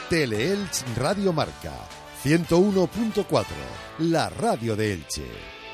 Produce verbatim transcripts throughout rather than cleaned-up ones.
Teleelch Radio Marca ciento uno punto cuatro, la radio de Elche.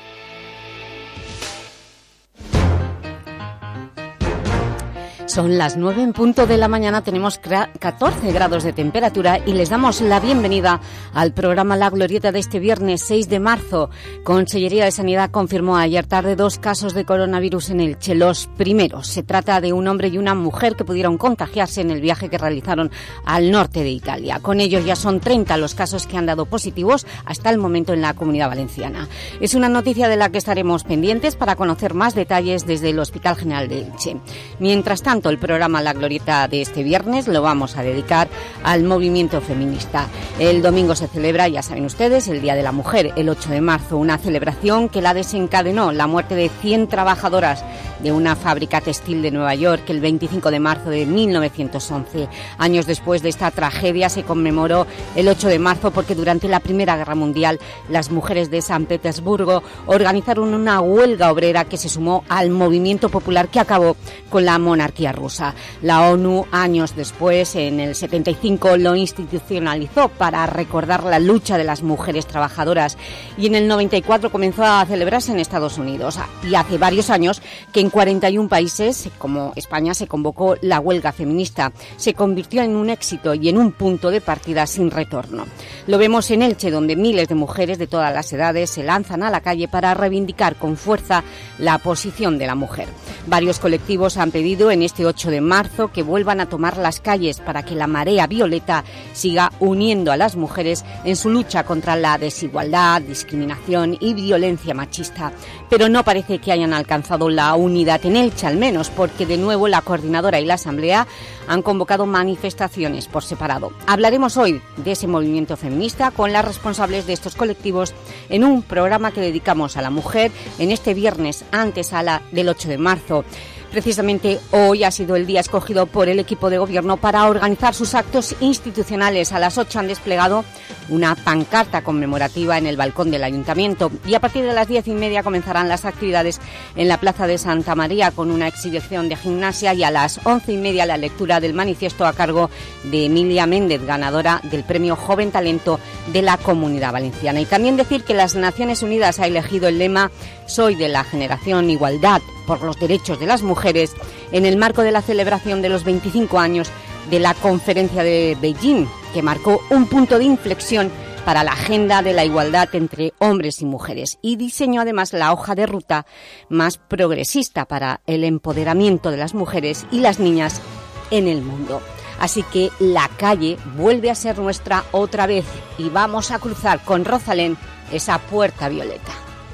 Son las nueve en punto de la mañana, tenemos catorce grados de temperatura y les damos la bienvenida al programa La Glorieta de este viernes seis de marzo. Consellería de Sanidad confirmó ayer tarde dos casos de coronavirus en Elche. Los primeros, se trata de un hombre y una mujer que pudieron contagiarse en el viaje que realizaron al norte de Italia. Con ellos ya son treinta los casos que han dado positivos hasta el momento en la Comunidad Valenciana. Es una noticia de la que estaremos pendientes para conocer más detalles desde el Hospital General de Elche. Mientras tanto, el programa La Glorieta de este viernes lo vamos a dedicar al movimiento feminista. El domingo se celebra, ya saben ustedes, el Día de la Mujer, el ocho de marzo, una celebración que la desencadenó la muerte de cien trabajadoras de una fábrica textil de Nueva York el veinticinco de marzo de mil novecientos once. Años después de esta tragedia se conmemoró el ocho de marzo porque durante la Primera Guerra Mundial las mujeres de San Petersburgo organizaron una huelga obrera que se sumó al movimiento popular que acabó con la monarquía rusa. La ONU, años después, en el setenta y cinco, lo institucionalizó para recordar la lucha de las mujeres trabajadoras y en el noventa y cuatro comenzó a celebrarse en Estados Unidos. Y hace varios años que en cuarenta y un países, como España, se convocó la huelga feminista. Se convirtió en un éxito y en un punto de partida sin retorno. Lo vemos en Elche, donde miles de mujeres de todas las edades se lanzan a la calle para reivindicar con fuerza la posición de la mujer. Varios colectivos han pedido en este ocho de marzo que vuelvan a tomar las calles para que la marea violeta siga uniendo a las mujeres en su lucha contra la desigualdad, discriminación y violencia machista. Pero no parece que hayan alcanzado la unidad en Elche, al menos, porque de nuevo la coordinadora y la asamblea han convocado manifestaciones por separado. Hablaremos hoy de ese movimiento feminista con las responsables de estos colectivos en un programa que dedicamos a la mujer en este viernes antesala del ocho de marzo. Precisamente hoy ha sido el día escogido por el equipo de gobierno para organizar sus actos institucionales. A las ocho han desplegado una pancarta conmemorativa en el balcón del Ayuntamiento y a partir de las diez y media comenzarán las actividades en la Plaza de Santa María con una exhibición de gimnasia y a las once y media la lectura del manifiesto a cargo de Emilia Méndez, ganadora del Premio Joven Talento de la Comunidad Valenciana. Y también decir que las Naciones Unidas ha elegido el lema «Soy de la generación Igualdad por los derechos de las mujeres» en el marco de la celebración de los veinticinco años de la Conferencia de Beijing, que marcó un punto de inflexión para la agenda de la igualdad entre hombres y mujeres y diseñó además la hoja de ruta más progresista para el empoderamiento de las mujeres y las niñas en el mundo. Así que la calle vuelve a ser nuestra otra vez y vamos a cruzar con Rosalén esa puerta violeta.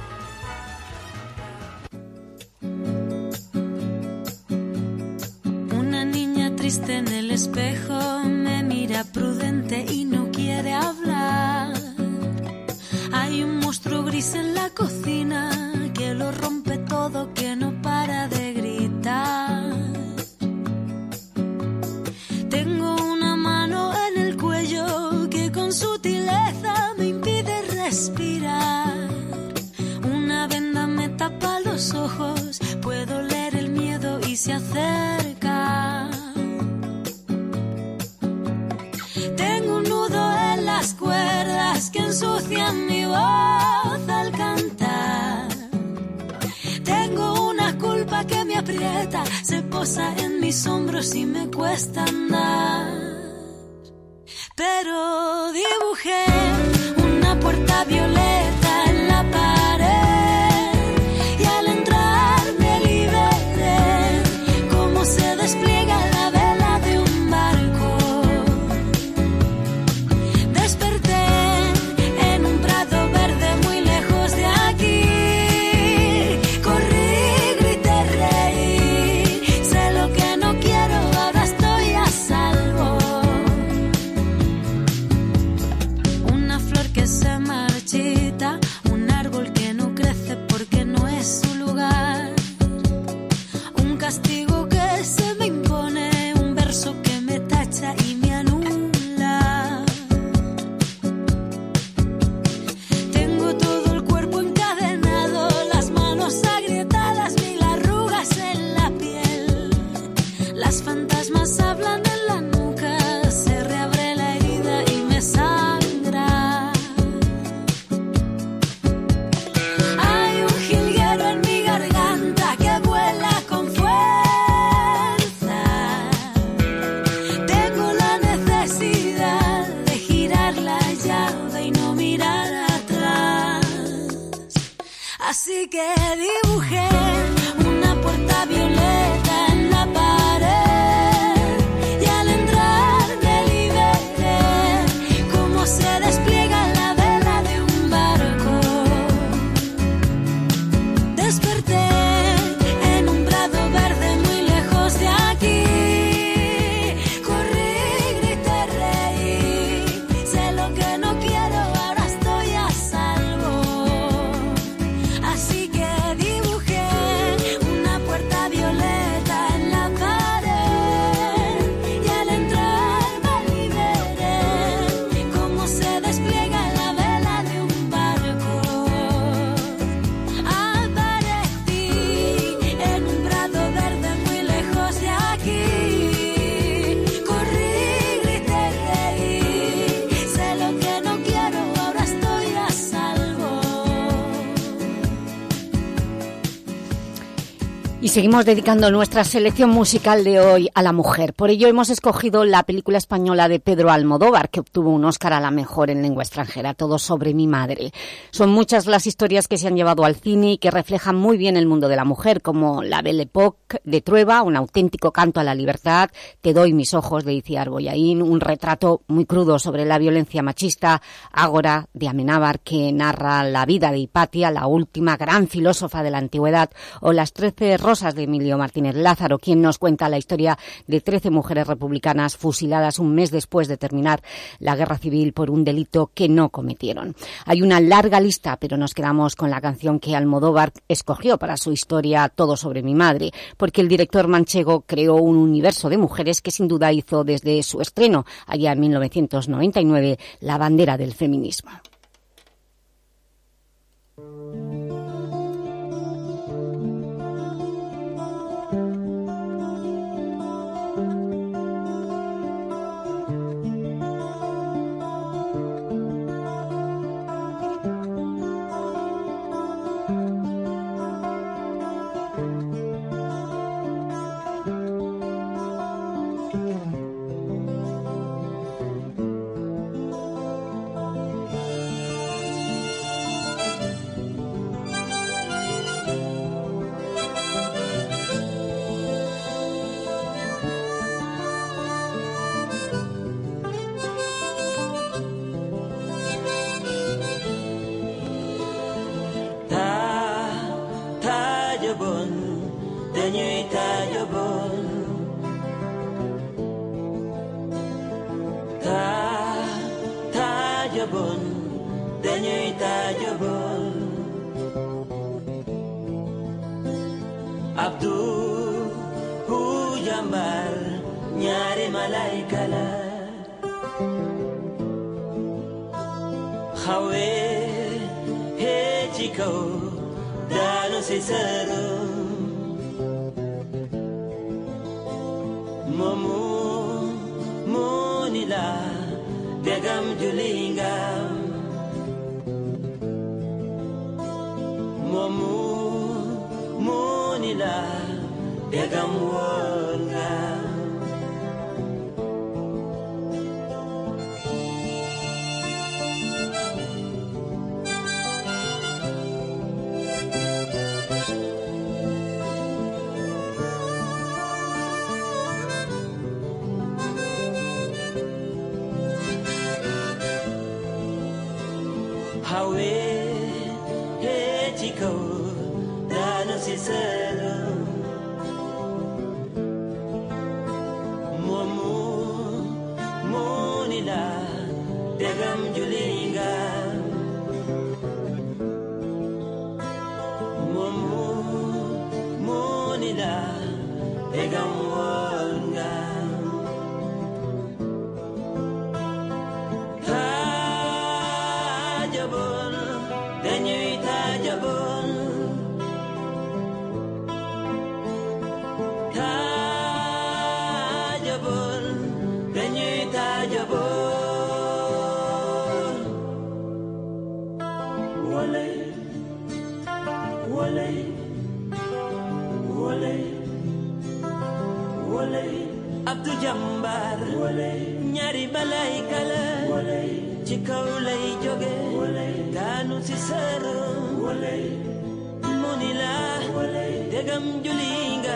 Triste en el espejo, me mira prudente y no quiere hablar. Hay un monstruo gris en la cocina que lo rompe todo, que no para de gritar. Tengo una mano en el cuello que con sutileza me impide respirar. Una venda me tapa los ojos, puedo leer el miedo y se acerca. Tengo un nudo en las cuerdas que ensucian mi voz al cantar. Tengo una culpa que me aprieta, se posa en mis hombros y me cuesta andar. Pero dibujé una puerta violeta en la pared y al entrar me liberé, como se despliega la vela de un barco. Desperté en un prado verde muy lejos de aquí. Corrí, grité, reí. Sé lo que no quiero, ahora estoy a salvo. Una flor que se marchita, un árbol que no crece porque no es su lugar. Un castigo que se me impone, un verso que me tacha y me anula. Tengo todo el cuerpo encadenado, las manos agrietadas, mil arrugas en la piel. Las fantasmas hablan en la nuca, se reabre la herida Así que dibujé una puerta violeta en la pared y al entrar me liberé, como se despliega la vela de un barco. Desperté en un prado verde muy lejos de aquí. Corrí, grité, reí, sé lo que no quiero, ahora estoy a salvo. Así que dibujé una puerta violeta en la pared y al entrar me liberé, como se despliega la vela de un barco. Aparecí en un prado verde muy lejos de aquí. Corrí, grité, reí, sé lo que no quiero, ahora estoy a salvo. Y seguimos dedicando nuestra selección musical de hoy a la mujer. Por ello hemos escogido la película española de Pedro Almodóvar, que obtuvo un Óscar a la mejor en lengua extranjera, Todo sobre mi madre. Son muchas las historias que se han llevado al cine y que reflejan muy bien el mundo de la mujer, como La Belle Époque de Trueba, un auténtico canto a la libertad, Te doy mis ojos de Iciar Bollaín, un retrato muy crudo sobre la violencia machista, Ágora de Amenábar, que narra la vida de Hipatia, la última gran filósofa de la antigüedad, o Las trece rosas de Emilio Martínez Lázaro, quien nos cuenta la historia de trece mujeres republicanas fusiladas un mes después de terminar la guerra civil por un delito que no cometieron. Hay una larga lista, pero nos quedamos con la canción que Almodóvar escogió para su historia Todo sobre mi madre, porque el director manchego creó un universo de mujeres que sin duda hizo desde su estreno, allá en mil novecientos noventa y nueve, la bandera del feminismo. munila degam julinga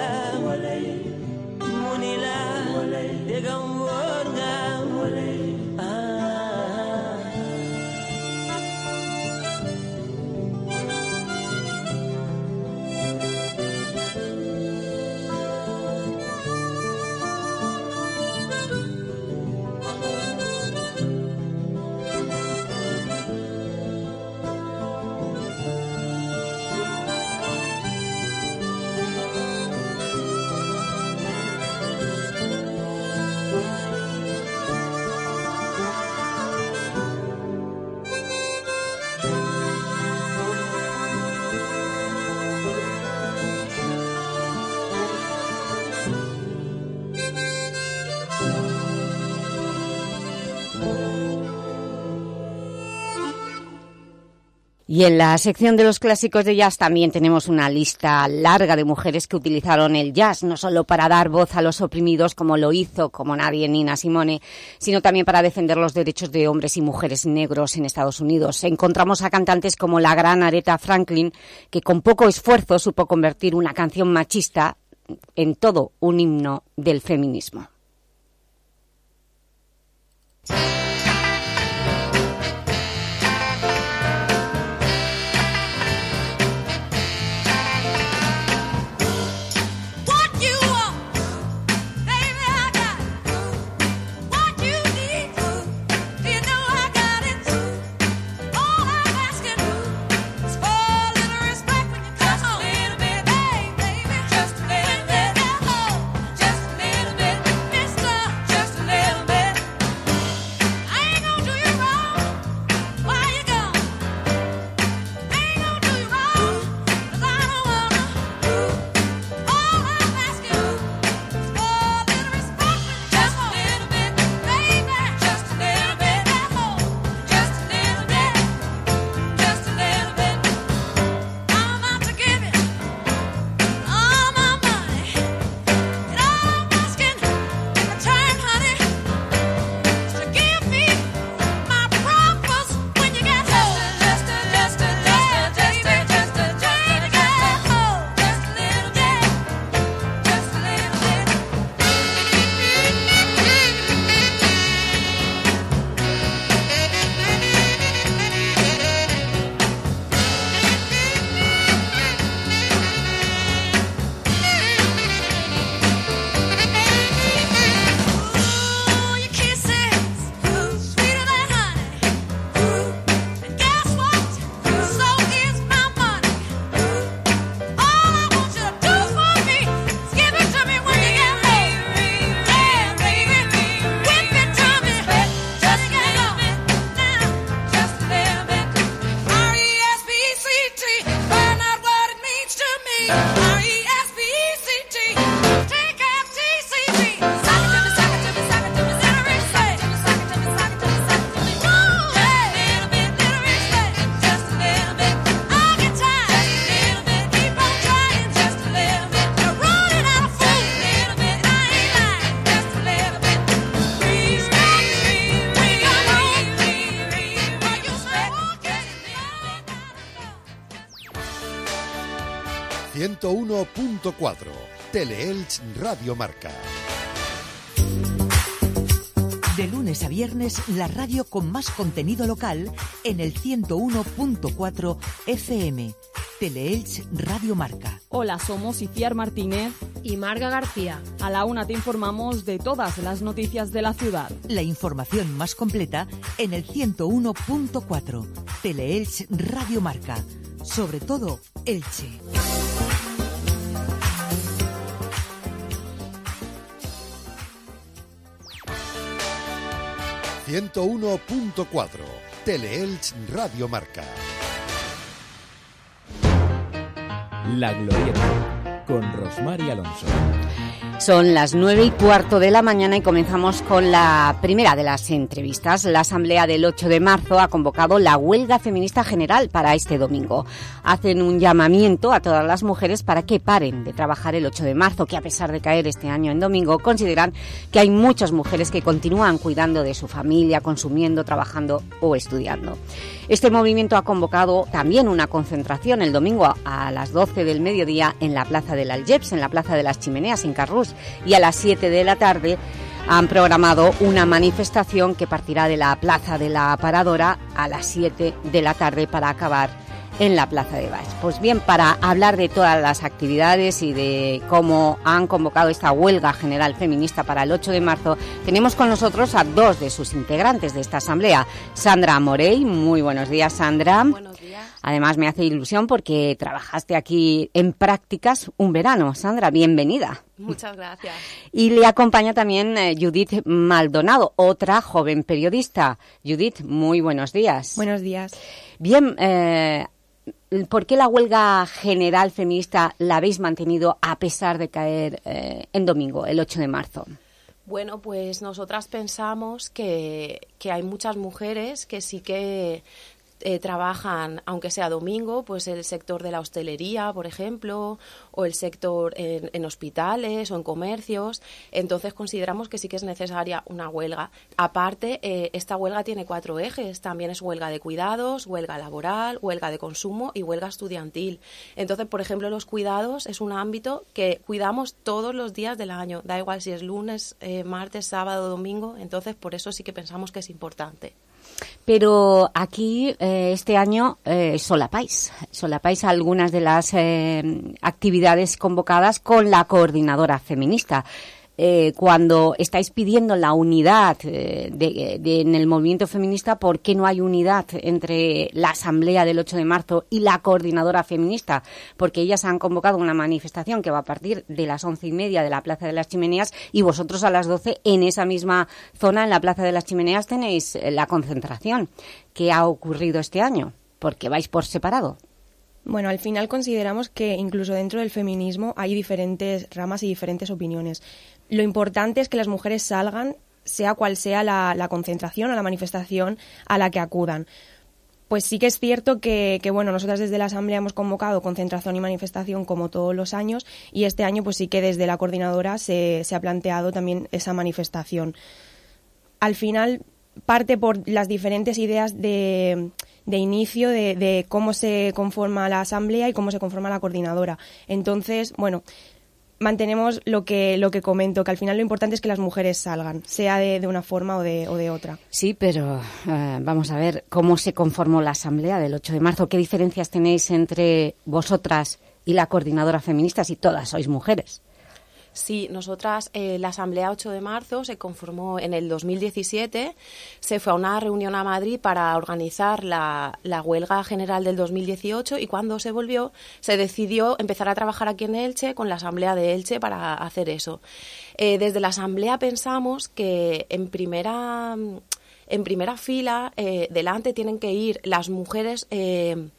munila degam worga Y en la sección de los clásicos de jazz también tenemos una lista larga de mujeres que utilizaron el jazz, no solo para dar voz a los oprimidos, como lo hizo como nadie Nina Simone, sino también para defender los derechos de hombres y mujeres negros en Estados Unidos. Encontramos a cantantes como la gran Aretha Franklin, que con poco esfuerzo supo convertir una canción machista en todo un himno del feminismo. ciento uno punto cuatro, Teleelch Radio Marca. De lunes a viernes, la radio con más contenido local en el ciento uno punto cuatro F M. Teleelch Radio Marca. Hola, somos Iciar Martínez y Marga García. A la una te informamos de todas las noticias de la ciudad. La información más completa en el ciento uno punto cuatro. Teleelch Radio Marca. Sobre todo, Elche. ciento uno punto cuatro, Teleelch Radio Marca. La Glorieta, con Rosmar y Alonso. Son las nueve y cuarto de la mañana y comenzamos con la primera de las entrevistas. La Asamblea del ocho de marzo ha convocado la huelga feminista general para este domingo. Hacen un llamamiento a todas las mujeres para que paren de trabajar el ocho de marzo, que a pesar de caer este año en domingo, consideran que hay muchas mujeres que continúan cuidando de su familia, consumiendo, trabajando o estudiando. Este movimiento ha convocado también una concentración el domingo a las doce del mediodía en la Plaza del Algeps, en la Plaza de las Chimeneas, en Carrús, y a las siete de la tarde han programado una manifestación que partirá de la Plaza de la Paradora a las siete de la tarde para acabar en la Plaza de Baix. Pues bien, para hablar de todas las actividades y de cómo han convocado esta huelga general feminista para el ocho de marzo, tenemos con nosotros a dos de sus integrantes de esta asamblea. Sandra Morey, muy buenos días, Sandra. Buenos días. Además me hace ilusión porque trabajaste aquí en prácticas un verano. Sandra, bienvenida. Muchas gracias. Y le acompaña también eh, Judith Maldonado, otra joven periodista. Judith, muy buenos días. Buenos días. Bien, eh, ¿por qué la huelga general feminista la habéis mantenido a pesar de caer eh, en domingo, el ocho de marzo? Bueno, pues nosotras pensamos que, que hay muchas mujeres que sí que eh, trabajan, aunque sea domingo, pues el sector de la hostelería, por ejemplo, o el sector en, en hospitales o en comercios. Entonces consideramos que sí que es necesaria una huelga. Aparte, eh, esta huelga tiene cuatro ejes. También es huelga de cuidados, huelga laboral, huelga de consumo y huelga estudiantil. Entonces, por ejemplo, los cuidados es un ámbito que cuidamos todos los días del año. Da igual si es lunes, eh, martes, sábado, domingo. Entonces, por eso sí que pensamos que es importante. Pero aquí, eh, este año, eh, solapáis, solapáis algunas de las eh, actividades convocadas con la coordinadora feminista. Eh, cuando estáis pidiendo la unidad eh, de, de, en el movimiento feminista, ¿por qué no hay unidad entre la asamblea del ocho de marzo y la coordinadora feminista? Porque ellas han convocado una manifestación que va a partir de las once y media de la Plaza de las Chimeneas y vosotros a las doce en esa misma zona, en la Plaza de las Chimeneas, tenéis la concentración. ¿Qué ha ocurrido este año? Porque vais por separado. Bueno, al final consideramos que incluso dentro del feminismo hay diferentes ramas y diferentes opiniones. Lo importante es que las mujeres salgan, sea cual sea la, la concentración o la manifestación a la que acudan. Pues sí que es cierto que, que, bueno, nosotras desde la Asamblea hemos convocado concentración y manifestación como todos los años y este año pues sí que desde la coordinadora se, se ha planteado también esa manifestación. Al final parte por las diferentes ideas de, de inicio de, de cómo se conforma la Asamblea y cómo se conforma la coordinadora. Entonces, bueno, mantenemos lo que lo que comento, que al final lo importante es que las mujeres salgan, sea de, de una forma o de, o de otra. Sí, pero eh, vamos a ver cómo se conformó la asamblea del ocho de marzo. ¿Qué diferencias tenéis entre vosotras y la coordinadora feminista si todas sois mujeres? Sí, nosotras, eh, la Asamblea ocho de marzo se conformó en el dos mil diecisiete, se fue a una reunión a Madrid para organizar la, la huelga general del dos mil dieciocho y cuando se volvió se decidió empezar a trabajar aquí en Elche con la Asamblea de Elche para hacer eso. Eh, desde la Asamblea pensamos que en primera, en primera fila, eh, delante tienen que ir las mujeres eh,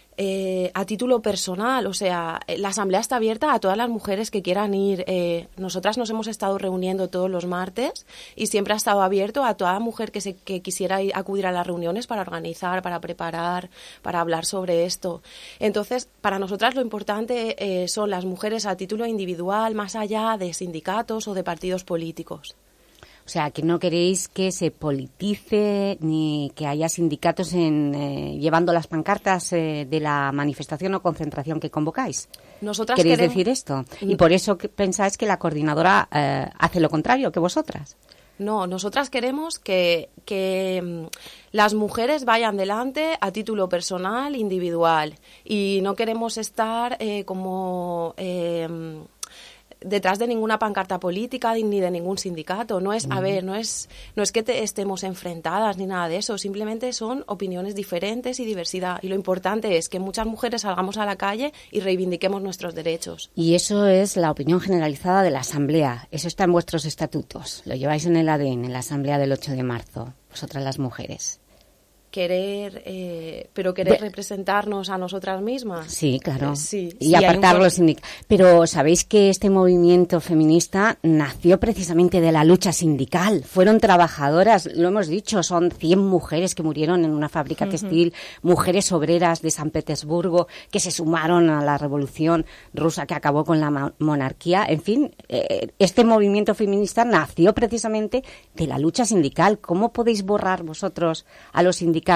Eh, a título personal, o sea, la asamblea está abierta a todas las mujeres que quieran ir. Eh, nosotras nos hemos estado reuniendo todos los martes y siempre ha estado abierto a toda mujer que, se, que quisiera ir, acudir a las reuniones para organizar, para preparar, para hablar sobre esto. Entonces, para nosotras lo importante eh, son las mujeres a título individual, más allá de sindicatos o de partidos políticos. O sea, que no queréis que se politice ni que haya sindicatos en, eh, llevando las pancartas eh, de la manifestación o concentración que convocáis. Nosotras ¿Queréis queremos... decir esto? Y por eso que pensáis que la coordinadora eh, hace lo contrario que vosotras. No, nosotras queremos que, que las mujeres vayan delante a título personal, individual. Y no queremos estar eh, como... Eh, detrás de ninguna pancarta política ni de ningún sindicato. No es, a ver, no es no es que te estemos enfrentadas ni nada de eso, simplemente son opiniones diferentes y diversidad. Y lo importante es que muchas mujeres salgamos a la calle y reivindiquemos nuestros derechos. Y eso es la opinión generalizada de la Asamblea. Eso está en vuestros estatutos. Lo lleváis en el A D N, en la Asamblea del ocho de marzo, vosotras las mujeres. querer, eh, pero querer Be- representarnos a nosotras mismas. Sí, claro. Eh, sí. Y Sí, apartar hay un- los sindicatos. Pero sabéis que este movimiento feminista nació precisamente de la lucha sindical. Fueron trabajadoras, lo hemos dicho, son cien mujeres que murieron en una fábrica Ujú. textil, mujeres obreras de San Petersburgo que se sumaron a la revolución rusa que acabó con la ma- monarquía. En fin, eh, este movimiento feminista nació precisamente de la lucha sindical. ¿Cómo podéis borrar vosotros a los sindicatos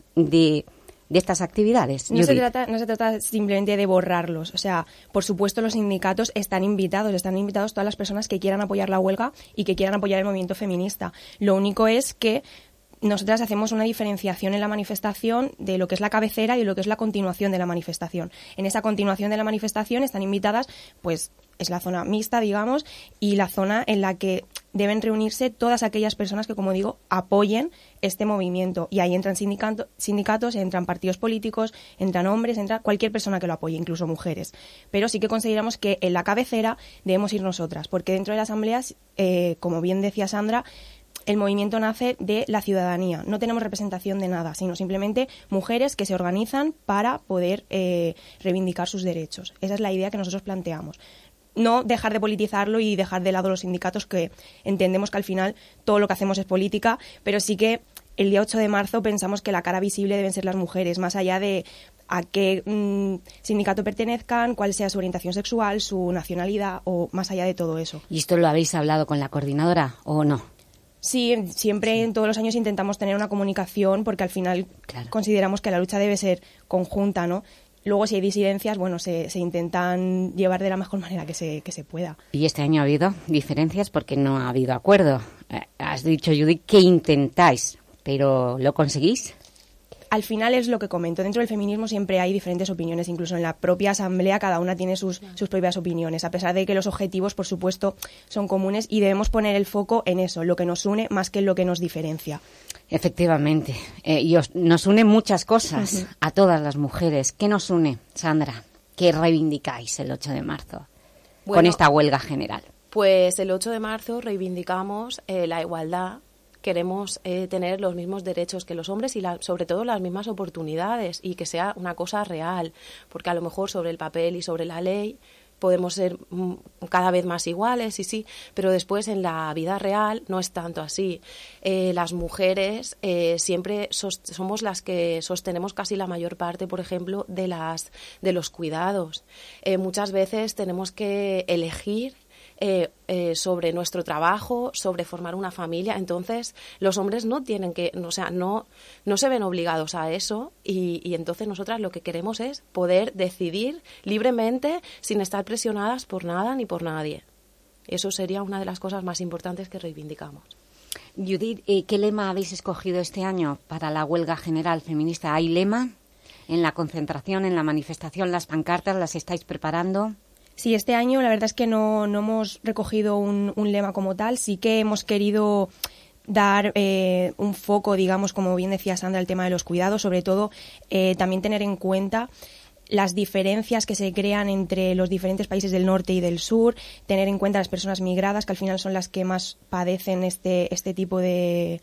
de, de estas actividades? No se, Judith? trata, no se trata simplemente de borrarlos. O sea, por supuesto los sindicatos están invitados, están invitados todas las personas que quieran apoyar la huelga y que quieran apoyar el movimiento feminista. Lo único es que nosotras hacemos una diferenciación en la manifestación de lo que es la cabecera y de lo que es la continuación de la manifestación. En esa continuación de la manifestación están invitadas, pues es la zona mixta, digamos, y la zona en la que deben reunirse todas aquellas personas que, como digo, apoyen este movimiento. Y ahí entran sindicato, sindicatos, entran partidos políticos, entran hombres, entra cualquier persona que lo apoye, incluso mujeres. Pero sí que consideramos que en la cabecera debemos ir nosotras, porque dentro de las asambleas, eh, como bien decía Sandra, el movimiento nace de la ciudadanía. No tenemos representación de nada, sino simplemente mujeres que se organizan para poder eh, reivindicar sus derechos. Esa es la idea que nosotros planteamos. No dejar de politizarlo y dejar de lado los sindicatos, que entendemos que al final todo lo que hacemos es política, pero sí que el día ocho de marzo pensamos que la cara visible deben ser las mujeres, más allá de a qué mmm, sindicato pertenezcan, cuál sea su orientación sexual, su nacionalidad, o más allá de todo eso. ¿Y esto lo habéis hablado con la coordinadora o no? Sí, siempre en todos los años intentamos tener una comunicación, porque al final Claro. consideramos que la lucha debe ser conjunta, ¿no? Luego, si hay disidencias, bueno, se, se intentan llevar de la mejor manera que se, que se pueda. ¿Y este año ha habido diferencias? Porque no ha habido acuerdo. Eh, Has dicho, Judith, que intentáis, pero ¿lo conseguís? Al final es lo que comento. Dentro del feminismo siempre hay diferentes opiniones. Incluso en la propia asamblea cada una tiene sus, sus propias opiniones. A pesar de que los objetivos, por supuesto, son comunes y debemos poner el foco en eso, lo que nos une más que en lo que nos diferencia. Efectivamente. Eh, y os- nos une muchas cosas Ujú. a todas las mujeres. ¿Qué nos une, Sandra? ¿Qué reivindicáis el ocho de marzo con Bueno, esta huelga general? Pues el ocho de marzo reivindicamos eh, la igualdad. Queremos eh, tener los mismos derechos que los hombres y la, sobre todo las mismas oportunidades, y que sea una cosa real, porque a lo mejor sobre el papel y sobre la ley podemos ser mm, cada vez más iguales, y sí, pero después en la vida real no es tanto así. Eh, las mujeres eh, siempre sos- somos las que sostenemos casi la mayor parte, por ejemplo, de las de los cuidados. Eh, muchas veces tenemos que elegir Eh, eh, sobre nuestro trabajo, sobre formar una familia. Entonces los hombres no tienen que, o sea, no, no se ven obligados a eso, y, y entonces nosotras lo que queremos es poder decidir libremente sin estar presionadas por nada ni por nadie. Eso sería una de las cosas más importantes que reivindicamos. Judith, eh, ¿qué lema habéis escogido este año para la huelga general feminista? ¿Hay lema en la concentración, en la manifestación, las pancartas, las estáis preparando? Sí, este año la verdad es que no, no hemos recogido un, un lema como tal. Sí que hemos querido dar eh, un foco, digamos, como bien decía Sandra, el tema de los cuidados, sobre todo eh, también tener en cuenta las diferencias que se crean entre los diferentes países del norte y del sur, tener en cuenta las personas migradas, que al final son las que más padecen este, este tipo de...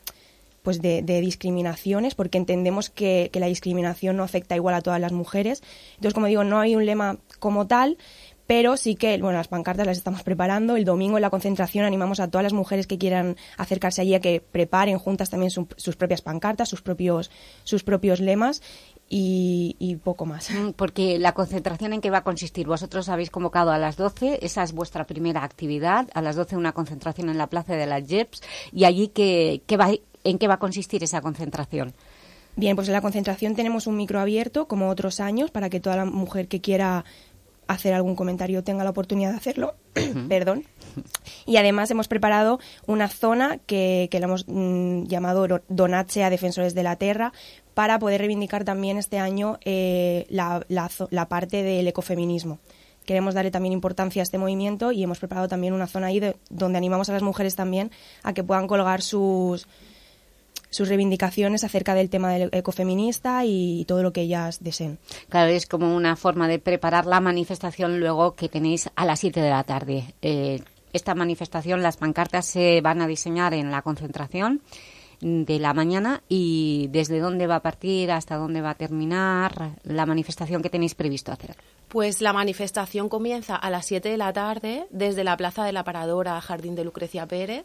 pues de, de discriminaciones, porque entendemos que, que la discriminación no afecta igual a todas las mujeres. Entonces, como digo, no hay un lema como tal, pero sí que, bueno, las pancartas las estamos preparando. El domingo en la concentración animamos a todas las mujeres que quieran acercarse allí a que preparen juntas también su, sus propias pancartas, sus propios, sus propios lemas, y, y poco más. Porque la concentración, ¿en qué va a consistir? Vosotros habéis convocado a las doce, esa es vuestra primera actividad, a las doce una concentración en la Plaza de las Jeps, y allí, ¿qué, qué va, ¿en qué va a consistir esa concentración? Bien, pues en la concentración tenemos un micro abierto, como otros años, para que toda la mujer que quiera hacer algún comentario tenga la oportunidad de hacerlo. Perdón. Y además hemos preparado una zona que, que la hemos mmm, llamado Donatxe a Defensores de la Tierra, para poder reivindicar también este año eh, la, la, la parte del ecofeminismo. Queremos darle también importancia a este movimiento, y hemos preparado también una zona ahí de, donde animamos a las mujeres también a que puedan colgar sus... sus reivindicaciones acerca del tema del ecofeminista y todo lo que ellas deseen. Claro, es como una forma de preparar la manifestación luego que tenéis a las siete de la tarde. Eh, esta manifestación, las pancartas se van a diseñar en la concentración, de la mañana. ¿Y desde dónde va a partir, hasta dónde va a terminar la manifestación que tenéis previsto hacer? Pues la manifestación comienza a las siete de la tarde desde la Plaza de la Paradora Jardín de Lucrecia Pérez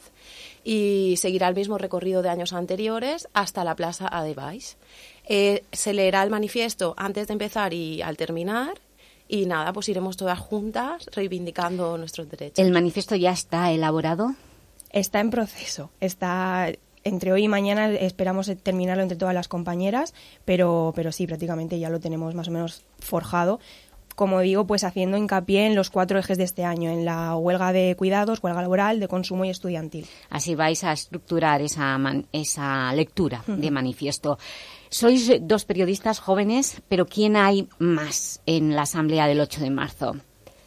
y seguirá el mismo recorrido de años anteriores hasta la Plaza Adebais. Eh, se leerá el manifiesto antes de empezar y al terminar y nada, pues iremos todas juntas reivindicando nuestros derechos. ¿El manifiesto ya está elaborado? Está en proceso, está... Entre hoy y mañana esperamos terminarlo entre todas las compañeras, pero, pero sí, prácticamente ya lo tenemos más o menos forjado. Como digo, pues haciendo hincapié en los cuatro ejes de este año, en la huelga de cuidados, huelga laboral, de consumo y estudiantil. Así vais a estructurar esa, man, esa lectura uh-huh. de manifiesto. Sois dos periodistas jóvenes, pero ¿quién hay más en la asamblea del ocho de marzo?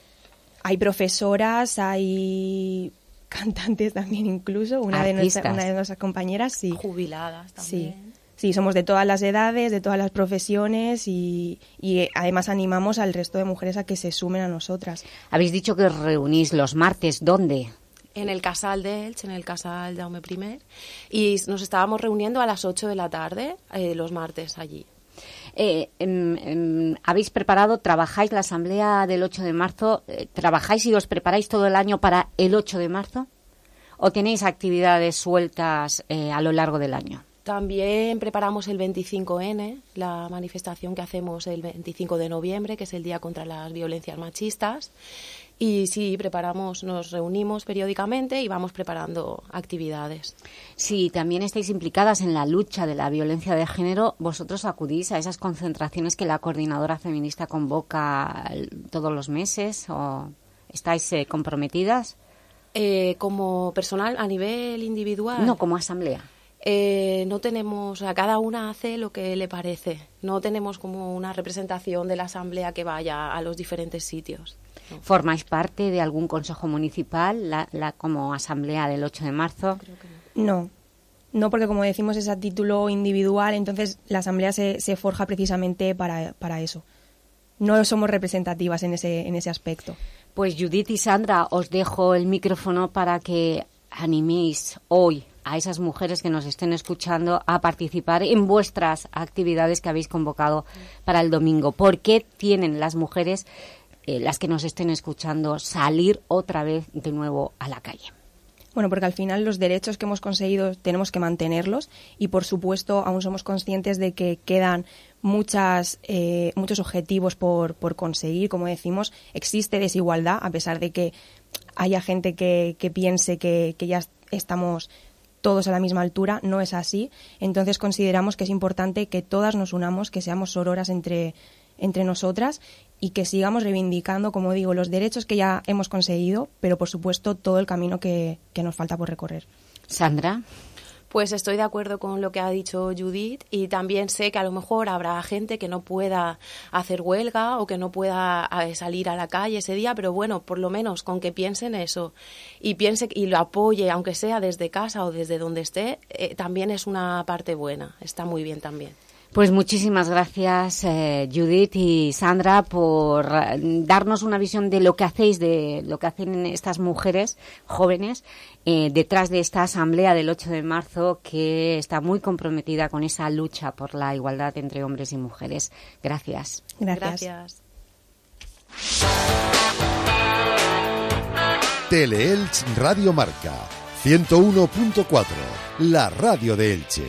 Hay profesoras, hay... cantantes también incluso, una de, nuestra, una de nuestras compañeras, sí. Jubiladas también. Sí, sí, somos de todas las edades, de todas las profesiones y, y además animamos al resto de mujeres a que se sumen a nosotras. Habéis dicho que os reunís los martes, ¿dónde? En el Casal de Elche, en el Casal Jaume I, y nos estábamos reuniendo a las ocho de la tarde, eh, los martes allí. Eh, eh, eh, ¿Habéis preparado, trabajáis la asamblea del ocho de marzo, eh, trabajáis y os preparáis todo el año para el ocho de marzo? ¿O tenéis actividades sueltas eh, a lo largo del año? También preparamos el veinticinco ene, la manifestación que hacemos el veinticinco de noviembre, que es el Día contra las Violencias Machistas. Y sí, preparamos, nos reunimos periódicamente y vamos preparando actividades. Sí, también estáis implicadas en la lucha de la violencia de género. ¿Vosotros acudís a esas concentraciones que la Coordinadora Feminista convoca todos los meses o estáis eh, comprometidas? Eh, como personal, a nivel individual. No, como asamblea. Eh, no tenemos, o sea, cada una hace lo que le parece. No tenemos como una representación de la asamblea que vaya a los diferentes sitios. No. ¿Formáis parte de algún consejo municipal, la, la como asamblea del ocho de marzo? Creo que no. No, no porque como decimos es a título individual, entonces la asamblea se, se forja precisamente para, para eso. No somos representativas en ese, en ese aspecto. Pues Judith y Sandra, os dejo el micrófono para que animéis hoy a esas mujeres que nos estén escuchando a participar en vuestras actividades que habéis convocado para el domingo. ¿Por qué tienen las mujeres, eh, las que nos estén escuchando, salir otra vez de nuevo a la calle? Bueno, porque al final los derechos que hemos conseguido tenemos que mantenerlos y, por supuesto, aún somos conscientes de que quedan muchas eh, muchos objetivos por, por conseguir. Como decimos, existe desigualdad, a pesar de que haya gente que, que piense que, que ya estamos todos a la misma altura, no es así. Entonces consideramos que es importante que todas nos unamos, que seamos sororas entre, entre nosotras y que sigamos reivindicando, como digo, los derechos que ya hemos conseguido, pero por supuesto todo el camino que, que nos falta por recorrer. Sandra. Pues estoy de acuerdo con lo que ha dicho Judith y también sé que a lo mejor habrá gente que no pueda hacer huelga o que no pueda salir a la calle ese día, pero bueno, por lo menos con que piense en eso y piense y lo apoye, aunque sea desde casa o desde donde esté, eh, también es una parte buena, está muy bien también. Pues muchísimas gracias, eh, Judith y Sandra, por darnos una visión de lo que hacéis, de lo que hacen estas mujeres jóvenes eh, detrás de esta asamblea del ocho de marzo que está muy comprometida con esa lucha por la igualdad entre hombres y mujeres. Gracias. Gracias. Gracias. Teleelch Radio Marca ciento uno punto cuatro, la radio de Elche.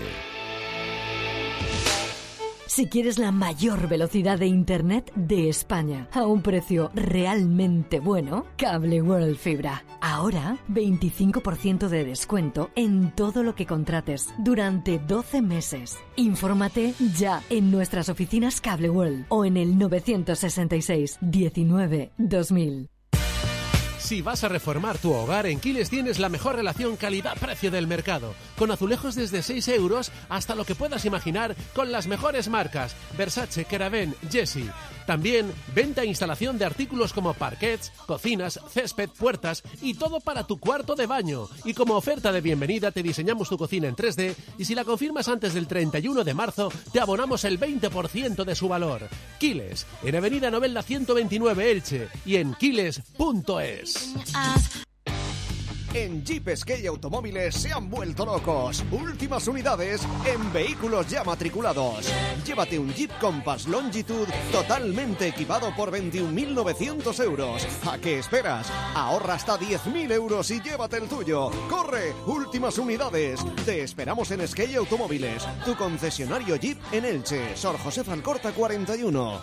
Si quieres la mayor velocidad de Internet de España a un precio realmente bueno, Cable World Fibra. Ahora, veinticinco por ciento de descuento en todo lo que contrates durante doce meses. Infórmate ya en nuestras oficinas Cable World o en el novecientos sesenta y seis diecinueve dos mil. Si vas a reformar tu hogar, en Quiles tienes la mejor relación calidad-precio del mercado. Con azulejos desde seis euros hasta lo que puedas imaginar con las mejores marcas. Versace, Keraben, Jessie. También venta e instalación de artículos como parquets, cocinas, césped, puertas y todo para tu cuarto de baño. Y como oferta de bienvenida te diseñamos tu cocina en tres D y si la confirmas antes del treinta y uno de marzo te abonamos el veinte por ciento de su valor. Quiles, en Avenida Novelda ciento veintinueve Elche y en quiles punto es. En Jeep Skate Automóviles se han vuelto locos. Últimas unidades en vehículos ya matriculados. Llévate un Jeep Compass Longitude totalmente equipado por veintiún mil novecientos euros. ¿A qué esperas? Ahorra hasta diez mil euros y llévate el tuyo. ¡Corre! Últimas unidades. Te esperamos en Skate Automóviles, tu concesionario Jeep en Elche. Sor José Alcorta cuarenta y uno.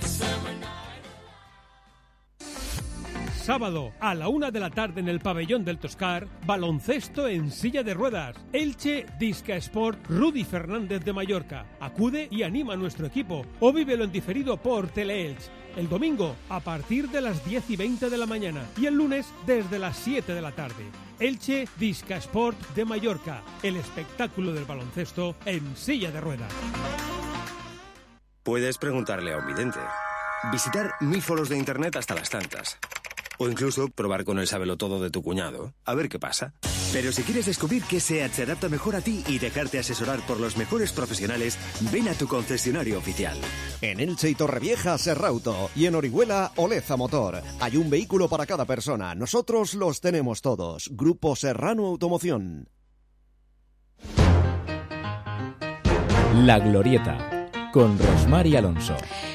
Sábado a la una de la tarde en el pabellón del Toscar, baloncesto en silla de ruedas. Elche Disca Sport Rudy Fernández de Mallorca. Acude y anima a nuestro equipo o vívelo en diferido por Teleelch. El domingo a partir de las diez y veinte de la mañana y el lunes desde las siete de la tarde. Elche Disca Sport de Mallorca. El espectáculo del baloncesto en silla de ruedas. Puedes preguntarle a un vidente. Visitar mil foros de internet hasta las tantas. O incluso probar con el sabelotodo de tu cuñado. A ver qué pasa. Pero si quieres descubrir qué SEAT se adapta mejor a ti y dejarte asesorar por los mejores profesionales, ven a tu concesionario oficial. En Elche y Torrevieja, Serrauto. Y en Orihuela, Oleza Motor. Hay un vehículo para cada persona. Nosotros los tenemos todos. Grupo Serrano Automoción. La Glorieta, con Rosmar y Alonso.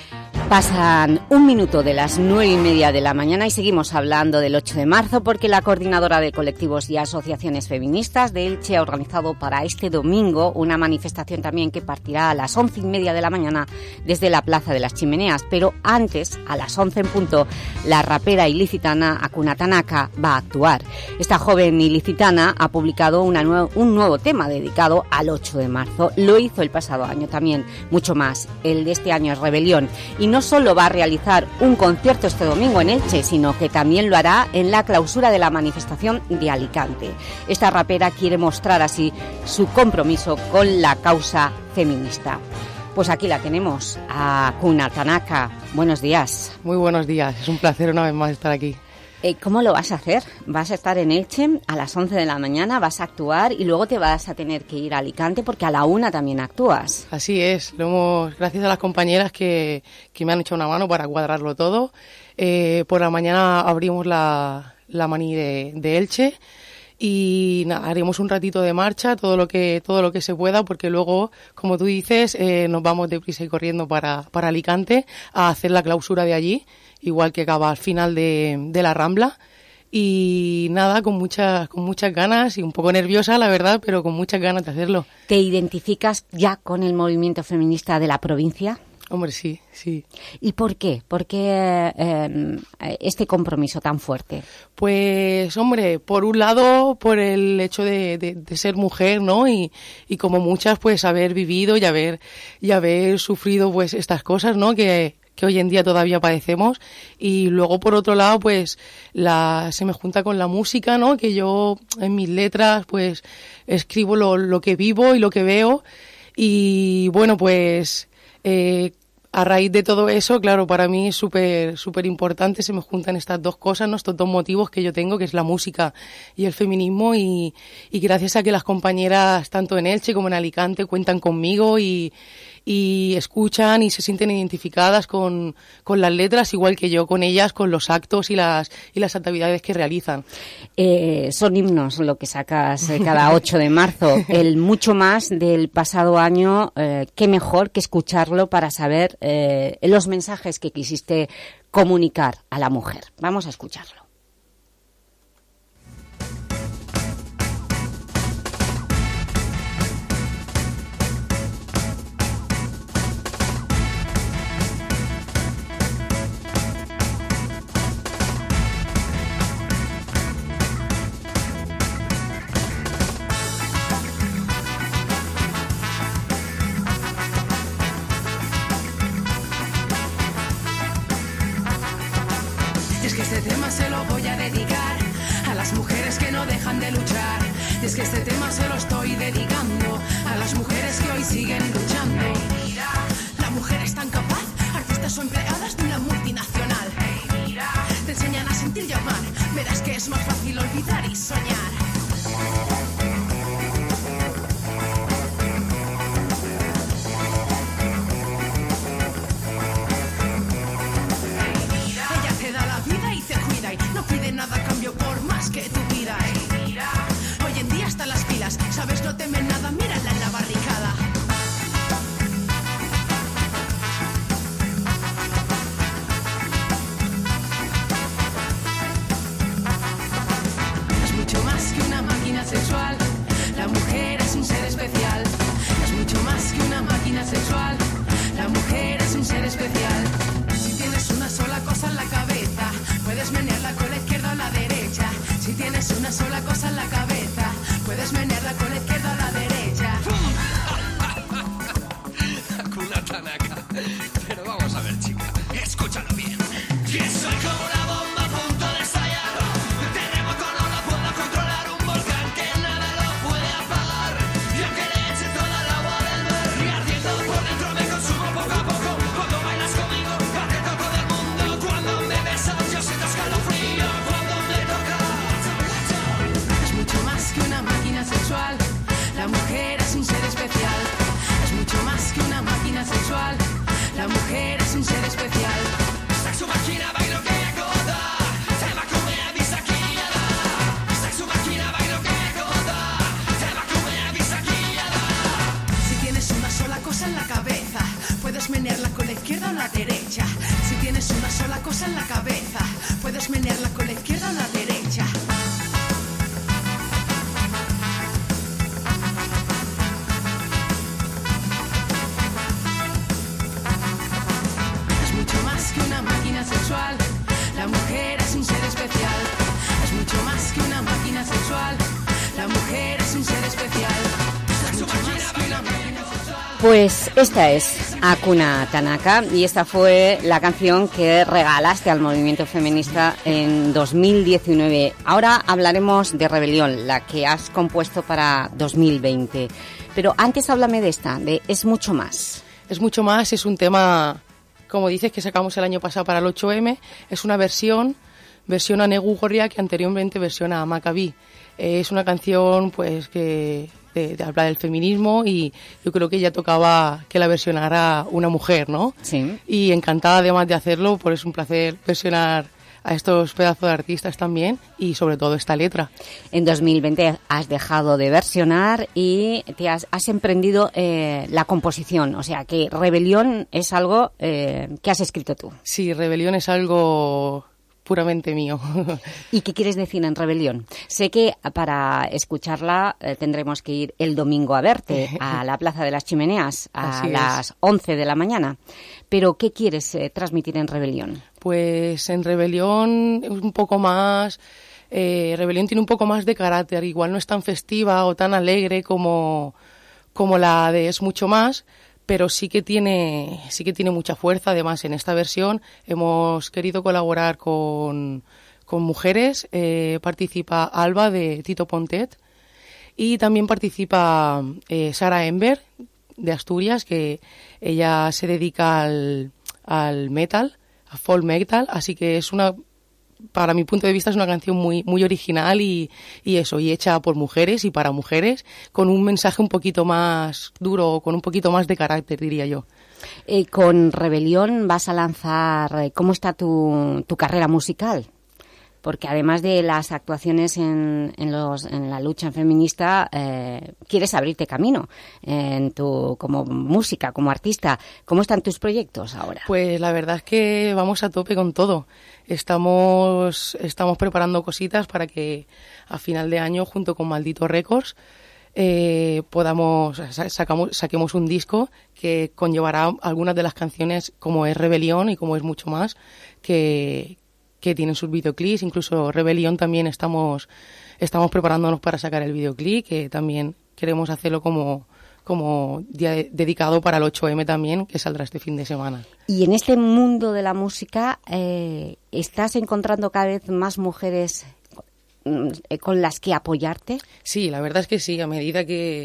Pasan un minuto de las nueve y media de la mañana y seguimos hablando del ocho de marzo porque la Coordinadora de Colectivos y Asociaciones Feministas de Elche ha organizado para este domingo una manifestación también que partirá a las once y media de la mañana desde la Plaza de las Chimeneas, pero antes, a las once en punto, la rapera ilicitana Hakuna Tanaka va a actuar. Esta joven ilicitana ha publicado una nue- un nuevo tema dedicado al ocho de marzo. Lo hizo el pasado año también, mucho más. El de este año es Rebelión. Y no solo va a realizar un concierto este domingo en Elche, sino que también lo hará en la clausura de la manifestación de Alicante. Esta rapera quiere mostrar así su compromiso con la causa feminista. Pues aquí la tenemos, a Hakuna Tanaka. Buenos días. Muy buenos días, es un placer una vez más estar aquí. Eh, ¿Cómo lo vas a hacer? Vas a estar en Elche a las once de la mañana, vas a actuar y luego te vas a tener que ir a Alicante porque a la una también actúas. Así es, lo hemos, gracias a las compañeras que, que me han hecho una mano para cuadrarlo todo. Eh, por la mañana abrimos la, la mani de, de Elche y nada, haremos un ratito de marcha, todo lo que todo lo que se pueda, porque luego, como tú dices, eh, nos vamos deprisa y corriendo para, para Alicante a hacer la clausura de allí, igual que acaba al final de, de la Rambla. Y nada, con muchas con muchas ganas y un poco nerviosa, la verdad, pero con muchas ganas de hacerlo. ¿Te identificas ya con el movimiento feminista de la provincia? Hombre, sí, sí. ¿Y por qué? ¿Por qué eh, este compromiso tan fuerte? Pues, hombre, por un lado, por el hecho de, de, de ser mujer, ¿no? Y, y como muchas, pues, haber vivido y haber, y haber sufrido, pues, estas cosas, ¿no? Que... que hoy en día todavía padecemos. Y luego, por otro lado, pues la se me junta con la música, ¿no? Que yo en mis letras pues escribo lo, lo que vivo y lo que veo. Y bueno, pues eh, a raíz de todo eso, claro, para mí es súper súper importante, se me juntan estas dos cosas, ¿no? Estos dos motivos que yo tengo, que es la música y el feminismo, y, y gracias a que las compañeras, tanto en Elche como en Alicante, cuentan conmigo y y escuchan y se sienten identificadas con, con las letras, igual que yo con ellas, con los actos y las y las actividades que realizan. Eh, son himnos lo que sacas eh, cada ocho de marzo. El mucho más del pasado año, eh, qué mejor que escucharlo para saber eh, los mensajes que quisiste comunicar a la mujer. Vamos a escucharlo. Es que este tema se lo estoy dedicando a las mujeres que hoy siguen luchando. La mujer es tan capaz, artistas o empleadas de una multinacional. Te enseñan a sentir y amar, verás que es más fácil olvidar y soñar. Ella te da la vida y te cuida y no pide nada a cambio por más que tu vida. no teme nada, mírala en la barricada. Es mucho más que una máquina sexual, la mujer es un ser especial. Es mucho más que una máquina sexual, la mujer es un ser especial. Si tienes una sola cosa en la cabeza, puedes menearla con la izquierda o la derecha. Si tienes una sola cosa en la cabeza, puedes menearla con la izquierda o la derecha. Hakuna Tanaka. Pero vamos a ver, chica, escúchalo bien. Que soy como una bomba a punto de estallar. Tenemos con no puedo controlar un volcán que nada lo puede apagar. Y aunque le eche toda el agua del mar, y ardiendo por dentro me consumo poco a poco. Cuando bailas conmigo, hace todo el mundo. Cuando me besas, yo siento escalofrío. Cuando me tocas, es mucho más que una máquina sexual, la mujer es un ser especial. Es mucho más que una máquina sexual, la mujer es un ser especial. Sexu máquina bailo que goda, te va a comer a bisaquillada. Sexu máquina bailo que goda, te va a comer a bisaquillada. Si tienes una sola cosa en la cabeza, puedes menearla con la izquierda o la derecha. Si tienes una sola cosa en la cabeza, puedes menearla con la izquierda o la derecha. Es mucho más que una máquina sexual, la mujer es un ser especial. Es mucho más que una máquina sexual, la mujer es un ser especial. Es mucho más que una máquina sexual. Pues esta es Hakuna Tanaka y esta fue la canción que regalaste al movimiento feminista en dos mil diecinueve. Ahora hablaremos de Rebelión, la que has compuesto para dos mil veinte. Pero antes háblame de esta, de Es mucho más. Es mucho más, es un tema, como dices, que sacamos el año pasado para el ocho eme. Es una versión, versión a Negu Gorria, que anteriormente versión a Maccabi. Eh, es una canción pues que de, de habla del feminismo y yo creo que ya tocaba que la versionara una mujer, ¿no? Sí. Y encantada además de hacerlo, pues es un placer versionar a estos pedazos de artistas también y sobre todo esta letra. En dos mil veinte has dejado de versionar y te has, has emprendido eh, la composición, o sea que Rebelión es algo eh, que has escrito tú. Sí, Rebelión es algo puramente mío. ¿Y qué quieres decir en Rebelión? Sé que para escucharla eh, tendremos que ir el domingo a verte a la Plaza de las Chimeneas a Así las es. once de la mañana, pero ¿qué quieres eh, transmitir en Rebelión? Pues en Rebelión es un poco más... Eh, Rebelión tiene un poco más de carácter, igual no es tan festiva o tan alegre como, como la de Es mucho más, pero sí que tiene sí que tiene mucha fuerza. Además, en esta versión hemos querido colaborar con, con mujeres. Eh, participa Alba de Tito Pontet y también participa eh, Sara Ember de Asturias, que ella se dedica al, al metal, a folk metal, así que es una... Para mi punto de vista es una canción muy muy original y, y eso, y hecha por mujeres y para mujeres, con un mensaje un poquito más duro, con un poquito más de carácter, diría yo. Eh, con Rebelión vas a lanzar... eh, ¿Cómo está tu, tu carrera musical? Porque además de las actuaciones en, en, los, en la lucha feminista, eh, quieres abrirte camino en tu, como música, como artista. ¿Cómo están tus proyectos ahora? Pues la verdad es que vamos a tope con todo. Estamos, estamos preparando cositas para que a final de año, junto con Maldito Records, eh, podamos sacamos, saquemos un disco que conllevará algunas de las canciones, como es Rebelión y como es mucho más, que que tienen sus videoclips. Incluso Rebelión también estamos estamos preparándonos para sacar el videoclip, que también queremos hacerlo como como día de, dedicado para el ocho eme también, que saldrá este fin de semana. Y en este mundo de la música, eh, ¿estás encontrando cada vez más mujeres eh, con las que apoyarte? Sí, la verdad es que sí, a medida que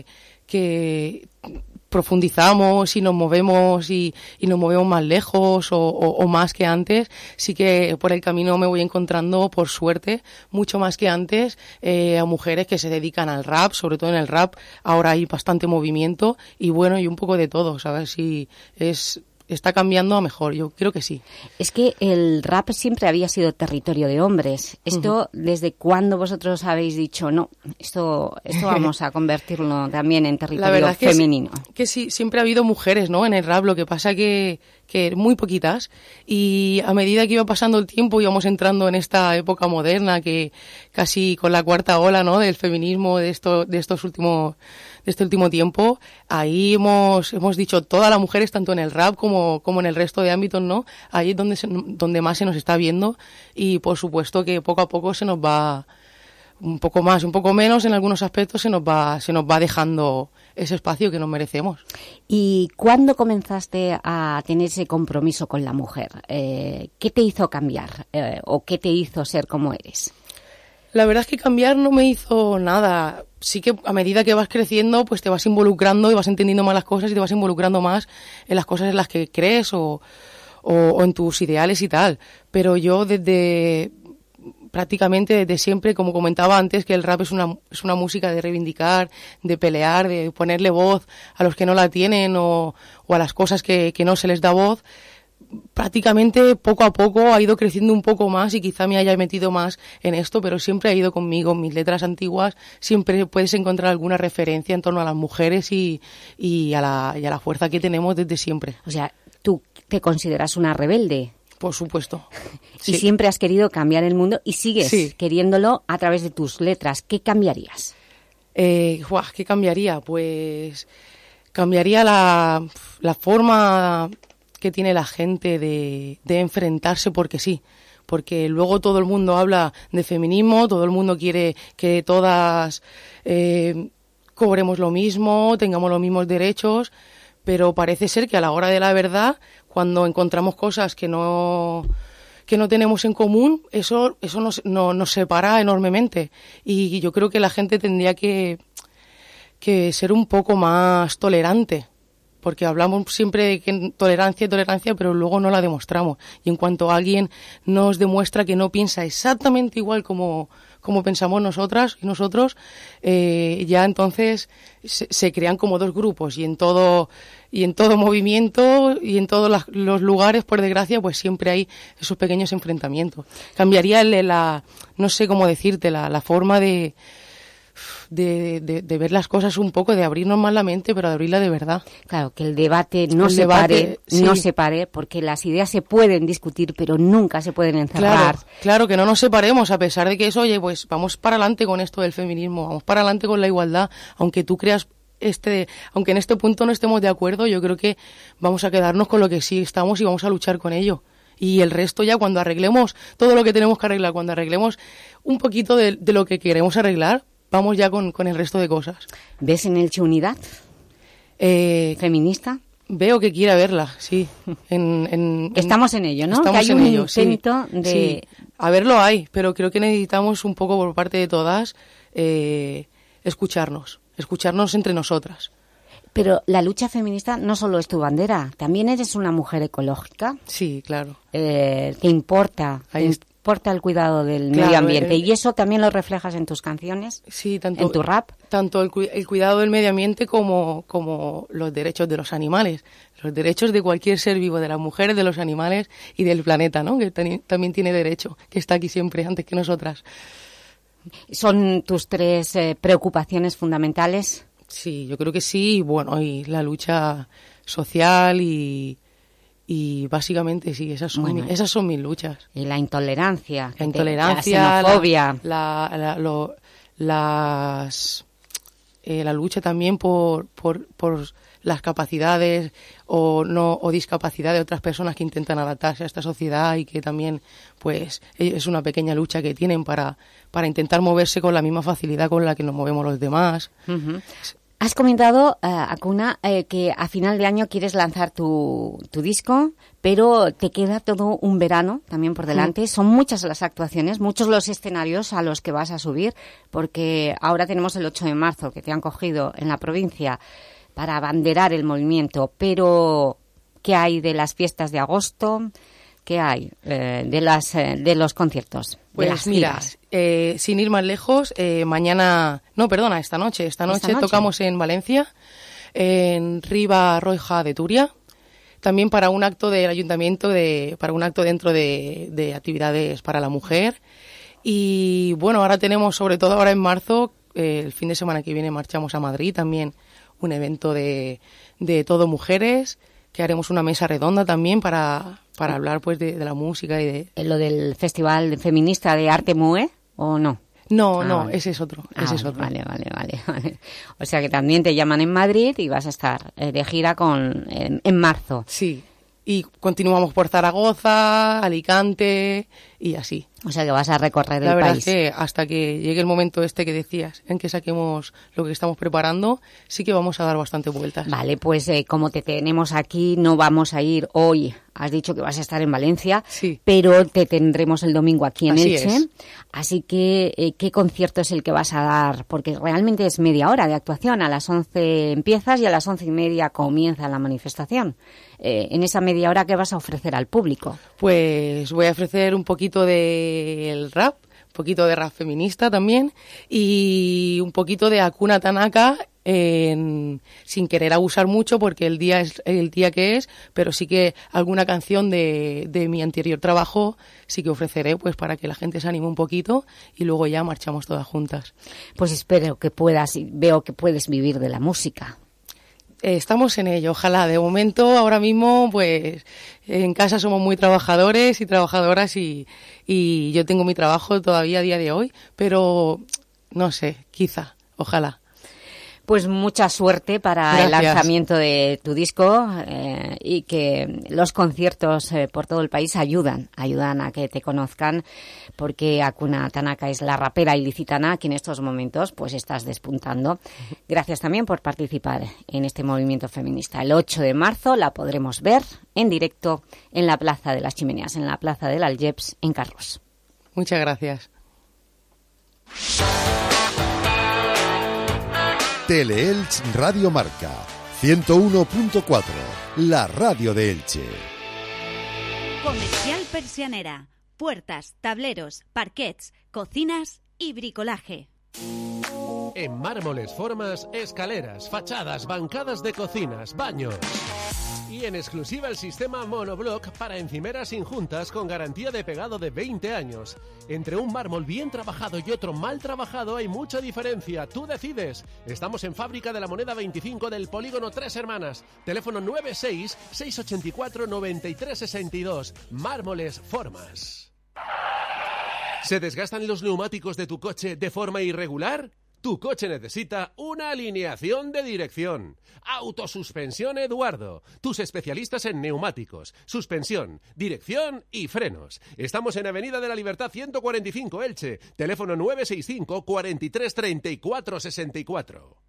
que profundizamos y nos movemos y, y nos movemos más lejos o, o, o más que antes, sí que por el camino me voy encontrando, por suerte, mucho más que antes, eh, a mujeres que se dedican al rap. Sobre todo en el rap ahora hay bastante movimiento y bueno, y un poco de todo, ¿sabes? Y es está cambiando a mejor, yo creo que sí. Es que el rap siempre había sido territorio de hombres. ¿Esto uh-huh. desde cuándo vosotros habéis dicho, no, esto esto vamos a convertirlo también en territorio La verdad es que femenino? Sí, que sí, siempre ha habido mujeres, ¿no?, en el rap, lo que pasa que, que muy poquitas, y a medida que iba pasando el tiempo íbamos entrando en esta época moderna, que casi con la cuarta ola, ¿no?, del feminismo de, esto, de estos últimos... de este último tiempo, ahí hemos hemos dicho todas las mujeres, tanto en el rap como, como en el resto de ámbitos, ¿no? Ahí es donde, se, donde más se nos está viendo, y por supuesto que poco a poco se nos va, un poco más, un poco menos en algunos aspectos, se nos va, se nos va dejando ese espacio que nos merecemos. ¿Y cuándo comenzaste a tener ese compromiso con la mujer? Eh, ¿Qué te hizo cambiar eh, o qué te hizo ser como eres? La verdad es que cambiar no me hizo nada. Sí que a medida que vas creciendo, pues te vas involucrando y vas entendiendo más las cosas y te vas involucrando más en las cosas en las que crees o, o, o en tus ideales y tal. Pero yo desde prácticamente desde siempre, como comentaba antes, que el rap es una es una música de reivindicar, de pelear, de ponerle voz a los que no la tienen o, o a las cosas que, que no se les da voz. Prácticamente poco a poco ha ido creciendo un poco más y quizá me haya metido más en esto, pero siempre ha ido conmigo. En mis letras antiguas siempre puedes encontrar alguna referencia en torno a las mujeres y, y, a, la, y a la fuerza que tenemos desde siempre. O sea, ¿tú te consideras una rebelde? Por supuesto. Y Sí. siempre has querido cambiar el mundo y sigues Sí. queriéndolo a través de tus letras. ¿Qué cambiarías? Eh, ¡guau! ¿Qué cambiaría? Pues cambiaría la, la forma que tiene la gente de, de enfrentarse porque sí, porque luego todo el mundo habla de feminismo, todo el mundo quiere que todas eh, cobremos lo mismo, tengamos los mismos derechos, pero parece ser que a la hora de la verdad, cuando encontramos cosas que no que no tenemos en común, eso eso nos, no, nos separa enormemente, y yo creo que la gente tendría que, que ser un poco más tolerante, porque hablamos siempre de que tolerancia, tolerancia, pero luego no la demostramos. Y en cuanto alguien nos demuestra que no piensa exactamente igual como, como pensamos nosotras y nosotros, eh, ya entonces se, se crean como dos grupos, y en todo y en todo movimiento y en todos las, los lugares, por desgracia, pues siempre hay esos pequeños enfrentamientos. Cambiaría el, la, no sé cómo decirte, la, la forma de De, de, de ver las cosas un poco, de abrirnos más la mente, pero de abrirla de verdad. Claro, que el debate no El se debate, pare, sí. no se pare, porque las ideas se pueden discutir, pero nunca se pueden encerrar. Claro, claro, que no nos separemos, a pesar de que eso, oye, pues vamos para adelante con esto del feminismo, vamos para adelante con la igualdad, aunque tú creas este, aunque en este punto no estemos de acuerdo, yo creo que vamos a quedarnos con lo que sí estamos y vamos a luchar con ello. Y el resto ya, cuando arreglemos todo lo que tenemos que arreglar, cuando arreglemos un poquito de, de lo que queremos arreglar, vamos ya con, con el resto de cosas. ¿Ves en Elche unidad eh, feminista? Veo que quiere verla, sí. En, en, Estamos en ello, ¿no? Estamos que hay en un ello, intento sí, de... sí. A verlo hay, pero creo que necesitamos un poco por parte de todas eh, escucharnos, escucharnos entre nosotras. Pero la lucha feminista no solo es tu bandera, también eres una mujer ecológica. Sí, claro. Eh, que importa, Ahí te es- importa el cuidado del Claro, medio ambiente. eh, ¿Y eso también lo reflejas en tus canciones? Sí, tanto, ¿En tu rap? Tanto el, cu- el cuidado del medio ambiente como, como los derechos de los animales, los derechos de cualquier ser vivo, de las mujeres, de los animales y del planeta, ¿no? Que tani- también tiene derecho, que está aquí siempre antes que nosotras. ¿Son tus tres eh, preocupaciones fundamentales? Sí, yo creo que sí, y bueno, y la lucha social y, y básicamente sí, esas son, Bueno, mi- esas son mis luchas. Y la intolerancia. que La te- intolerancia, la xenofobia. la, la, la- lo- las, eh, la lucha también por, por, por las capacidades o no o discapacidad de otras personas que intentan adaptarse a esta sociedad, y que también pues es una pequeña lucha que tienen para, para intentar moverse con la misma facilidad con la que nos movemos los demás. Ujú. Has comentado, uh, Acuna, eh, que a final de año quieres lanzar tu, tu disco, pero te queda todo un verano también por delante. Mm. Son muchas las actuaciones, muchos los escenarios a los que vas a subir, porque ahora tenemos el ocho de marzo, que te han cogido en la provincia para abanderar el movimiento, pero ¿qué hay de las fiestas de agosto? ¿Qué hay eh, de, las, eh, de los conciertos? Pues de las mira, giras? eh, sin ir más lejos, eh, mañana, no, perdona, esta noche, esta noche, ¿Esta noche? tocamos en Valencia, en Riba Roja de Turia. también para un acto del ayuntamiento, de, para un acto dentro de, de actividades para la mujer. Y bueno, ahora tenemos, sobre todo ahora en marzo, eh, el fin de semana que viene marchamos a Madrid también, un evento de, de todo mujeres, que haremos una mesa redonda también para, para hablar pues de, de la música y de... ¿Lo del Festival Feminista de Arte Mue o no? No, ah, no, vale. ese es otro, Ah, ese es otro. Vale, vale, vale, vale. O sea que también te llaman en Madrid y vas a estar eh, de gira con en, en marzo. Sí, y continuamos por Zaragoza, Alicante y así. O sea que vas a recorrer La el verdad país. es que hasta que llegue el momento este que decías, en que saquemos lo que estamos preparando, sí que vamos a dar bastante vueltas. Vale, pues eh, como te tenemos aquí, no vamos a ir hoy. Has dicho que vas a estar en Valencia, sí. pero te tendremos el domingo aquí en Así Elche. es. Así que, eh, ¿qué concierto es el que vas a dar? Porque realmente es media hora de actuación. A las once empiezas y a las once y media comienza la manifestación. Eh, en esa media hora, ¿qué vas a ofrecer al público? Pues voy a ofrecer un poquito del rap, un poquito de rap feminista también y un poquito de Hakuna Tanaka, en, sin querer abusar mucho porque el día es el día que es, pero sí que alguna canción de, de mi anterior trabajo sí que ofreceré pues para que la gente se anime un poquito y luego ya marchamos todas juntas. Pues espero que puedas, y veo que puedes vivir de la música. Estamos en ello, ojalá. De momento, ahora mismo, pues en casa somos muy trabajadores y trabajadoras y, y yo tengo mi trabajo todavía a día de hoy, pero no sé, quizá, ojalá. Pues mucha suerte para Gracias. el lanzamiento de tu disco eh, y que los conciertos eh, por todo el país ayudan, ayudan a que te conozcan, porque Hakuna Tanaka es la rapera ilicitana que en estos momentos pues estás despuntando. Gracias también por participar en este movimiento feminista. El ocho de marzo la podremos ver en directo en la Plaza de las Chimeneas, en la Plaza del Algeps, en Carros. Muchas gracias. Teleelch Radio Marca, ciento uno punto cuatro, la radio de Elche. Comercial Persianera. Puertas, tableros, parquets, cocinas y bricolaje. En mármoles, formas, escaleras, fachadas, bancadas de cocinas, baños. Y en exclusiva el sistema monoblock para encimeras sin juntas con garantía de pegado de veinte años. Entre un mármol bien trabajado y otro mal trabajado hay mucha diferencia. Tú decides. Estamos en Fábrica de la Moneda veinticinco del Polígono Tres Hermanas. Teléfono nueve seis, seis ocho cuatro, nueve tres seis dos. Mármoles, formas. ¿Se desgastan los neumáticos de tu coche de forma irregular? Tu coche necesita una alineación de dirección. Autosuspensión Eduardo. Tus especialistas en neumáticos, suspensión, dirección y frenos. Estamos en Avenida de la Libertad ciento cuarenta y cinco, Elche. Teléfono nueve seis cinco, cuatro tres, treinta y cuatro sesenta y cuatro.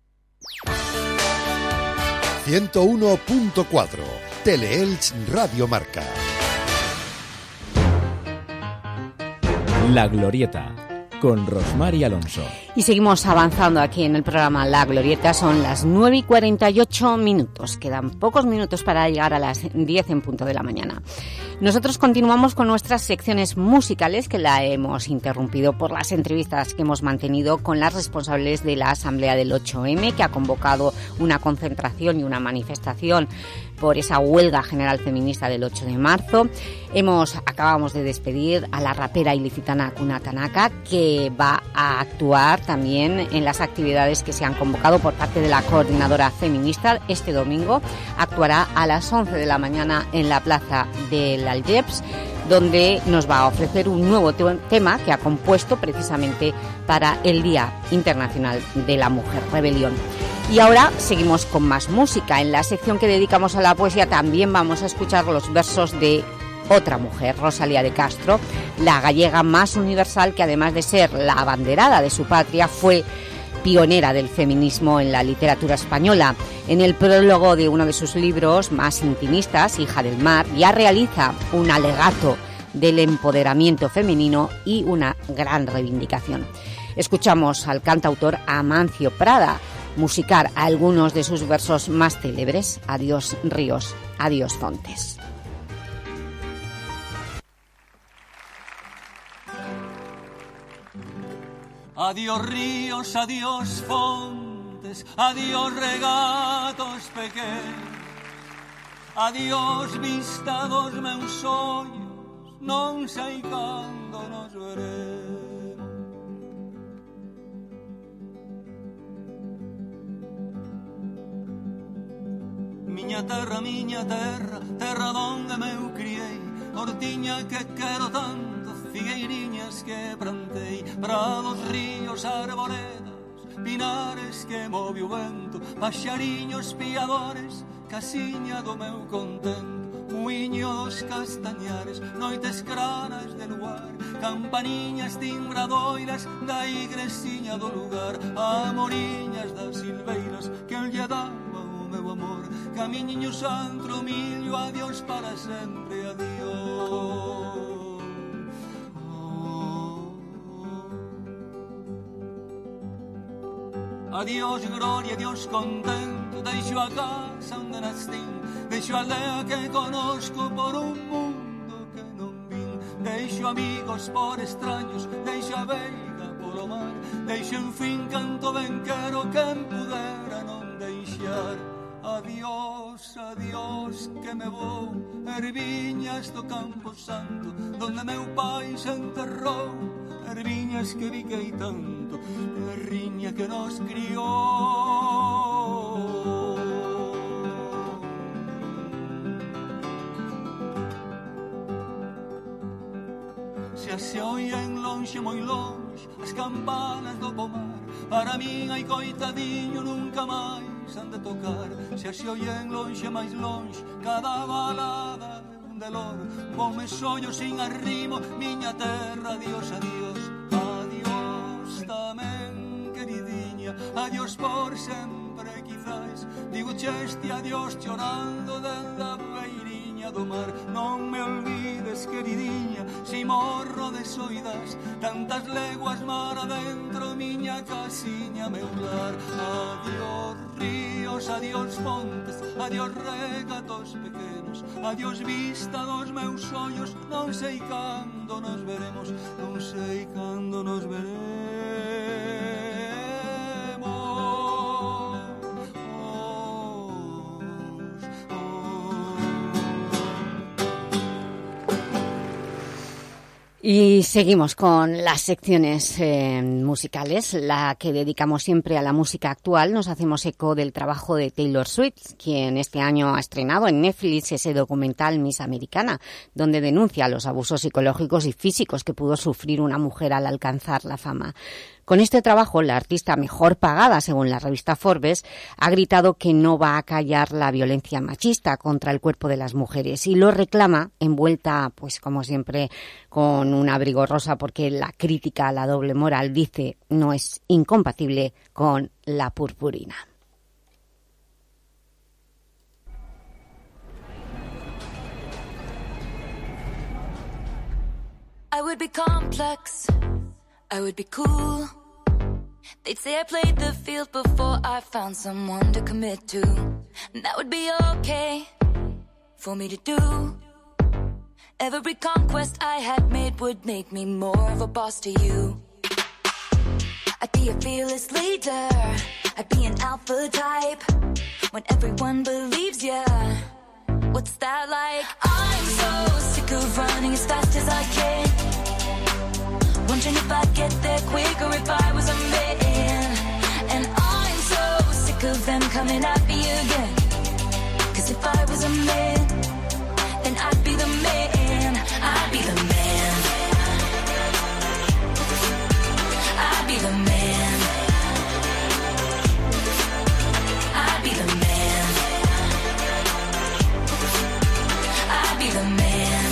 ciento uno punto cuatro. Teleelch Radio Marca. La Glorieta, con Rosmar y Alonso. Y seguimos avanzando aquí en el programa La Glorieta. Son las nueve y cuarenta y ocho minutos. Quedan pocos minutos para llegar a las diez en punto de la mañana. Nosotros continuamos con nuestras secciones musicales, que la hemos interrumpido por las entrevistas que hemos mantenido con las responsables de la Asamblea del ocho eme, que ha convocado una concentración y una manifestación por esa huelga general feminista del ocho de marzo. Hemos, acabamos de despedir a la rapera ilicitana Hakuna Tanaka, que va a actuar también en las actividades que se han convocado por parte de la coordinadora feminista. Este domingo actuará a las once de la mañana en la Plaza del Algeps, donde nos va a ofrecer un nuevo te- tema que ha compuesto precisamente para el Día Internacional de la Mujer, Rebelión. Y ahora seguimos con más música. En la sección que dedicamos a la poesía también vamos a escuchar los versos de otra mujer, Rosalía de Castro, la gallega más universal, que además de ser la abanderada de su patria, fue pionera del feminismo en la literatura española. En el prólogo de uno de sus libros más intimistas, Hija del Mar, ya realiza un alegato del empoderamiento femenino y una gran reivindicación. Escuchamos al cantautor Amancio Prada musicar algunos de sus versos más célebres. Adiós ríos, adiós fontes. Adiós ríos, adiós fontes, adiós regatos pequeños, Adiós vista dos meus ollos, non sei cando nos veremos. Miña terra, miña terra, terra donde me eu criei, hortiña que quero tanto, figueiriñas que plantei, prados, ríos, arboredas, pinares que move o vento, paxariños piadores, casiña do meu contento, muiños castañares, noites claras de luar, campaniñas timbradoiras da igresiña do lugar, amoriñas das silveiras que eu lle daba o meu amor, camiñiño santro millo, adiós para sempre, adiós. Adiós gloria, adiós contento, deixo a casa onde nastín, deixo a aldea que conozco por un mundo que non vin, deixo amigos por extraños, deixo a veiga polo mar, deixo en fin canto ben quero, quen pudera non deixar. Adiós, adiós, que me vou, erviñas do Campo Santo, donde meu pai se enterrou, erviñas que viquei tanto, terriña que nos criou. Se se oyen lonxe, moi lonxe, as campanas do pomar, para min hai coitadiño nunca máis han de tocar. Se se oyen lonxe, máis lonxe, cada balada un delor, come soño sin arrimo, miña terra, adiós, adiós, adiós tamén, queridinha, adiós por sempre, quizás, digo este adiós chorando dende a beiriña do mar, non me olvides, queridinha, si morro de soidas, tantas leguas mar adentro, miña casiña, meu lar. Adiós ríos, adiós montes, adiós regatos pequenos, adiós vista dos meus ollos, non sei cando nos veremos, non sei cando nos veremos. Y seguimos con las secciones eh, musicales, la que dedicamos siempre a la música actual. Nos hacemos eco del trabajo de Taylor Swift, quien este año ha estrenado en Netflix ese documental Miss Americana, donde denuncia los abusos psicológicos y físicos que pudo sufrir una mujer al alcanzar la fama. Con este trabajo, la artista mejor pagada, según la revista Forbes, ha gritado que no va a callar la violencia machista contra el cuerpo de las mujeres y lo reclama envuelta, pues como siempre, con un abrigo rosa, porque la crítica a la doble moral, dice, no es incompatible con la purpurina. I would be complex, I would be cool. They'd say I played the field before I found someone to commit to. And that would be okay for me to do. Every conquest I had made would make me more of a boss to you. I'd be a fearless leader, I'd be an alpha type. When everyone believes ya, what's that like? I'm so sick of running as fast as I can, wondering if I'd get there quicker if I was a man. And I'm so sick of them coming at me again, 'cause if I was a man, then I'd be the man, I'd be the man, I'd be the man, I'd be the man, I'd be the man.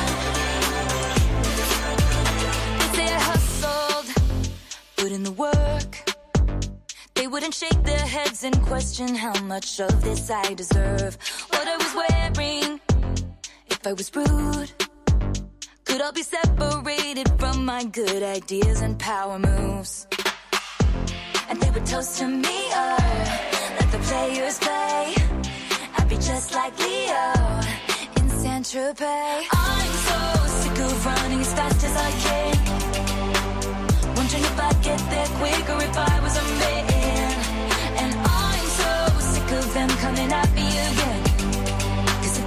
They say I hustled, put in the work. They wouldn't shake their heads and question how much of this I deserve. What I was wearing, if I was rude, could all be separated from my good ideas and power moves. And they would toast to me, oh, let the players play. I'd be just like Leo in Saint-Tropez. I'm so sick of running as fast as I can, wondering if I'd get there quicker if I was a man. And I'm so sick of them coming at me again, 'cause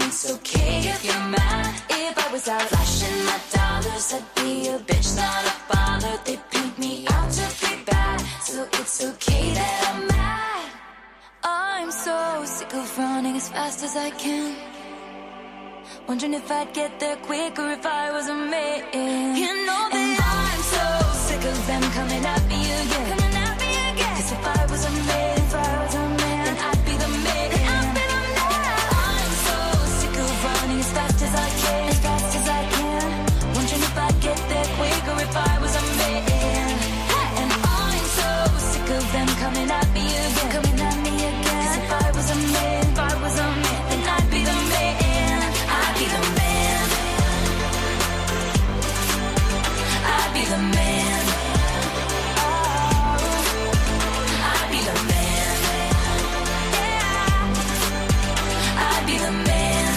it's okay if you're mad. If I was out flashing my dollars, I'd be a bitch, not a bother. They paint me out to be bad, so it's okay that I'm mad. I'm so sick of running as fast as I can, wondering if I'd get there quicker if I was a man. You know that and I'm so sick of them coming at me again, coming at me again. 'Cause if I was a man, if I was a man, then I'd be the man. Then I'd be the man. I'm so sick of running as fast as I can, as fast as I can, wondering if I'd get there quicker if I was a man. And I'm so sick of them coming at me again, coming at me again. 'Cause if I was a man, if I was a man, then I'd be the man. I'd be the man. I'd be the man. Oh, I'd be the man. Yeah. I'd be the man.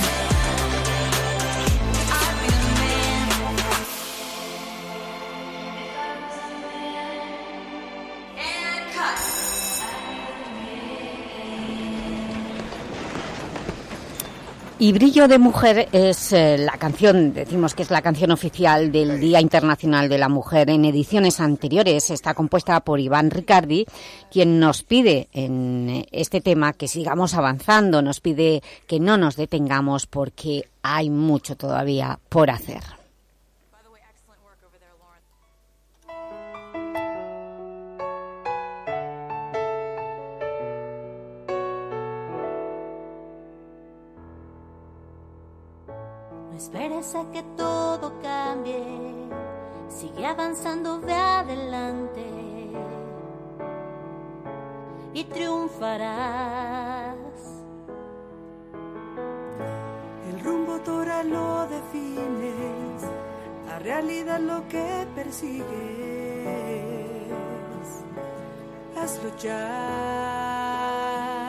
I'd be the man. And cut. Y Brillo de Mujer es eh, la canción, decimos que es la canción oficial del Día Internacional de la Mujer. En ediciones anteriores está compuesta por Iván Riccardi, quien nos pide en este tema que sigamos avanzando, nos pide que no nos detengamos porque hay mucho todavía por hacer. Esperes a que todo cambie, sigue avanzando, ve adelante y triunfarás. El rumbo tú ahora lo defines, la realidad lo que persigues. Hazlo ya.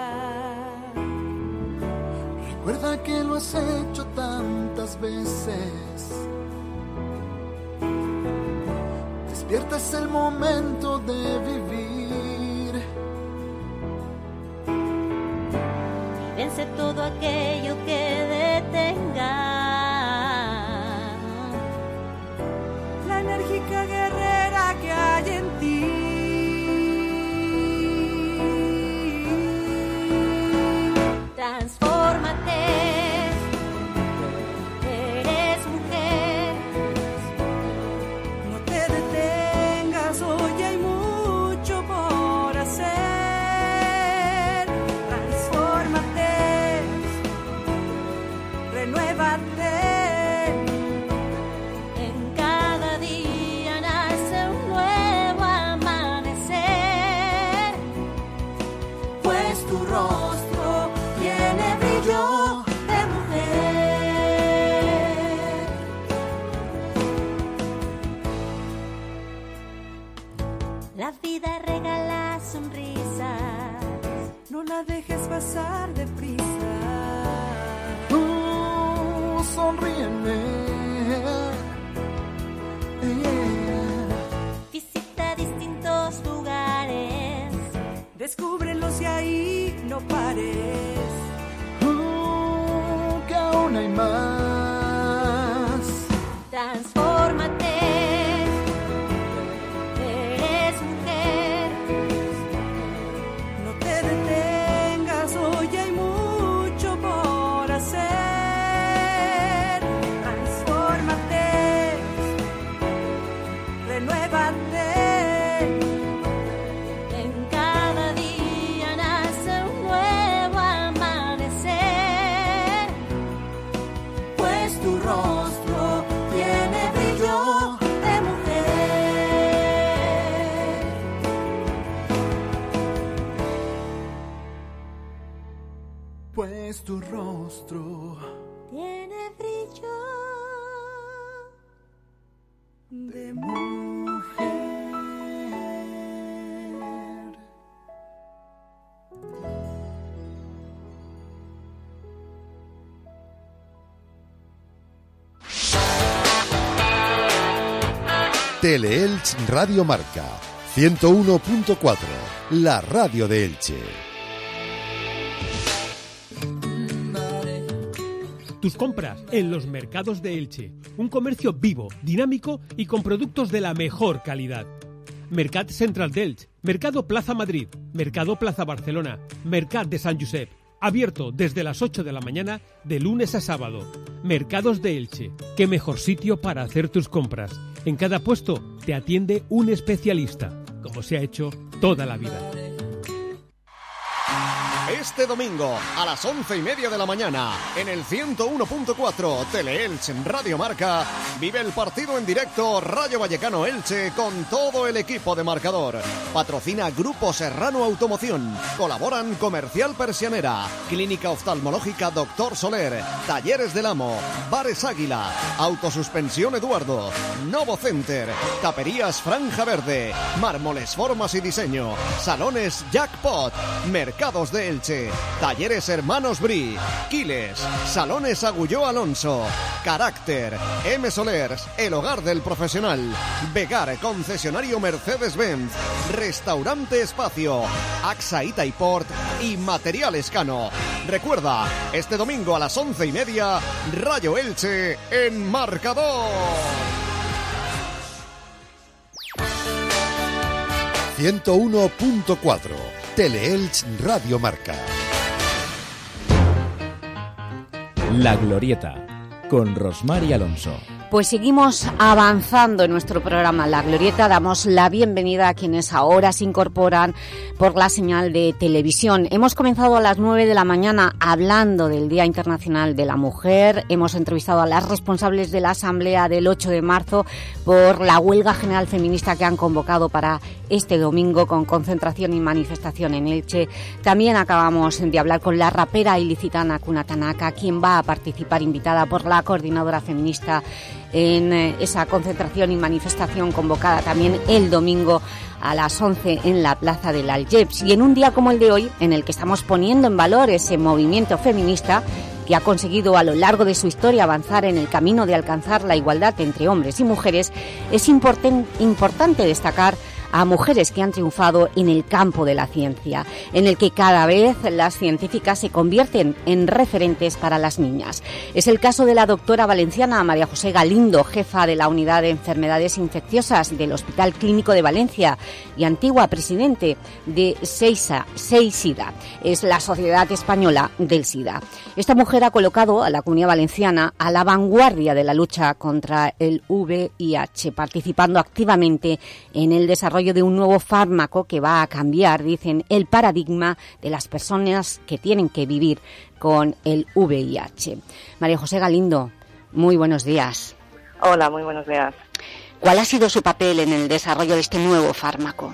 Recuerda que lo has hecho tantas veces. Despierta, es el momento de vivir. Y vence todo aquello que detenga la enérgica guerrera que hay en ti. Transfórmate, eres mujer. No te detengas, hoy hay mucho por hacer. Transfórmate, renuévate. En cada día nace un nuevo amanecer, pues tu rostro tiene brillo de mujer. La vida regala sonrisas, no la dejes pasar deprisa. Uh, sonríeme. Yeah. Visita distintos lugares, descúbrelos y ahí no pares. Uh, que aún hay más. Transfórmate, eres mujer. No te detengas, hoy hay mucho por hacer. Transfórmate, renuévate. En cada día nace un nuevo amanecer, pues tu rostro tiene brillo de mujer. Pues tu rostro tiene brillo de mujer. Teleelch Radio Marca ciento uno punto cuatro, la radio de Elche. tus compras en los mercados de Elche. Un comercio vivo, dinámico y con productos de la mejor calidad. Mercat Central d'Elche, Mercado Plaza Madrid, Mercado Plaza Barcelona, Mercat de Sant Josep. Abierto desde las ocho de la mañana de lunes a sábado. Mercados de Elche. Qué mejor sitio para hacer tus compras. En cada puesto te atiende un especialista, como se ha hecho toda la vida. Este domingo, a las once y media de la mañana, en el ciento uno punto cuatro Tele-Elche Radio Marca, vive el partido en directo Rayo Vallecano Elche con todo el equipo de marcador. Patrocina Grupo Serrano Automoción. Colaboran Comercial Persianera, Clínica Oftalmológica Doctor Soler, Talleres del Amo, Bares Águila, Autosuspensión Eduardo, Novo Center, Taperías Franja Verde, Mármoles Formas y Diseño, Salones Jackpot, Mercados de Elche, Talleres Hermanos Bri, Quiles, Salones Agulló Alonso, Carácter, M. Solers, El Hogar del Profesional, Vegar, concesionario Mercedes-Benz, Restaurante Espacio, AXA Itaiport y Material Escano. Recuerda, este domingo a las once y media, Rayo Elche en marcador. ciento uno punto cuatro Tele-Elche Radio Marca. La Glorieta, con Rosmar y Alonso. Pues seguimos avanzando en nuestro programa La Glorieta. Damos la bienvenida a quienes ahora se incorporan por la señal de televisión. Hemos comenzado a las nueve de la mañana hablando del Día Internacional de la Mujer. Hemos entrevistado a las responsables de la Asamblea del ocho de marzo por la huelga general feminista que han convocado para este domingo con concentración y manifestación en Elche. También acabamos de hablar con la rapera ilicitana Kuna Tanaka, quien va a participar invitada por la coordinadora feminista en esa concentración y manifestación convocada también el domingo a las once en la Plaza del Algeps. Y en un día como el de hoy, en el que estamos poniendo en valor ese movimiento feminista que ha conseguido a lo largo de su historia avanzar en el camino de alcanzar la igualdad entre hombres y mujeres, es importen, importante destacar a mujeres que han triunfado en el campo de la ciencia, en el que cada vez las científicas se convierten en referentes para las niñas. Es el caso de la doctora valenciana María José Galindo, jefa de la Unidad de Enfermedades Infecciosas del Hospital Clínico de Valencia y antigua presidente de SEISA, SEISIDA, es la Sociedad Española del SIDA. Esta mujer ha colocado a la Comunidad Valenciana a la vanguardia de la lucha contra el V I H, participando activamente en el desarrollo de un nuevo fármaco que va a cambiar, dicen, el paradigma de las personas que tienen que vivir con el V I H. María José Galindo, muy buenos días. Hola, muy buenos días. ¿Cuál ha sido su papel en el desarrollo de este nuevo fármaco?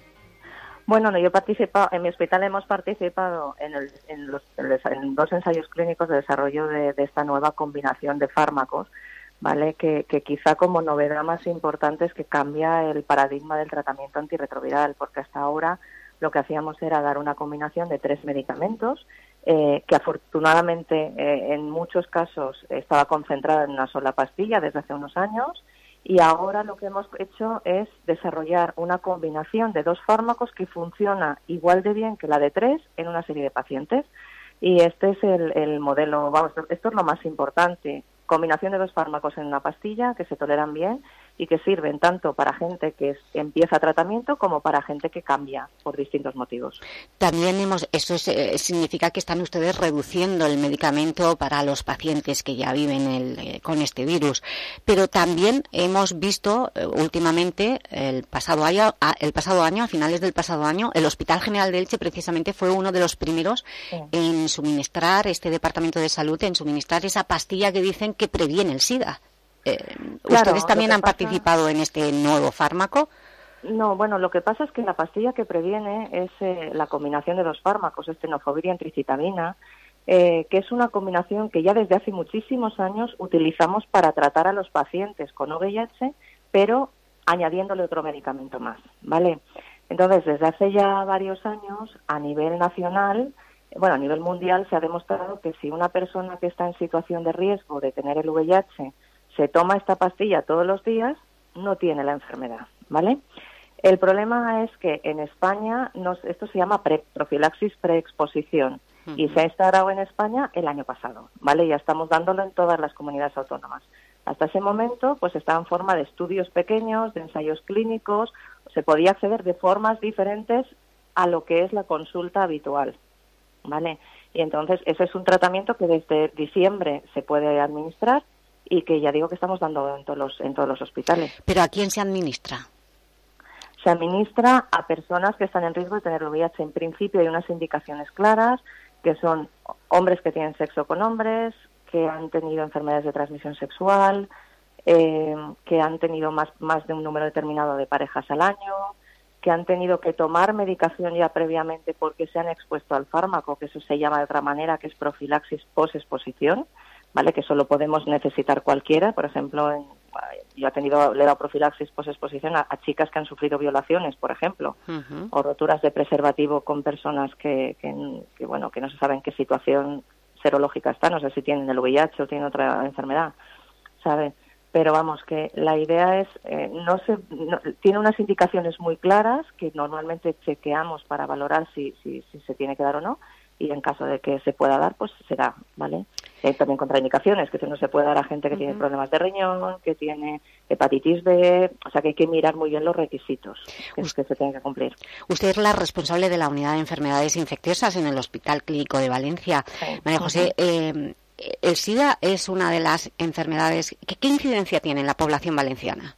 Bueno, no, yo participo, en mi hospital hemos participado en, el, en, los, en dos ensayos clínicos de desarrollo de, de esta nueva combinación de fármacos, ¿vale? Que, que quizá como novedad más importante es que cambia el paradigma del tratamiento antirretroviral, porque hasta ahora lo que hacíamos era dar una combinación de tres medicamentos eh, que afortunadamente eh, en muchos casos estaba concentrada en una sola pastilla desde hace unos años, y ahora lo que hemos hecho es desarrollar una combinación de dos fármacos que funciona igual de bien que la de tres en una serie de pacientes. Y este es el, el modelo, vamos, esto es lo más importante. Combinación de dos fármacos en una pastilla que se toleran bien y que sirven tanto para gente que es, empieza tratamiento como para gente que cambia por distintos motivos. También hemos, eso es, eh, significa que están ustedes reduciendo el medicamento para los pacientes que ya viven el, eh, con este virus, pero también hemos visto eh, últimamente el pasado año, a, el pasado año, a finales del pasado año, el Hospital General de Elche precisamente fue uno de los primeros sí. en suministrar, este Departamento de Salud, en suministrar esa pastilla que dicen que previene el SIDA. Eh, claro, ¿Ustedes también han pasa... participado en este nuevo fármaco? No, bueno, lo que pasa es que la pastilla que previene es eh, la combinación de dos fármacos, es tenofovir y antricitabina, eh, que es una combinación que ya desde hace muchísimos años utilizamos para tratar a los pacientes con V I H, pero añadiéndole otro medicamento más, ¿vale? Entonces, desde hace ya varios años, a nivel nacional, bueno, a nivel mundial, se ha demostrado que si una persona que está en situación de riesgo de tener el V I H se toma esta pastilla todos los días, no tiene la enfermedad, ¿vale? El problema es que en España nos, esto se llama pre, profilaxis preexposición, Uh-huh. Y se ha instaurado en España el año pasado, ¿vale? Ya estamos dándolo en todas las comunidades autónomas. Hasta ese momento, pues estaba en forma de estudios pequeños, de ensayos clínicos, se podía acceder de formas diferentes a lo que es la consulta habitual, ¿vale? Y entonces ese es un tratamiento que desde diciembre se puede administrar y que ya digo que estamos dando en todos los, en todos los hospitales. ¿Pero a quién se administra? Se administra a personas que están en riesgo de tener V I H. En principio hay unas indicaciones claras, que son hombres que tienen sexo con hombres, que han tenido enfermedades de transmisión sexual, eh, que han tenido más, más de un número determinado de parejas al año, que han tenido que tomar medicación ya previamente porque se han expuesto al fármaco, que eso se llama de otra manera, que es profilaxis post-exposición, ¿vale? Que eso lo podemos necesitar cualquiera. Por ejemplo, en, yo he tenido, le he dado profilaxis post-exposición a, a chicas que han sufrido violaciones, por ejemplo, uh-huh. o roturas de preservativo con personas que, que, que, bueno, que no se sabe en qué situación serológica están, no sé si tienen el V I H o tienen otra enfermedad, ¿sabe? Pero vamos, que la idea es, eh, no se, no, tiene unas indicaciones muy claras que normalmente chequeamos para valorar si, si, si se tiene que dar o no, y en caso de que se pueda dar, pues será, ¿vale? Hay también contraindicaciones, que no se puede dar a gente que uh-huh. tiene problemas de riñón, que tiene hepatitis B, o sea que hay que mirar muy bien los requisitos que, que se tienen que cumplir. Usted es la responsable de la unidad de enfermedades infecciosas en el Hospital Clínico de Valencia. Sí. María José, uh-huh. eh, el SIDA es una de las enfermedades, ¿qué, qué incidencia tiene en la población valenciana?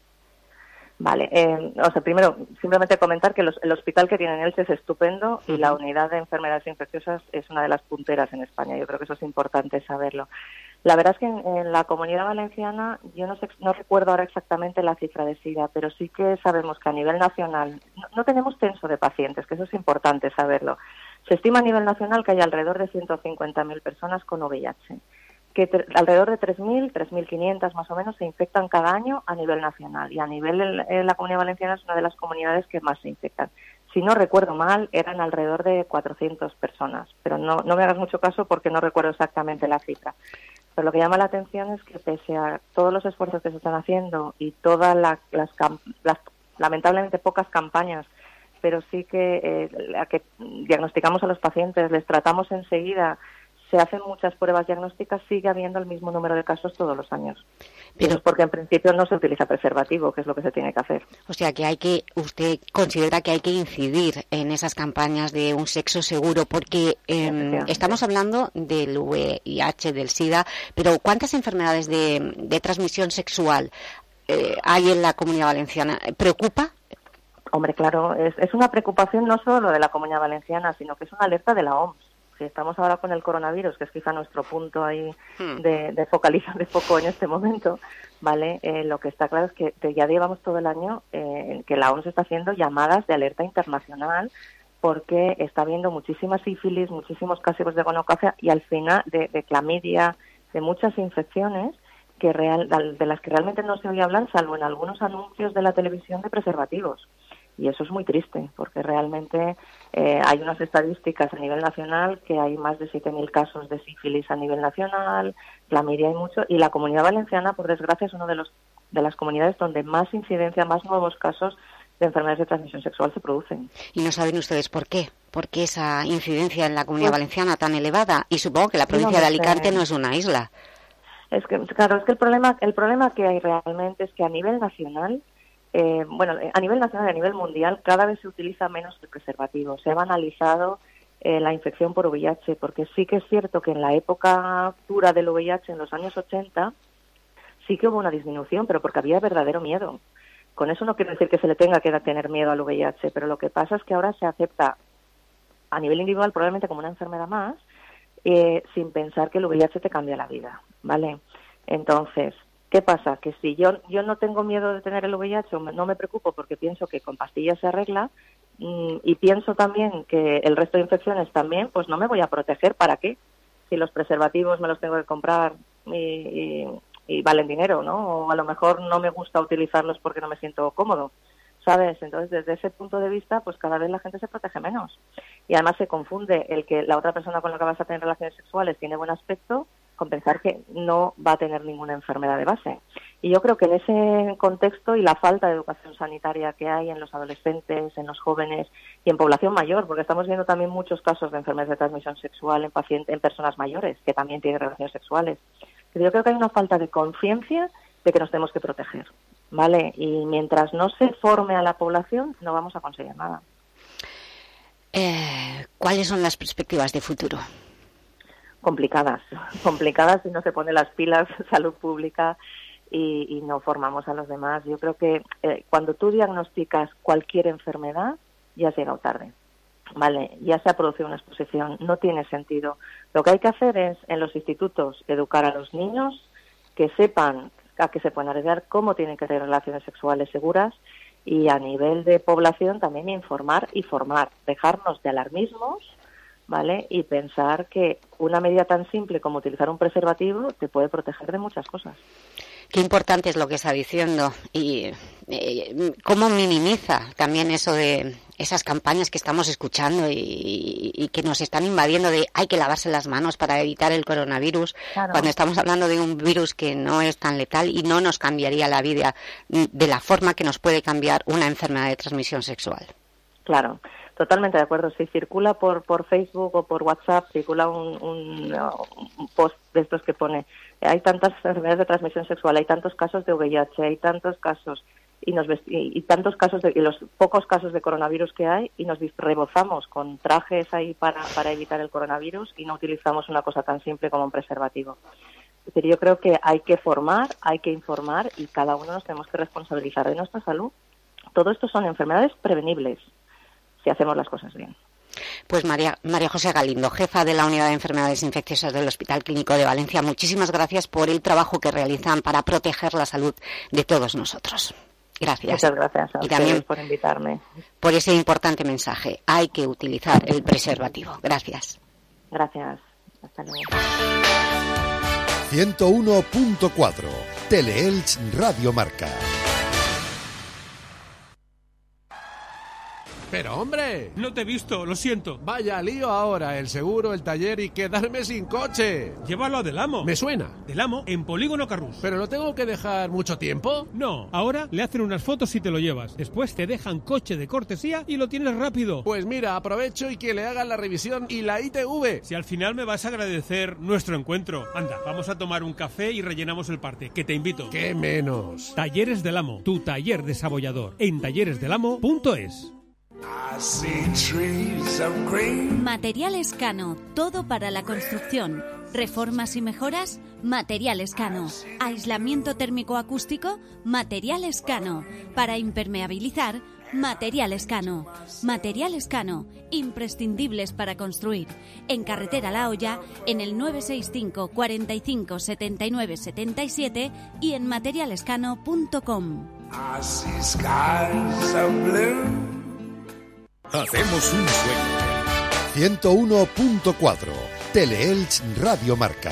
Vale, eh, o sea, primero, simplemente comentar que los, el hospital que tiene en Elche es estupendo y la unidad de enfermedades infecciosas es una de las punteras en España. Yo creo que eso es importante saberlo. La verdad es que en, en la Comunidad Valenciana, yo no sé, no recuerdo ahora exactamente la cifra de SIDA, pero sí que sabemos que a nivel nacional no, no tenemos censo de pacientes, que eso es importante saberlo. Se estima a nivel nacional que hay alrededor de ciento cincuenta mil personas con V I H. Que tre- alrededor de tres mil, tres mil quinientas más o menos se infectan cada año a nivel nacional, y a nivel en la Comunidad Valenciana es una de las comunidades que más se infectan. Si no recuerdo mal, eran alrededor de cuatrocientas personas, pero no, no me hagas mucho caso porque no recuerdo exactamente la cifra. Pero lo que llama la atención es que pese a todos los esfuerzos que se están haciendo y todas la, las, las lamentablemente pocas campañas, pero sí que, eh, a que diagnosticamos a los pacientes, les tratamos enseguida, se hacen muchas pruebas diagnósticas, sigue habiendo el mismo número de casos todos los años. Pero es porque en principio no se utiliza preservativo, que es lo que se tiene que hacer. O sea, que hay que, usted considera que hay que incidir en esas campañas de un sexo seguro, porque eh, estamos hablando del V I H, del SIDA, pero ¿cuántas enfermedades de, de transmisión sexual eh, hay en la Comunidad Valenciana? ¿Preocupa? Hombre, claro, es, es una preocupación no solo de la Comunidad Valenciana, sino que es una alerta de la O M S. Si estamos ahora con el coronavirus, que es quizá nuestro punto ahí de, de focalizar de foco en este momento, ¿vale? Eh, lo que está claro es que ya llevamos todo el año eh, que la O M S está haciendo llamadas de alerta internacional porque está habiendo muchísimas sífilis, muchísimos casos de gonorrea y al final de, de clamidia, de muchas infecciones que real, de las que realmente no se oye hablar, salvo en algunos anuncios de la televisión de preservativos. Y eso es muy triste, porque realmente eh, hay unas estadísticas a nivel nacional que hay más de siete mil casos de sífilis a nivel nacional, clamidia hay mucho, y la Comunidad Valenciana, por desgracia, es una de, los, de las comunidades donde más incidencia, más nuevos casos de enfermedades de transmisión sexual se producen. ¿Y no saben ustedes por qué? ¿Por qué esa incidencia en la Comunidad pues, Valenciana tan elevada? Y supongo que la provincia no, no de Alicante sé. no es una isla. Es que, claro, es que el problema, el problema que hay realmente es que a nivel nacional, Eh, bueno, a nivel nacional y a nivel mundial cada vez se utiliza menos el preservativo. Se ha banalizado eh, la infección por V I H, porque sí que es cierto que en la época dura del V I H, en los años ochenta, sí que hubo una disminución, pero porque había verdadero miedo. Con eso no quiero decir que se le tenga que tener miedo al V I H, pero lo que pasa es que ahora se acepta a nivel individual probablemente como una enfermedad más, eh, sin pensar que el V I H te cambia la vida, ¿vale? Entonces, ¿qué pasa? Que si yo yo no tengo miedo de tener el V I H, o no me preocupo porque pienso que con pastillas se arregla, mmm, y pienso también que el resto de infecciones también, pues no me voy a proteger. ¿Para qué? Si los preservativos me los tengo que comprar y, y, y valen dinero, ¿no? O a lo mejor no me gusta utilizarlos porque no me siento cómodo, ¿sabes? Entonces, desde ese punto de vista, pues cada vez la gente se protege menos. Y además se confunde el que la otra persona con la que vas a tener relaciones sexuales tiene buen aspecto con pensar que no va a tener ninguna enfermedad de base. Y yo creo que en ese contexto y la falta de educación sanitaria que hay en los adolescentes, en los jóvenes y en población mayor, porque estamos viendo también muchos casos de enfermedades de transmisión sexual en pacientes, en personas mayores que también tienen relaciones sexuales. Pero yo creo que hay una falta de conciencia de que nos tenemos que proteger, ¿vale? Y mientras no se forme a la población, no vamos a conseguir nada. Eh, ¿Cuáles son las perspectivas de futuro? Complicadas, complicadas si no se pone las pilas salud pública y, y no formamos a los demás. Yo creo que eh, cuando tú diagnosticas cualquier enfermedad, ya has llegado tarde, ¿vale? Ya se ha producido una exposición, no tiene sentido. Lo que hay que hacer es, en los institutos, educar a los niños que sepan a qué se pueden arriesgar, cómo tienen que tener relaciones sexuales seguras, y a nivel de población también informar y formar, dejarnos de alarmismos, ¿vale? Y pensar que una medida tan simple como utilizar un preservativo te puede proteger de muchas cosas. Qué importante es lo que está diciendo y eh, cómo minimiza también eso de esas campañas que estamos escuchando y, y que nos están invadiendo de hay que lavarse las manos para evitar el coronavirus, claro, cuando estamos hablando de un virus que no es tan letal y no nos cambiaría la vida de la forma que nos puede cambiar una enfermedad de transmisión sexual. Claro, totalmente de acuerdo. Si circula por por Facebook o por WhatsApp, circula un, un, un post de estos que pone hay tantas enfermedades de transmisión sexual, hay tantos casos de V I H, hay tantos casos y nos vesti- y tantos casos de y los pocos casos de coronavirus que hay y nos rebozamos con trajes ahí para para evitar el coronavirus y no utilizamos una cosa tan simple como un preservativo. Es decir, yo creo que hay que formar, hay que informar y cada uno nos tenemos que responsabilizar de nuestra salud. Todo esto son enfermedades prevenibles si hacemos las cosas bien. Pues María, María José Galindo, jefa de la Unidad de Enfermedades Infecciosas del Hospital Clínico de Valencia, muchísimas gracias por el trabajo que realizan para proteger la salud de todos nosotros. Gracias. Muchas gracias a y ustedes también por invitarme. Por ese importante mensaje. Hay que utilizar el preservativo. Gracias. Gracias. Hasta luego. ciento uno punto cuatro Teleelch Radio Marca. Pero hombre, no te he visto, lo siento. Vaya lío ahora, el seguro, el taller y quedarme sin coche. Llévalo a Del Amo. Me suena. Del Amo en Polígono Carrús. ¿Pero lo tengo que dejar mucho tiempo? No, ahora le hacen unas fotos y te lo llevas. Después te dejan coche de cortesía y lo tienes rápido. Pues mira, aprovecho y que le hagan la revisión y la I T V. Si al final me vas a agradecer nuestro encuentro. Anda, vamos a tomar un café y rellenamos el parte, que te invito. ¡Qué menos! Talleres Del Amo, tu taller desabollador. En talleres del amo punto es. Materiales Cano, todo para la construcción. Reformas y mejoras, Materiales Cano. Aislamiento térmico acústico, Materiales Cano. Para impermeabilizar, Materiales Cano. Materiales Cano, imprescindibles para construir. En Carretera La Hoya, en el nueve seis cinco, cuarenta y cinco, setenta y nueve, setenta y siete y en materiales cano punto com. Hacemos un sueño. ciento uno punto cuatro Teleelch Radio Marca.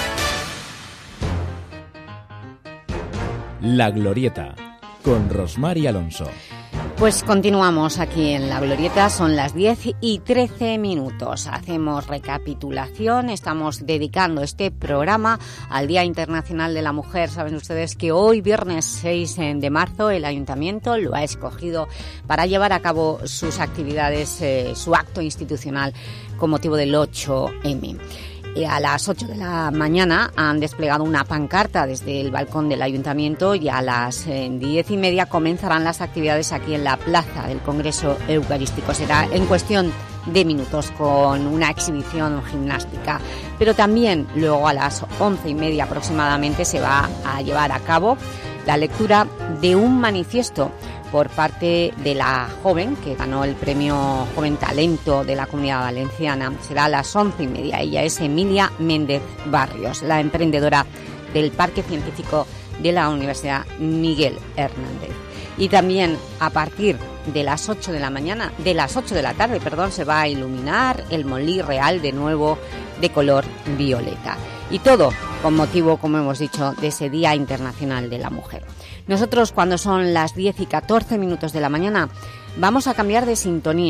La Glorieta con Rosmar y Alonso. Pues continuamos aquí en La Glorieta, son las diez y trece minutos. Hacemos recapitulación, estamos dedicando este programa al Día Internacional de la Mujer. Saben ustedes que hoy, viernes seis de marzo, el Ayuntamiento lo ha escogido para llevar a cabo sus actividades, eh, su acto institucional con motivo del ocho eme. Y a las ocho de la mañana han desplegado una pancarta desde el balcón del Ayuntamiento y a las eh, diez y media comenzarán las actividades aquí en la Plaza del Congreso Eucarístico. Será en cuestión de minutos con una exhibición gimnástica. Pero también luego a las once y media aproximadamente se va a llevar a cabo la lectura de un manifiesto por parte de la joven que ganó el premio Joven Talento de la Comunidad Valenciana. Será a las once y media. Ella es Emilia Méndez Barrios, la emprendedora del Parque Científico de la Universidad Miguel Hernández. Y también a partir de las ocho de la mañana, de las ocho de la tarde, perdón, se va a iluminar el Molí Real de nuevo de color violeta. Y todo con motivo, como hemos dicho, de ese Día Internacional de la Mujer. Nosotros, cuando son las diez y catorce minutos de la mañana, vamos a cambiar de sintonía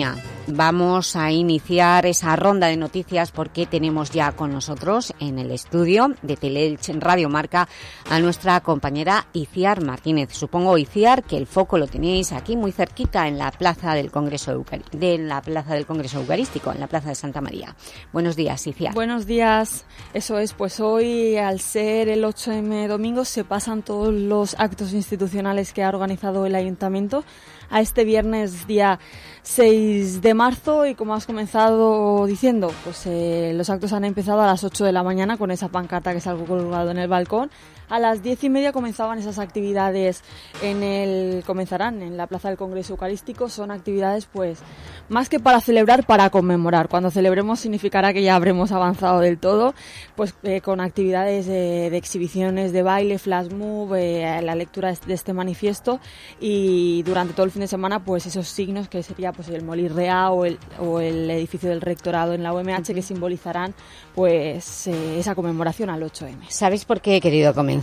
vamos a iniciar esa ronda de noticias porque tenemos ya con nosotros en el estudio de Teleelch en Radio Marca a nuestra compañera Iciar Martínez. Supongo, Iciar, que el foco lo tenéis aquí muy cerquita en la Plaza del Congreso Eucar- de la Plaza del Congreso Eucarístico, en la Plaza de Santa María. Buenos días, Iciar. Buenos días. Eso es, pues hoy, al ser el ocho eme domingo, se pasan todos los actos institucionales que ha organizado el Ayuntamiento a este viernes día seis de marzo y como has comenzado diciendo, pues eh, los actos han empezado a las ocho de la mañana con esa pancarta que salgo colgado en el balcón. A las diez y media comenzaban esas actividades en el comenzarán en la Plaza del Congreso Eucarístico. Son actividades pues más que para celebrar, para conmemorar. Cuando celebremos significará que ya habremos avanzado del todo, pues eh, con actividades de, de exhibiciones de baile, flash mob, eh, la lectura de este manifiesto y durante todo el fin de semana pues esos signos que sería pues el Molí Real o el, o el edificio del rectorado en la U M H que simbolizarán pues eh, esa conmemoración al ocho eme. ¿Sabéis por qué he querido comenzar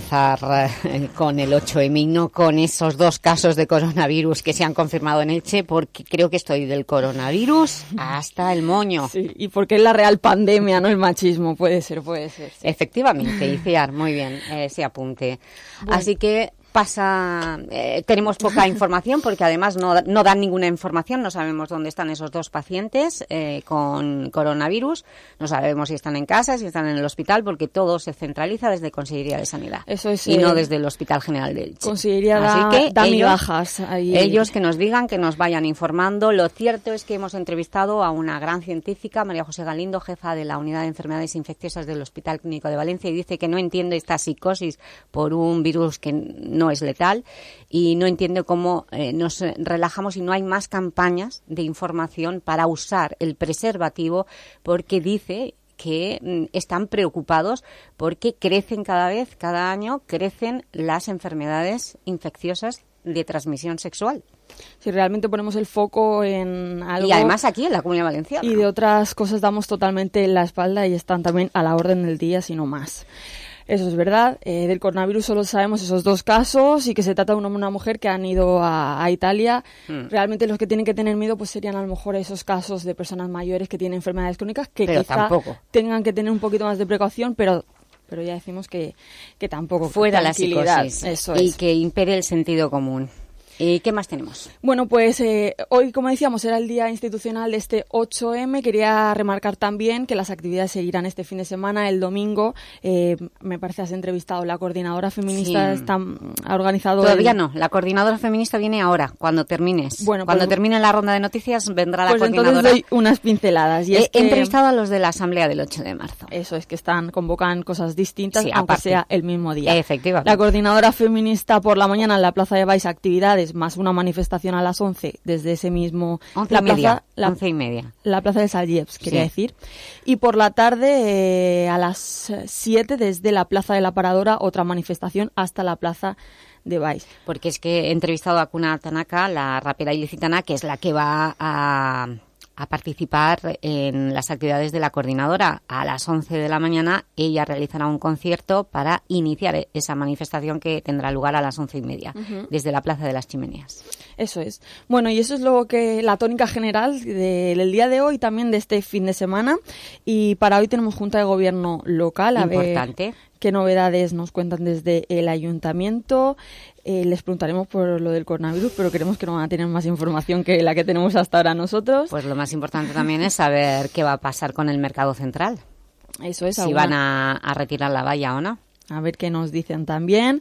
con el ocho eme y no con esos dos casos de coronavirus que se han confirmado en Elche? Porque creo que estoy del coronavirus hasta el moño. Sí, y porque es la real pandemia, no el machismo. Puede ser, puede ser. Sí. Efectivamente, Iciar, muy bien, ese apunte. Bueno. Así que pasa, eh, tenemos poca información porque además no, no dan ninguna información, no sabemos dónde están esos dos pacientes eh, con coronavirus, no sabemos si están en casa, si están en el hospital, porque todo se centraliza desde Consellería de Sanidad. Eso es, y eh, no desde el Hospital General de Elche. Consellería da, Así que da ellos, migajas ahí. Ellos que nos digan, que nos vayan informando. Lo cierto es que hemos entrevistado a una gran científica, María José Galindo, jefa de la Unidad de Enfermedades Infecciosas del Hospital Clínico de Valencia, y dice que no entiende esta psicosis por un virus que no es letal y no entiende cómo eh, nos relajamos y no hay más campañas de información para usar el preservativo, porque dice que mm, están preocupados porque crecen cada vez, cada año crecen las enfermedades infecciosas de transmisión sexual. Si realmente ponemos el foco en algo... Y además aquí en la Comunidad Valenciana. Y de otras cosas damos totalmente la espalda y están también a la orden del día, si no más. Eso es verdad. Eh, del coronavirus solo sabemos esos dos casos y que se trata de un hombre y una mujer que han ido a, a Italia. Mm. Realmente los que tienen que tener miedo pues serían a lo mejor esos casos de personas mayores que tienen enfermedades crónicas que pero quizá tampoco. tengan que tener un poquito más de precaución, pero pero ya decimos que, que tampoco. Fuera la psicosis. Eso y es. que impere el sentido común. ¿Y qué más tenemos? Bueno, pues eh, hoy, como decíamos, era el día institucional de este ocho eme. Quería remarcar también que las actividades seguirán este fin de semana. El domingo, eh, me parece, has entrevistado la coordinadora feminista, sí. está, ha organizado... Todavía el... no, la coordinadora feminista viene ahora, cuando termines. Bueno, cuando pues, termine la ronda de noticias vendrá la pues coordinadora. Entonces doy unas pinceladas. Y He es que... entrevistado a los de la asamblea del ocho de marzo. Eso es, que están convocan cosas distintas, sí, aunque aparte. sea el mismo día. Efectivamente. La coordinadora feminista por la mañana en la Plaza de Baix, actividades más una manifestación a las once desde ese mismo... Once la y media. Plaza, la, once y media. La Plaza de Sallieps, quería sí. decir. Y por la tarde, eh, a las siete, desde la Plaza de la Paradora, otra manifestación hasta la Plaza de Baix. Porque es que he entrevistado a Kuna Tanaka, la rapera ilicitana, que es la que va a... a participar en las actividades de la coordinadora. A las once de la mañana ella realizará un concierto para iniciar esa manifestación que tendrá lugar a las once y media, uh-huh. desde la Plaza de las Chimeneas. Eso es. Bueno, y eso es lo que la tónica general de, del día de hoy, también de este fin de semana. Y para hoy tenemos Junta de Gobierno local. A Importante. Ver qué novedades nos cuentan desde el Ayuntamiento. Eh, les preguntaremos por lo del coronavirus, pero creemos que no van a tener más información que la que tenemos hasta ahora nosotros. Pues lo más importante también es saber qué va a pasar con el mercado central. Eso es. Si alguna... van a, a retirar la valla o no. A ver qué nos dicen también.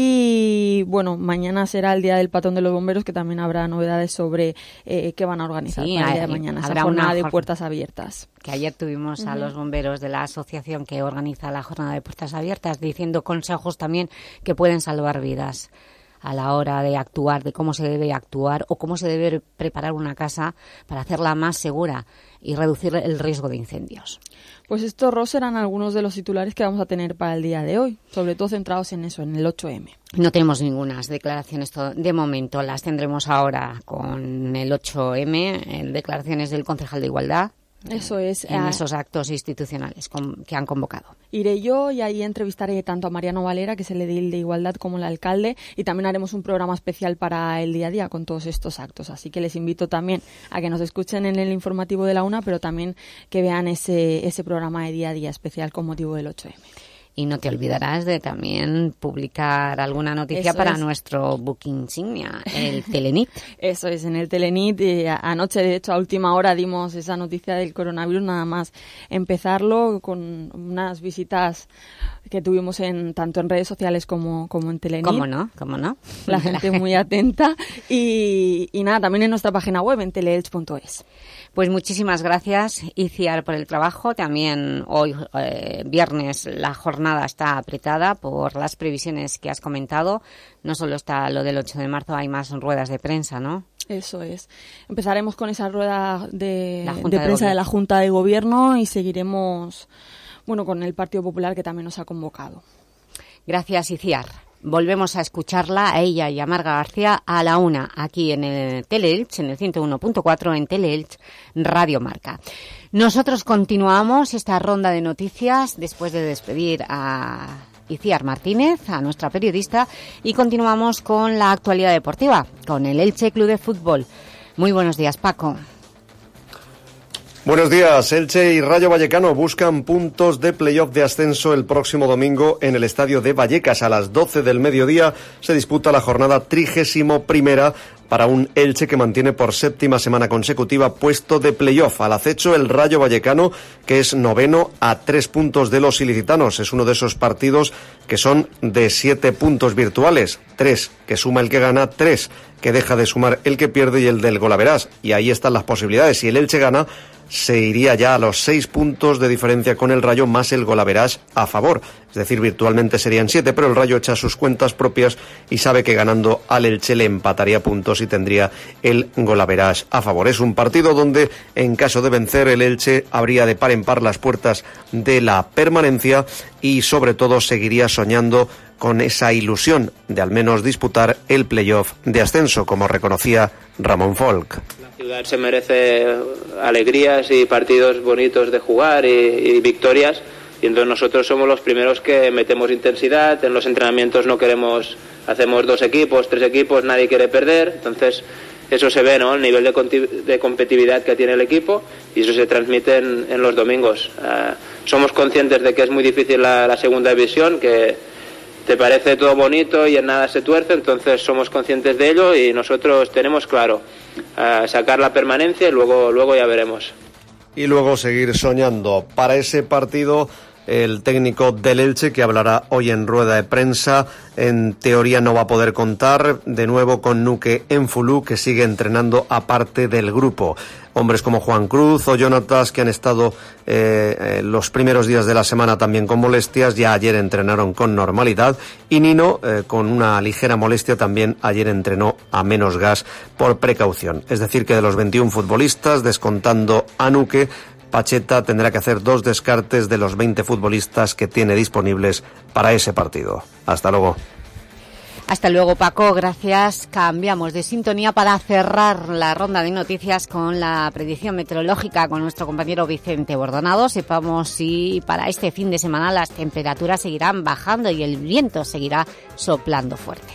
Y bueno, mañana será el Día del Patrón de los Bomberos, que también habrá novedades sobre eh, qué van a organizar sí, para el hay, día de mañana. Habrá esa jornada una de jornada puertas abiertas. Que ayer tuvimos uh-huh. a los bomberos de la asociación que organiza la jornada de puertas abiertas, diciendo consejos también que pueden salvar vidas a la hora de actuar, de cómo se debe actuar o cómo se debe preparar una casa para hacerla más segura y reducir el riesgo de incendios. Pues estos, Ros, serán algunos de los titulares que vamos a tener para el día de hoy, sobre todo centrados en eso, en el ocho eme. No tenemos ninguna declaraciones de momento, las tendremos ahora con el ocho eme, en declaraciones del concejal de Igualdad, Eso es. En eh, esos actos institucionales con, que han convocado. Iré yo y ahí entrevistaré tanto a Mariano Valera, que es el edil de Igualdad, como el alcalde, y también haremos un programa especial para el día a día con todos estos actos. Así que les invito también a que nos escuchen en el informativo de la una, pero también que vean ese, ese programa de día a día especial con motivo del ocho eme. Y no te olvidarás de también publicar alguna noticia Eso para es. nuestro book insignia, el Telenit. Eso es, en el Telenit. Eh, anoche, de hecho, a última hora dimos esa noticia del coronavirus, nada más empezarlo, con unas visitas que tuvimos en tanto en redes sociales como, como en Telenit. ¿Cómo no? ¿Cómo no? La gente muy atenta. Y, y nada, también en nuestra página web, en teleelch punto es. Pues muchísimas gracias, Iciar, por el trabajo. También hoy, eh, viernes, la jornada está apretada por las previsiones que has comentado. No solo está lo del ocho de marzo, hay más ruedas de prensa, ¿no? Eso es. Empezaremos con esa rueda de, La de Junta de prensa de Gobierno. la Junta de Gobierno y seguiremos, bueno, con el Partido Popular, que también nos ha convocado. Gracias, Iciar. Volvemos a escucharla, a ella y a Marga García, a la una, aquí en el Teleelch, en el ciento uno punto cuatro, en Teleelch Radio Marca. Nosotros continuamos esta ronda de noticias después de despedir a Iciar Martínez, a nuestra periodista, y continuamos con la actualidad deportiva, con el Elche Club de Fútbol. Muy buenos días, Paco. Buenos días. Elche y Rayo Vallecano buscan puntos de playoff de ascenso el próximo domingo en el estadio de Vallecas. A las doce del mediodía se disputa la jornada trigésimo primera para un Elche que mantiene por séptima semana consecutiva puesto de playoff. Al acecho el Rayo Vallecano, que es noveno a tres puntos de los ilicitanos. Es uno de esos partidos que son de siete puntos virtuales. Tres que suma el que gana, tres que deja de sumar el que pierde y el del golaverás. Y ahí están las posibilidades. Si el Elche gana, se iría ya a los seis puntos de diferencia con el Rayo más el golaverás a favor. Es decir, virtualmente serían siete, pero el Rayo echa sus cuentas propias y sabe que ganando al Elche le empataría puntos y tendría el golaverás a favor. Es un partido donde, en caso de vencer, el Elche habría de par en par las puertas de la permanencia y, sobre todo, seguiría soñando con esa ilusión de al menos disputar el playoff de ascenso, como reconocía Ramón Folk. La ciudad se merece alegrías y partidos bonitos de jugar y, y victorias, y entonces nosotros somos los primeros que metemos intensidad. En los entrenamientos no queremos, hacemos dos equipos, tres equipos, nadie quiere perder, entonces eso se ve, ¿no? El nivel de, conti- de competitividad que tiene el equipo, y eso se transmite en, en los domingos. Uh, somos conscientes de que es muy difícil la, la segunda división, que te parece todo bonito y en nada se tuerce, entonces somos conscientes de ello y nosotros tenemos claro uh, sacar la permanencia y luego, luego ya veremos. Y luego seguir soñando. Para ese partido, el técnico del Elche, que hablará hoy en rueda de prensa, en teoría no va a poder contar de nuevo con Nuque Enfulú, que sigue entrenando aparte del grupo. Hombres como Juan Cruz o Jonatas, que han estado eh, eh, los primeros días de la semana también con molestias, ya ayer entrenaron con normalidad, y Nino, eh, con una ligera molestia, también ayer entrenó a menos gas por precaución. Es decir, que de los veintiún futbolistas, descontando a Nuque, Pacheta tendrá que hacer dos descartes de los veinte futbolistas que tiene disponibles para ese partido. Hasta luego. Hasta luego, Paco, gracias. Cambiamos de sintonía para cerrar la ronda de noticias con la predicción meteorológica con nuestro compañero Vicente Bordonado. Sepamos si para este fin de semana las temperaturas seguirán bajando y el viento seguirá soplando fuerte.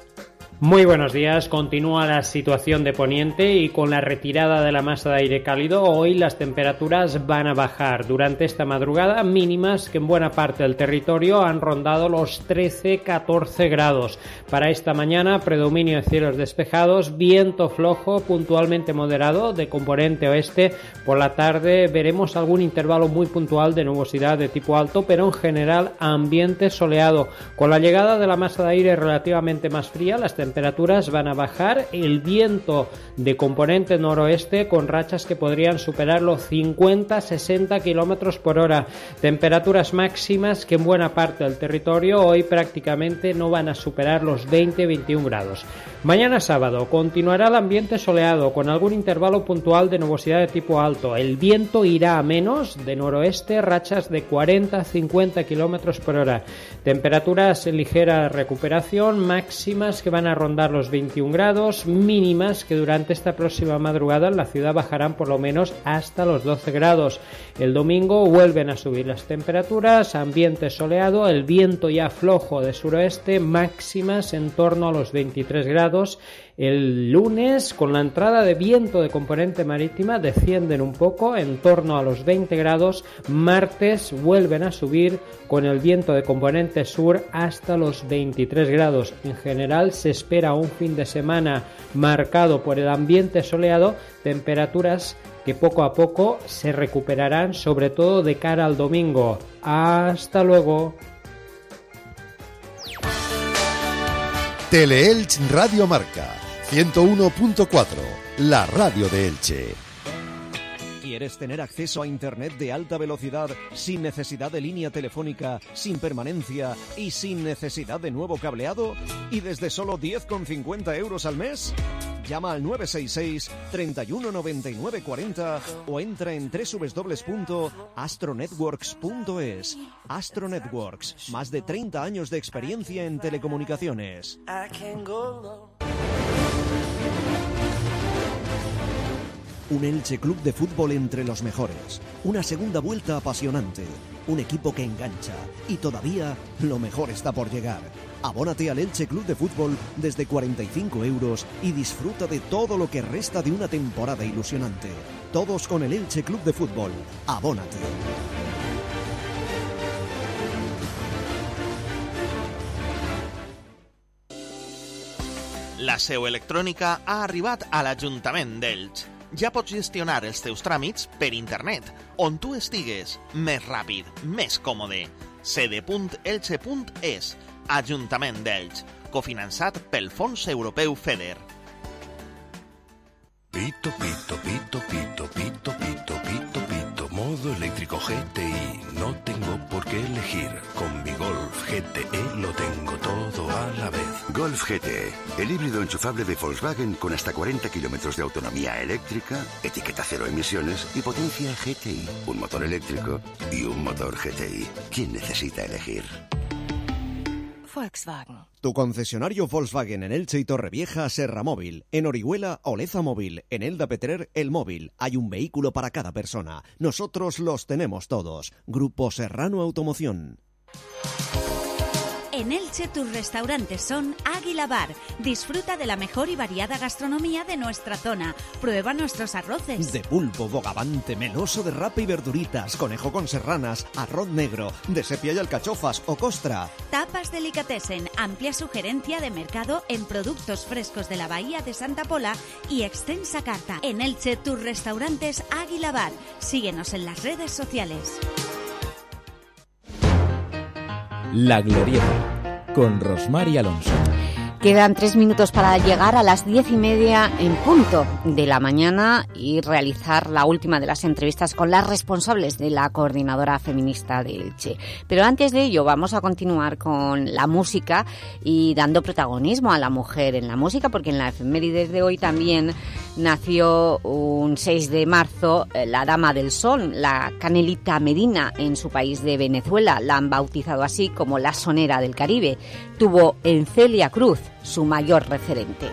Muy buenos días. Continúa la situación de Poniente y con la retirada de la masa de aire cálido, hoy las temperaturas van a bajar durante esta madrugada, mínimas que en buena parte del territorio han rondado los trece a catorce grados. Para esta mañana, predominio de cielos despejados, viento flojo, puntualmente moderado de componente oeste. Por la tarde veremos algún intervalo muy puntual de nubosidad de tipo alto, pero en general ambiente soleado. Con la llegada de la masa de aire relativamente más fría, las temperaturas temperaturas van a bajar, el viento de componente noroeste con rachas que podrían superar los cincuenta a sesenta kilómetros por hora. Temperaturas máximas que en buena parte del territorio hoy prácticamente no van a superar los veinte a veintiún grados. Mañana sábado continuará el ambiente soleado con algún intervalo puntual de nubosidad de tipo alto. El viento irá a menos de noroeste, rachas de cuarenta a cincuenta kilómetros por hora. Temperaturas en ligera recuperación, máximas que van a a rondar los veintiún grados, mínimas que durante esta próxima madrugada en la ciudad bajarán por lo menos hasta los doce grados. El domingo vuelven a subir las temperaturas, ambiente soleado, el viento ya flojo de suroeste, máximas en torno a los veintitrés grados. El lunes, con la entrada de viento de componente marítima, descienden un poco en torno a los veinte grados. Martes vuelven a subir con el viento de componente sur hasta los veintitrés grados. En general se espera un fin de semana marcado por el ambiente soleado, temperaturas que poco a poco se recuperarán, sobre todo de cara al domingo. Hasta luego. Teleelch Radio Marca ciento uno punto cuatro, la radio de Elche. ¿Quieres tener acceso a Internet de alta velocidad sin necesidad de línea telefónica, sin permanencia y sin necesidad de nuevo cableado? ¿Y desde solo diez con cincuenta euros al mes? Llama al nueve seis seis, treinta y uno, noventa y nueve, cuarenta o entra en doble u doble u doble u punto astronetworks punto es. Astro Networks, más de treinta años de experiencia en telecomunicaciones. Un Elche Club de Fútbol entre los mejores. Una segunda vuelta apasionante. Un equipo que engancha. Y todavía lo mejor está por llegar. Abónate al Elche Club de Fútbol desde cuarenta y cinco euros y disfruta de todo lo que resta de una temporada ilusionante. Todos con el Elche Club de Fútbol. Abónate. La seu electrònica ha arribat a l'Ajuntament d'Elx. Ja pots gestionar els teus tràmits per internet, on tu estigues, més ràpid, més còmode. c d punt elche punt es, Ajuntament d'Elx, cofinançat pel Fons Europeu FEDER. Pito, pito, pito, pito, pito, pito, pito, pito, modo eléctrico G T I, no tengo por qué elegir, con mi Golf G T E lo tengo todo a la vez. Golf G T E, el híbrido enchufable de Volkswagen con hasta cuarenta kilómetros de autonomía eléctrica, etiqueta cero emisiones y potencia G T I, un motor eléctrico y un motor G T I. ¿Quién necesita elegir? Volkswagen. Tu concesionario Volkswagen en Elche y Torrevieja, Serra Móvil. En Orihuela, Oleza Móvil. En Elda Petrer, El Móvil. Hay un vehículo para cada persona. Nosotros los tenemos todos. Grupo Serrano Automoción. En Elche tus restaurantes son Águila Bar. Disfruta de la mejor y variada gastronomía de nuestra zona. Prueba nuestros arroces. De pulpo, bogavante, meloso de rapa y verduritas, conejo con serranas, arroz negro, de sepia y alcachofas o costra. Tapas Delicatessen, amplia sugerencia de mercado en productos frescos de la Bahía de Santa Pola y extensa carta. En Elche tus restaurantes Águila Bar. Síguenos en las redes sociales. La Glorieta, con Rosmar y Alonso. Quedan tres minutos para llegar a las diez y media en punto de la mañana y realizar la última de las entrevistas con las responsables de la Coordinadora Feminista de Elche. Pero antes de ello vamos a continuar con la música y dando protagonismo a la mujer en la música, porque en la efemérides de hoy también nació un seis de marzo la Dama del Sol, la Canelita Medina, en su país de Venezuela. La han bautizado así como la sonera del Caribe. Tuvo en Celia Cruz su mayor referente.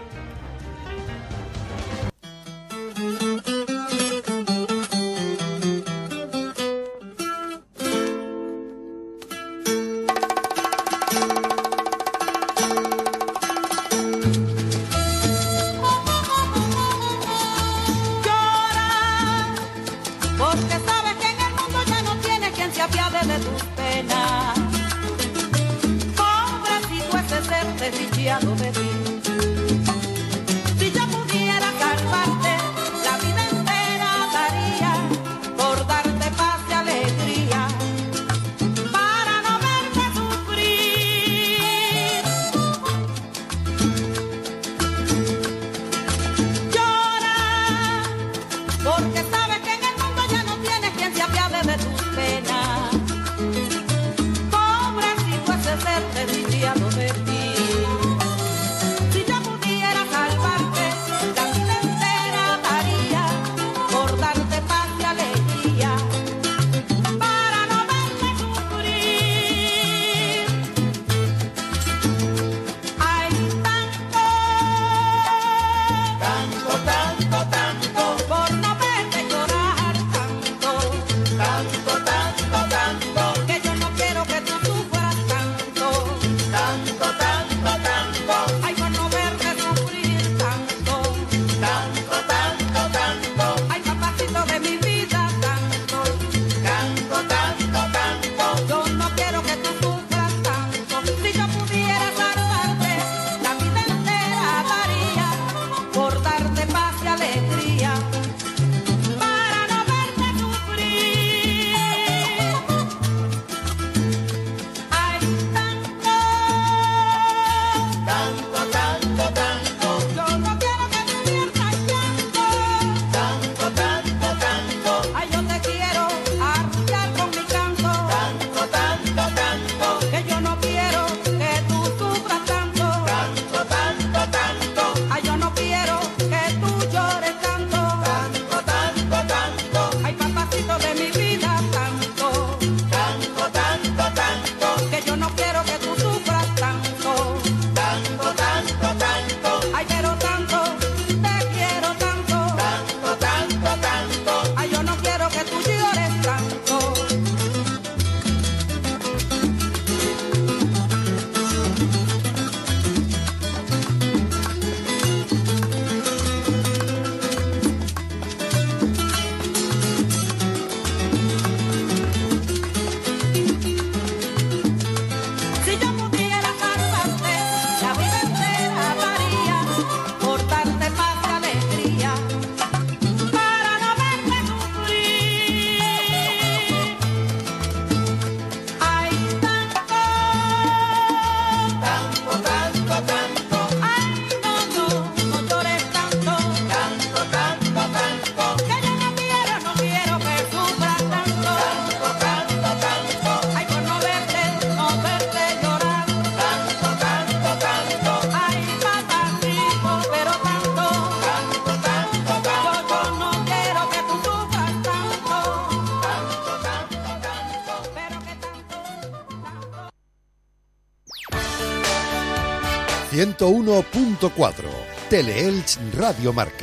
ciento uno punto cuatro, Teleelch Radio Marca.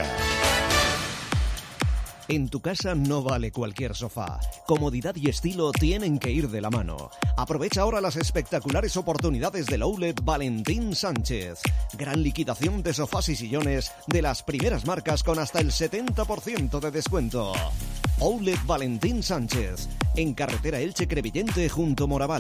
En tu casa no vale cualquier sofá. Comodidad y estilo tienen que ir de la mano. Aprovecha ahora las espectaculares oportunidades del Outlet Valentín Sánchez. Gran liquidación de sofás y sillones de las primeras marcas con hasta el setenta por ciento de descuento. Outlet Valentín Sánchez, en carretera Elche-Crevillente junto a Moraval.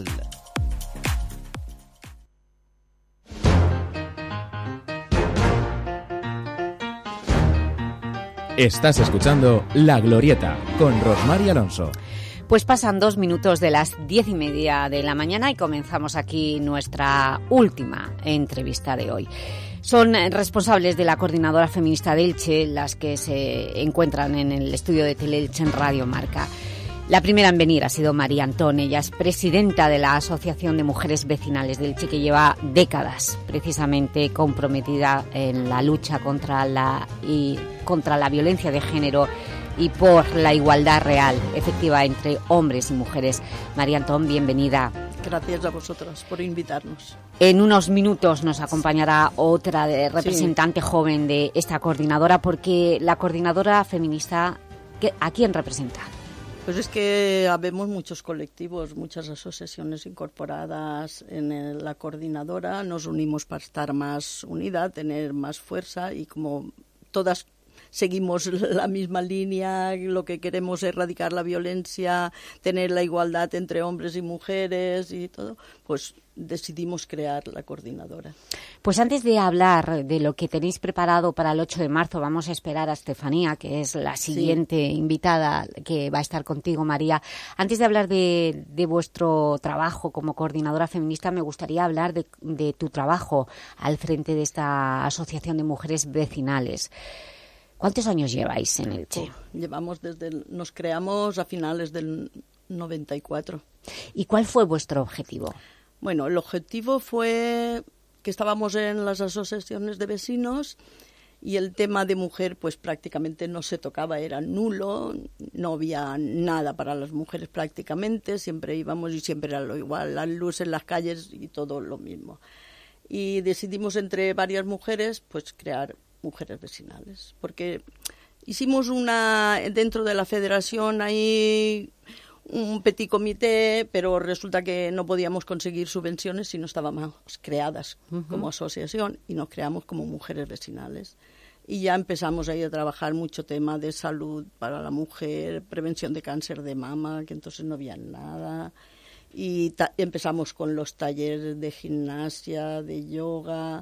Estás escuchando La Glorieta con Rosmar y Alonso. Pues pasan dos minutos de las diez y media de la mañana y comenzamos aquí nuestra última entrevista de hoy. Son responsables de la Coordinadora Feminista de Elche las que se encuentran en el estudio de Teleelch en Radio Marca. La primera en venir ha sido María Antón. Ella es presidenta de la Asociación de Mujeres Vecinales de Elche, que lleva décadas precisamente comprometida en la lucha contra la, y, contra la violencia de género y por la igualdad real, efectiva, entre hombres y mujeres. María Antón, bienvenida. Gracias a vosotros por invitarnos. En unos minutos nos acompañará otra de representante sí. joven de esta coordinadora, porque la Coordinadora Feminista, ¿a quién representa? Pues es que habemos muchos colectivos, muchas asociaciones incorporadas en el, la coordinadora. Nos unimos para estar más unida, tener más fuerza, y como todas seguimos la misma línea, lo que queremos es erradicar la violencia, tener la igualdad entre hombres y mujeres y todo, pues decidimos crear la coordinadora. Pues antes de hablar de lo que tenéis preparado para el ocho de marzo, vamos a esperar a Estefanía, que es la siguiente sí. invitada que va a estar contigo, María. Antes de hablar de, de vuestro trabajo como coordinadora feminista, me gustaría hablar de, de tu trabajo al frente de esta Asociación de Mujeres Vecinales. ¿Cuántos años lleváis en Elche? Oh, llevamos desde... El, nos creamos a finales del noventa y cuatro. ¿Y cuál fue vuestro objetivo? Bueno, el objetivo fue que estábamos en las asociaciones de vecinos y el tema de mujer pues prácticamente no se tocaba, era nulo, no había nada para las mujeres prácticamente, siempre íbamos y siempre era lo igual, las luces en las calles y todo lo mismo. Y decidimos entre varias mujeres pues crear Mujeres Vecinales, porque hicimos una, dentro de la federación hay un petit comité, pero resulta que no podíamos conseguir subvenciones si no estábamos creadas uh-huh. como asociación, y nos creamos como Mujeres Vecinales. Y ya empezamos ahí a trabajar mucho tema de salud para la mujer, prevención de cáncer de mama, que entonces no había nada. Y ta- empezamos con los talleres de gimnasia, de yoga,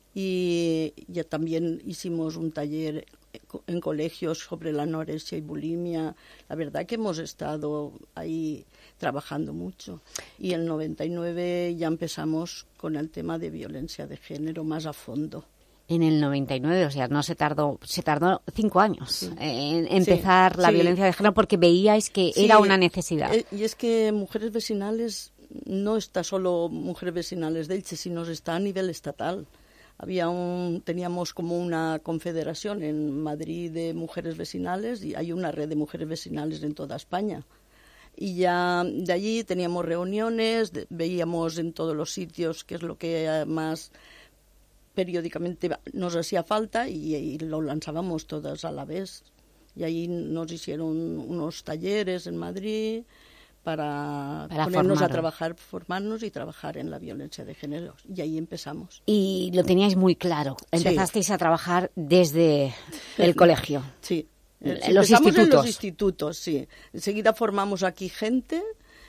y ya también hicimos un taller en colegios sobre la anorexia y bulimia. La verdad que hemos estado ahí trabajando mucho. Y en el noventa y nueve ya empezamos con el tema de violencia de género más a fondo. En el noventa y nueve, o sea, no se tardó, se tardó cinco años sí. en empezar sí, la sí. violencia de género, porque veíais que sí, era una necesidad. Y es que Mujeres Vecinales no está solo Mujeres Vecinales de Elche, sino está a nivel estatal. Había un, teníamos como una confederación en Madrid de mujeres vecinales, y hay una red de mujeres vecinales en toda España. Y ya de allí teníamos reuniones, de, veíamos en todos los sitios qué es lo que más periódicamente nos hacía falta, y, y lo lanzábamos todas a la vez. Y ahí nos hicieron unos talleres en Madrid para, para ponernos formar. a trabajar, formarnos y trabajar en la violencia de género. Y ahí empezamos. Y lo teníais muy claro. Empezasteis sí. a trabajar desde el colegio. Sí. En los institutos. en los institutos, sí. Enseguida formamos aquí gente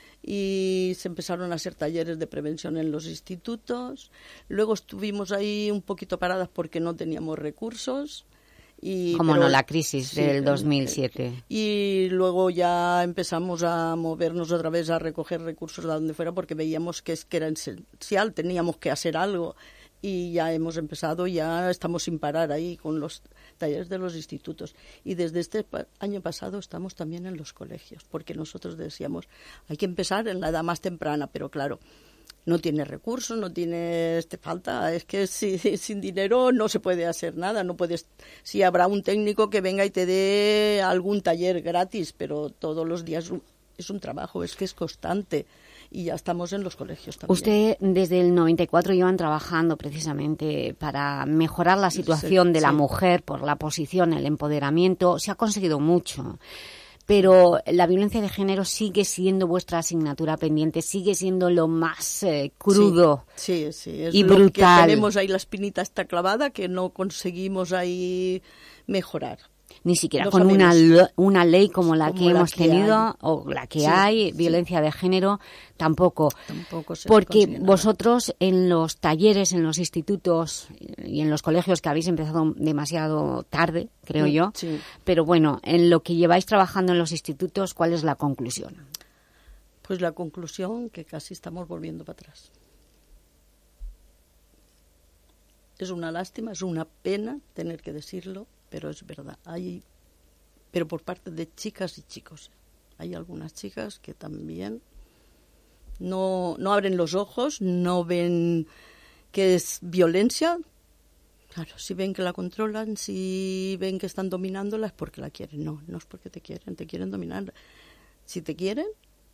y se empezaron a hacer talleres de prevención en los institutos. Luego estuvimos ahí un poquito paradas porque no teníamos recursos. Y, Como pero, no, la crisis sí, del dos mil siete. Y luego ya empezamos a movernos otra vez a recoger recursos de donde fuera, porque veíamos que, es, que era esencial, teníamos que hacer algo. Y ya hemos empezado, ya estamos sin parar ahí con los talleres de los institutos. Y desde este año pasado estamos también en los colegios, porque nosotros decíamos, hay que empezar en la edad más temprana, pero claro, no tiene recursos, no tiene este, falta, es que si, sin dinero no se puede hacer nada, no puedes, si habrá un técnico que venga y te dé algún taller gratis, pero todos los días es un trabajo, es que es constante, y ya estamos en los colegios también. Usted desde el noventa y cuatro llevan trabajando precisamente para mejorar la situación sí, de la sí. mujer por la posición, el empoderamiento. Se ha conseguido mucho. Pero la violencia de género sigue siendo vuestra asignatura pendiente, sigue siendo lo más eh, crudo sí, sí, sí. Es y lo brutal. Que tenemos ahí, la espinita está clavada, que no conseguimos ahí mejorar. Ni siquiera no con una, una ley como la como que la hemos que tenido hay. o la que sí, hay, sí. violencia de género, tampoco. Tampoco se Porque consigue vosotros nada. En los talleres, en los institutos y en los colegios, que habéis empezado demasiado tarde, creo sí, yo, sí. pero bueno, en lo que lleváis trabajando en los institutos, ¿cuál es la conclusión? Pues la conclusión que casi estamos volviendo para atrás. Es una lástima, es una pena tener que decirlo, pero es verdad. Hay, pero por parte de chicas y chicos. Hay algunas chicas que también no, no abren los ojos, no ven que es violencia. Claro, si ven que la controlan, si ven que están dominándola, es porque la quieren. No, no es porque te quieren, te quieren dominar. Si te quieren,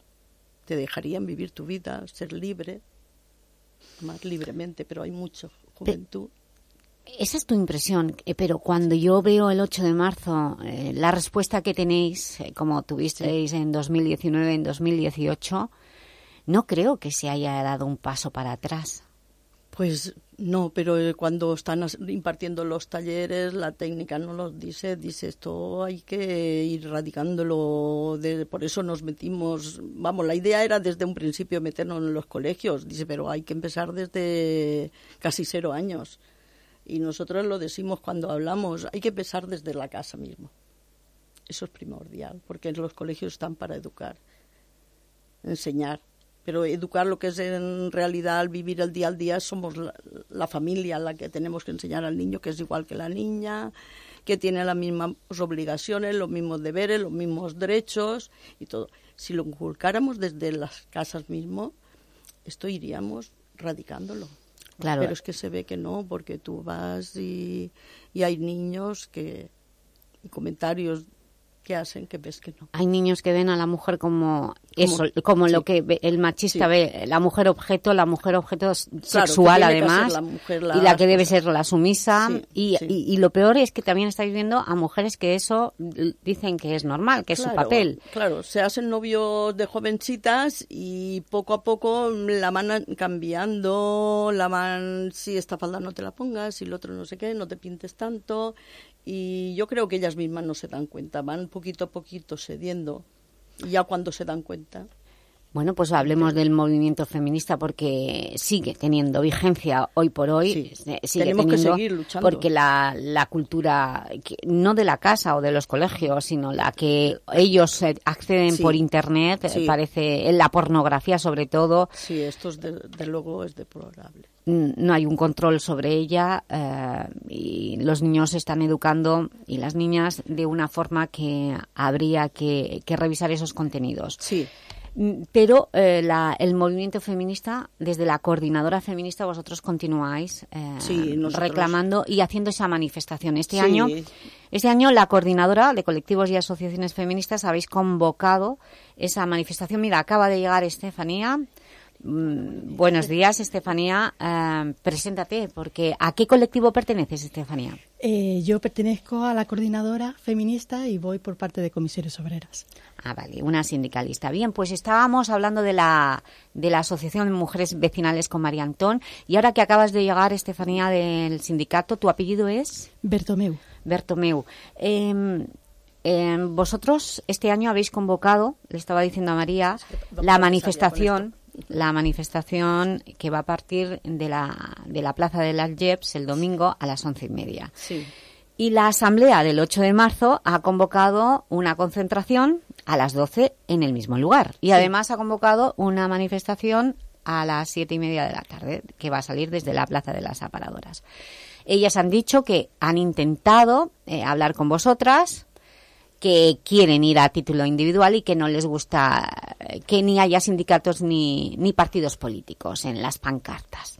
te dejarían vivir tu vida, ser libre, más libremente, pero hay mucha juventud. Esa es tu impresión, pero cuando yo veo el ocho de marzo, eh, la respuesta que tenéis, eh, como tuvisteis en dos mil diecinueve, en dos mil dieciocho, no creo que se haya dado un paso para atrás. Pues no, pero cuando están impartiendo los talleres, la técnica no los dice, dice esto hay que ir erradicándolo, de, por eso nos metimos, vamos, la idea era desde un principio meternos en los colegios, dice, pero hay que empezar desde casi cero años. Y nosotros lo decimos cuando hablamos, hay que empezar desde la casa mismo. Eso es primordial, porque los colegios están para educar, enseñar. Pero educar lo que es en realidad al vivir el día al día, somos la, la familia la que tenemos que enseñar al niño, que es igual que la niña, que tiene las mismas obligaciones, los mismos deberes, los mismos derechos y todo. Si lo inculcáramos desde las casas mismo, esto iríamos radicándolo. Claro. Pero es que se ve que no, porque tú vas y, y hay niños que, y comentarios que hacen que ves que no. Hay niños que ven a la mujer como eso, como, como sí. lo que ve, el machista sí. ve, la mujer objeto, la mujer objeto claro, sexual además, la mujer la y la que debe ser la sumisa, sí, y, sí. Y, y lo peor es que también estáis viendo a mujeres que eso dicen que es normal, que claro, es su papel. Claro, se hacen novios de jovencitas y poco a poco la van cambiando, la van, si esta falda no te la pongas, si el otro no sé qué, no te pintes tanto. Y yo creo que ellas mismas no se dan cuenta, van poquito a poquito cediendo, y ya cuando se dan cuenta... Bueno, pues hablemos del movimiento feminista, porque sigue teniendo vigencia hoy por hoy. Sí, sigue tenemos teniendo, que seguir luchando. Porque la, la cultura, no de la casa o de los colegios, sino la que ellos acceden sí, por Internet, sí. parece, en la pornografía sobre todo. Sí, esto es de, de luego es deplorable. No hay un control sobre ella eh, y los niños se están educando y las niñas de una forma que habría que, que revisar esos contenidos. Sí. Pero eh, la, el movimiento feminista, desde la coordinadora feminista, vosotros continuáis eh, sí, nosotros... reclamando y haciendo esa manifestación. Este, sí. año, este año la coordinadora de colectivos y asociaciones feministas habéis convocado esa manifestación. Mira, acaba de llegar Estefanía. Mm, buenos días, Estefanía. Eh, preséntate, porque ¿a qué colectivo perteneces, Estefanía? Eh, yo pertenezco a la coordinadora feminista y voy por parte de Comisiones Obreras. Ah, vale, una sindicalista. Bien, pues estábamos hablando de la de la Asociación de Mujeres Vecinales con María Antón, y ahora que acabas de llegar, Estefanía, del sindicato, ¿tu apellido es? Bertomeu. Bertomeu. Eh, eh, vosotros este año habéis convocado, le estaba diciendo a María, la manifestación... la manifestación que va a partir de la, de la Plaza de las Jeps el domingo a las once y media. Sí. Y la asamblea del ocho de marzo ha convocado una concentración a las doce en el mismo lugar. Y sí. además ha convocado una manifestación a las siete y media de la tarde, que va a salir desde la Plaza de las Aparadoras. Ellas han dicho que han intentado eh, hablar con vosotras, que quieren ir a título individual y que no les gusta que ni haya sindicatos ni, ni partidos políticos en las pancartas,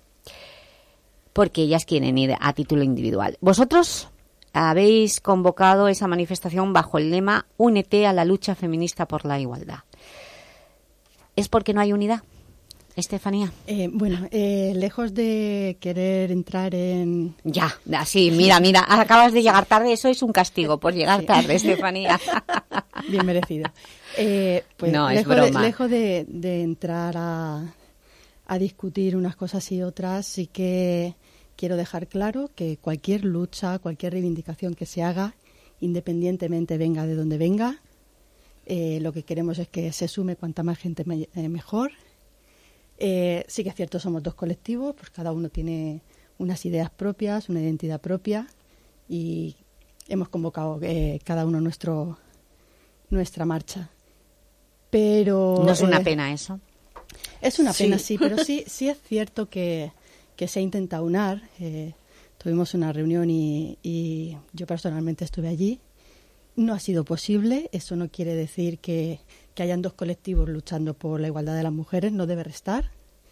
porque ellas quieren ir a título individual. Vosotros habéis convocado esa manifestación bajo el lema «Únete a la lucha feminista por la igualdad». ¿Es porque no hay unidad? Estefanía? Eh, bueno, eh, lejos de querer entrar en... Ya, así, mira, mira, acabas de llegar tarde, eso es un castigo por llegar sí. tarde, Estefanía. Bien merecido. Eh, pues no, lejos es broma. De, lejos de, de entrar a, a discutir unas cosas y otras, sí que quiero dejar claro que cualquier lucha, cualquier reivindicación que se haga, independientemente venga de donde venga, eh, lo que queremos es que se sume cuanta más gente me, eh, mejor. Eh, sí que es cierto, somos dos colectivos, pues cada uno tiene unas ideas propias, una identidad propia y hemos convocado eh, cada uno nuestro nuestra marcha. Pero no es una eh, pena eso. Es una pena, sí, sí, pero sí sí es cierto que, que se intenta unar. Eh, tuvimos una reunión y, y yo personalmente estuve allí. No ha sido posible, eso no quiere decir que, que hayan dos colectivos luchando por la igualdad de las mujeres, no debe restar.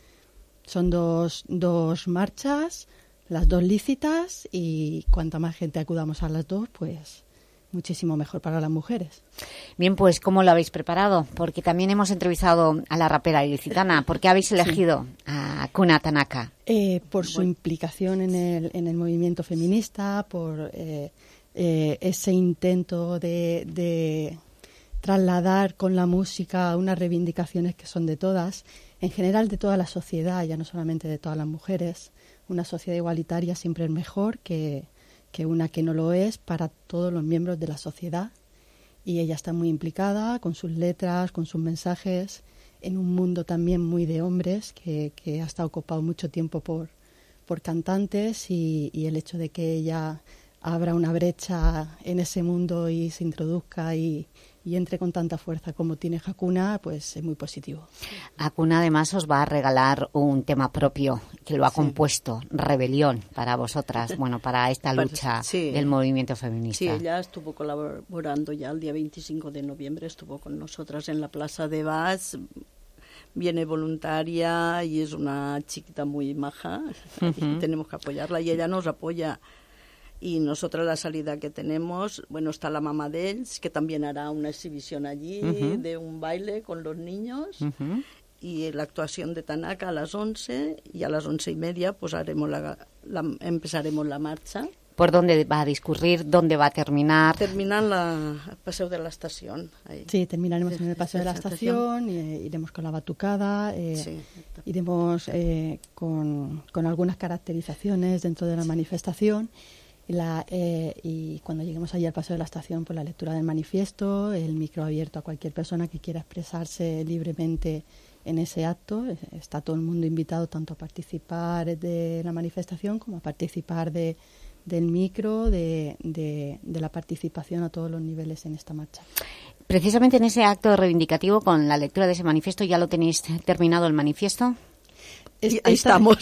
Son dos, dos marchas, las dos lícitas, y cuanta más gente acudamos a las dos, pues muchísimo mejor para las mujeres. Bien, pues ¿cómo lo habéis preparado? Porque también hemos entrevistado a la rapera ilicitana. ¿Por qué habéis elegido sí. a Kuna Tanaka? Eh, por su bueno. implicación en el, en el movimiento feminista, por... Eh, Eh, ese intento de, de trasladar con la música unas reivindicaciones que son de todas, en general de toda la sociedad, ya no solamente de todas las mujeres. Una sociedad igualitaria siempre es mejor que, que una que no lo es para todos los miembros de la sociedad, y ella está muy implicada con sus letras, con sus mensajes, en un mundo también muy de hombres que, que ha estado ocupado mucho tiempo por, por cantantes, y, y el hecho de que ella abra una brecha en ese mundo y se introduzca y, y entre con tanta fuerza como tiene Hakuna, pues es muy positivo. Hakuna además os va a regalar un tema propio que lo ha sí. compuesto, Rebelión, para vosotras, bueno, para esta lucha sí. del movimiento feminista. Sí, ella estuvo colaborando ya el día veinticinco de noviembre, estuvo con nosotras en la Plaza de Baix. Viene voluntaria y es una chiquita muy maja, uh-huh. tenemos que apoyarla y ella nos apoya. Y nosotros la salida que tenemos, bueno, está la mamá de él, que también hará una exhibición allí uh-huh. de un baile con los niños, uh-huh. y la actuación de Tanaka a las once, y a las once y media pues haremos la, la, empezaremos la marcha. ¿Por dónde va a discurrir? ¿Dónde va a terminar? Termina en la, el Paseo de la Estación. Ahí. Sí, terminaremos en el Paseo de la Estación, y, eh, iremos con la batucada, eh, sí. iremos eh, con, con algunas caracterizaciones dentro de la manifestación. Y, la, eh, y cuando lleguemos allí al Paseo de la Estación, pues la lectura del manifiesto, el micro abierto a cualquier persona que quiera expresarse libremente en ese acto. Está todo el mundo invitado tanto a participar de la manifestación como a participar de, del micro, de, de, de la participación a todos los niveles en esta marcha. Precisamente en ese acto reivindicativo, con la lectura de ese manifiesto, ¿ya lo tenéis terminado el manifiesto? Ahí estamos.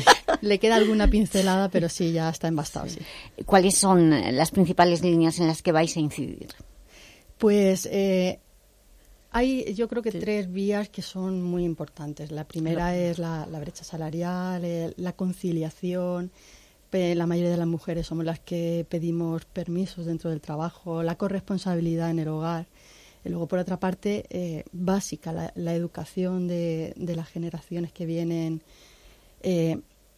Le queda alguna pincelada, pero sí, ya está embastado. Sí. ¿Cuáles son las principales líneas en las que vais a incidir? Pues eh, hay, yo creo que sí. tres vías que son muy importantes. La primera la... es la, la brecha salarial, eh, la conciliación. La mayoría de las mujeres somos las que pedimos permisos dentro del trabajo, la corresponsabilidad en el hogar. Y luego, por otra parte, eh, básica, la, la educación de, de las generaciones que vienen, eh,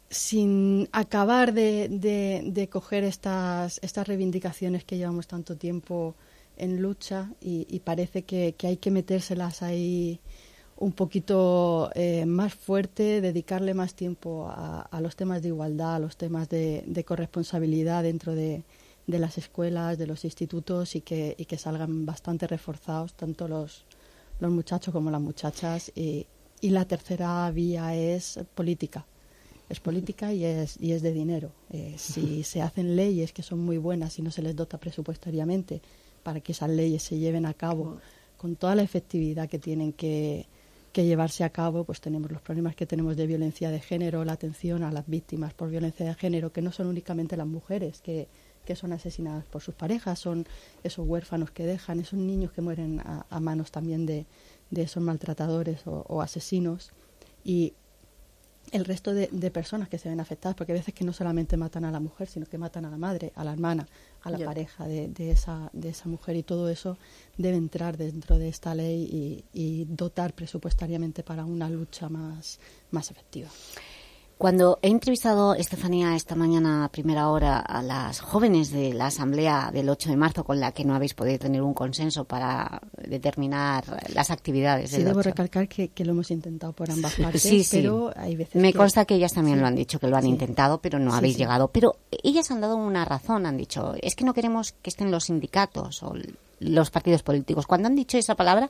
sin acabar de, de, de coger estas, estas reivindicaciones que llevamos tanto tiempo en lucha, y, y parece que, que hay que metérselas ahí un poquito eh, más fuerte, dedicarle más tiempo a, a los temas de igualdad, a los temas de, de corresponsabilidad dentro de de las escuelas, de los institutos, y que, y que salgan bastante reforzados tanto los, los muchachos como las muchachas. Y, y la tercera vía es política. Es política y es, y es de dinero. Eh, si se hacen leyes que son muy buenas y no se les dota presupuestariamente para que esas leyes se lleven a cabo con toda la efectividad que tienen que, que llevarse a cabo, pues tenemos los problemas que tenemos de violencia de género, la atención a las víctimas por violencia de género, que no son únicamente las mujeres que que son asesinadas por sus parejas, son esos huérfanos que dejan, esos niños que mueren a, a manos también de, de esos maltratadores o, o asesinos. Y el resto de, de personas que se ven afectadas, porque a veces que no solamente matan a la mujer, sino que matan a la madre, a la hermana, a la yeah. pareja de, de, esa, de esa mujer, y todo eso debe entrar dentro de esta ley y, y dotar presupuestariamente para una lucha más, más efectiva. Cuando he entrevistado, Estefanía, esta mañana a primera hora a las jóvenes de la asamblea del ocho de marzo, con la que no habéis podido tener un consenso para determinar las actividades del Sí, debo ocho. recalcar que, que lo hemos intentado por ambas partes, sí, sí. pero hay veces Me que... consta que ellas también sí. lo han dicho, que lo han sí. intentado, pero no sí, habéis sí. llegado. Pero ellas han dado una razón, han dicho, es que no queremos que estén los sindicatos o los partidos políticos. Cuando han dicho esa palabra,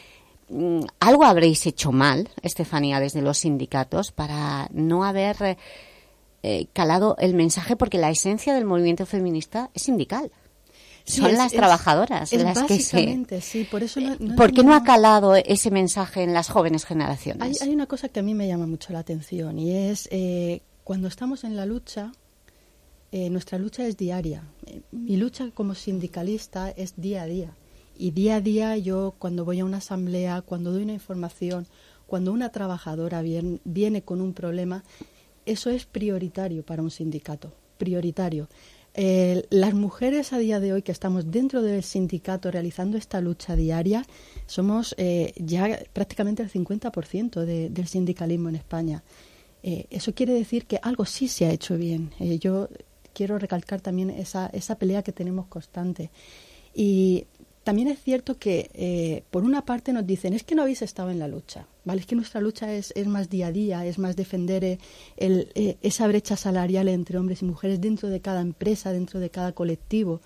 algo habréis hecho mal, Estefanía, desde los sindicatos para no haber eh, calado el mensaje, porque la esencia del movimiento feminista es sindical. Sí, Son es, las es, trabajadoras es las que se... sí, por eso no, no ¿Por qué no ha calado ese mensaje en las jóvenes generaciones? Hay, hay una cosa que a mí me llama mucho la atención, y es eh, cuando estamos en la lucha, eh, nuestra lucha es diaria. Eh, mi lucha como sindicalista es día a día. Y día a día yo, cuando voy a una asamblea, cuando doy una información, cuando una trabajadora viene, viene con un problema, eso es prioritario para un sindicato, prioritario. Eh, las mujeres a día de hoy que estamos dentro del sindicato realizando esta lucha diaria, somos eh, ya prácticamente el cincuenta por ciento de, del sindicalismo en España. Eh, eso quiere decir que algo sí se ha hecho bien. Eh, yo quiero recalcar también esa, esa pelea que tenemos constante. Y también es cierto que, eh, por una parte nos dicen, es que no habéis estado en la lucha, ¿vale? Es que nuestra lucha es, es más día a día, es más defender eh, el, eh, esa brecha salarial entre hombres y mujeres dentro de cada empresa, dentro de cada colectivo.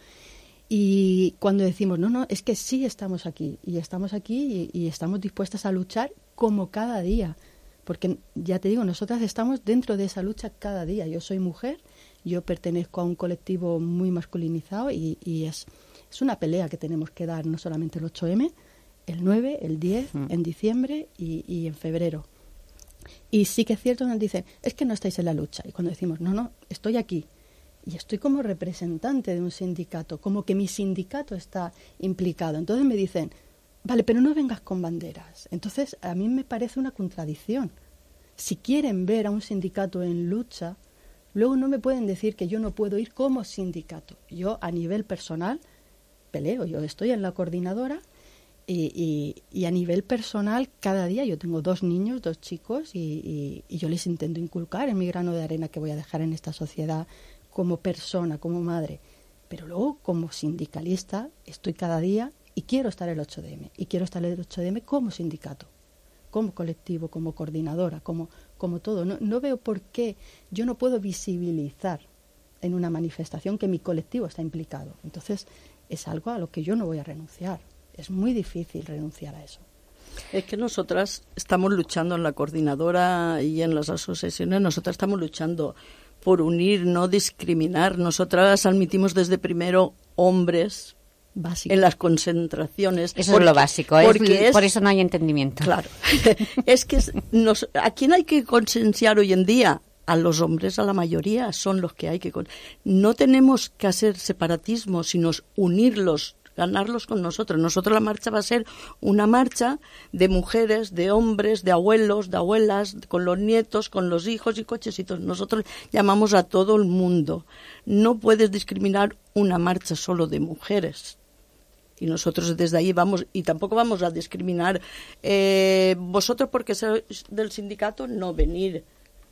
Y cuando decimos, no, no, es que sí estamos aquí, y estamos aquí y, y estamos dispuestas a luchar como cada día. Porque, ya te digo, nosotras estamos dentro de esa lucha cada día. Yo soy mujer, yo pertenezco a un colectivo muy masculinizado y, y es... Es una pelea que tenemos que dar, no solamente el ocho eme, el nueve, el diez, mm. en diciembre y, y en febrero. Y sí que es cierto, nos dicen, es que no estáis en la lucha. Y cuando decimos, no, no, estoy aquí. Y estoy como representante de un sindicato, como que mi sindicato está implicado. Entonces me dicen, vale, pero no vengas con banderas. Entonces a mí me parece una contradicción. Si quieren ver a un sindicato en lucha, luego no me pueden decir que yo no puedo ir como sindicato. Yo, a nivel personal, peleo, yo estoy en la coordinadora y, y, y a nivel personal cada día yo tengo dos niños, dos chicos y, y, y yo les intento inculcar en mi grano de arena que voy a dejar en esta sociedad como persona, como madre, pero luego como sindicalista estoy cada día y quiero estar el ocho de eme y quiero estar el ocho de eme como sindicato, como colectivo, como coordinadora, como, como todo. No, no veo por qué yo no puedo visibilizar en una manifestación que mi colectivo está implicado. Entonces es algo a lo que yo no voy a renunciar. Es muy difícil renunciar a eso. Es que nosotras estamos luchando en la coordinadora y en las asociaciones, nosotras estamos luchando por unir, no discriminar. Nosotras admitimos desde primero hombres básico en las concentraciones. Eso porque, es lo básico, ¿eh? Porque es, por eso no hay entendimiento. Claro. Es que nos, ¿a quién hay que concienciar hoy en día? A los hombres, a la mayoría, son los que hay que... No tenemos que hacer separatismo, sino unirlos, ganarlos con nosotros. Nosotros la marcha va a ser una marcha de mujeres, de hombres, de abuelos, de abuelas, con los nietos, con los hijos y cochecitos. Nosotros llamamos a todo el mundo. No puedes discriminar una marcha solo de mujeres. Y nosotros desde ahí vamos, y tampoco vamos a discriminar. Eh, vosotros porque sois del sindicato, no venir.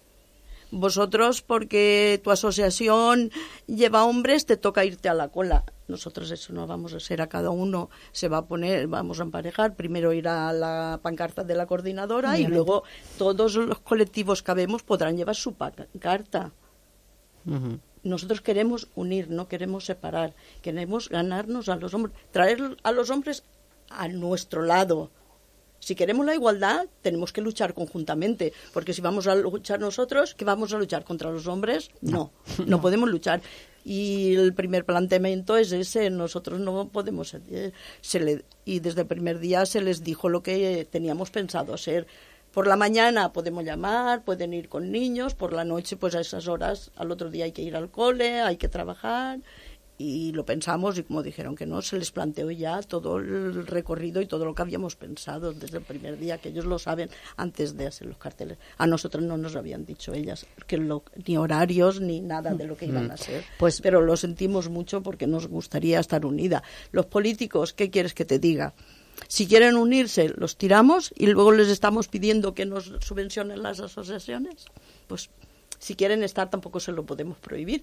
Vosotros porque tu asociación lleva hombres, te toca irte a la cola. Nosotros eso no vamos a hacer. A cada uno se va a poner, vamos a emparejar. Primero irá a la pancarta de la coordinadora y luego todos los colectivos que habemos podrán llevar su pancarta. Uh-huh. Nosotros queremos unir, no queremos separar. Queremos ganarnos a los hombres, traer a los hombres a nuestro lado. Si queremos la igualdad, tenemos que luchar conjuntamente, porque si vamos a luchar nosotros, ¿qué vamos a luchar contra los hombres? No, no, no podemos luchar. Y el primer planteamiento es ese, nosotros no podemos... Eh, se le, y desde el primer día se les dijo lo que teníamos pensado hacer. Por la mañana podemos llamar, pueden ir con niños, por la noche, pues a esas horas, al otro día hay que ir al cole, hay que trabajar... y lo pensamos, y como dijeron que no, se les planteó ya todo el recorrido y todo lo que habíamos pensado desde el primer día, que ellos lo saben antes de hacer los carteles. A nosotros no nos habían dicho ellas que lo, ni horarios ni nada de lo que iban a ser, pues, pero lo sentimos mucho porque nos gustaría estar unida. Los políticos, ¿qué quieres que te diga? Si quieren unirse, los tiramos y luego les estamos pidiendo que nos subvencionen las asociaciones. Pues si quieren estar, tampoco se lo podemos prohibir.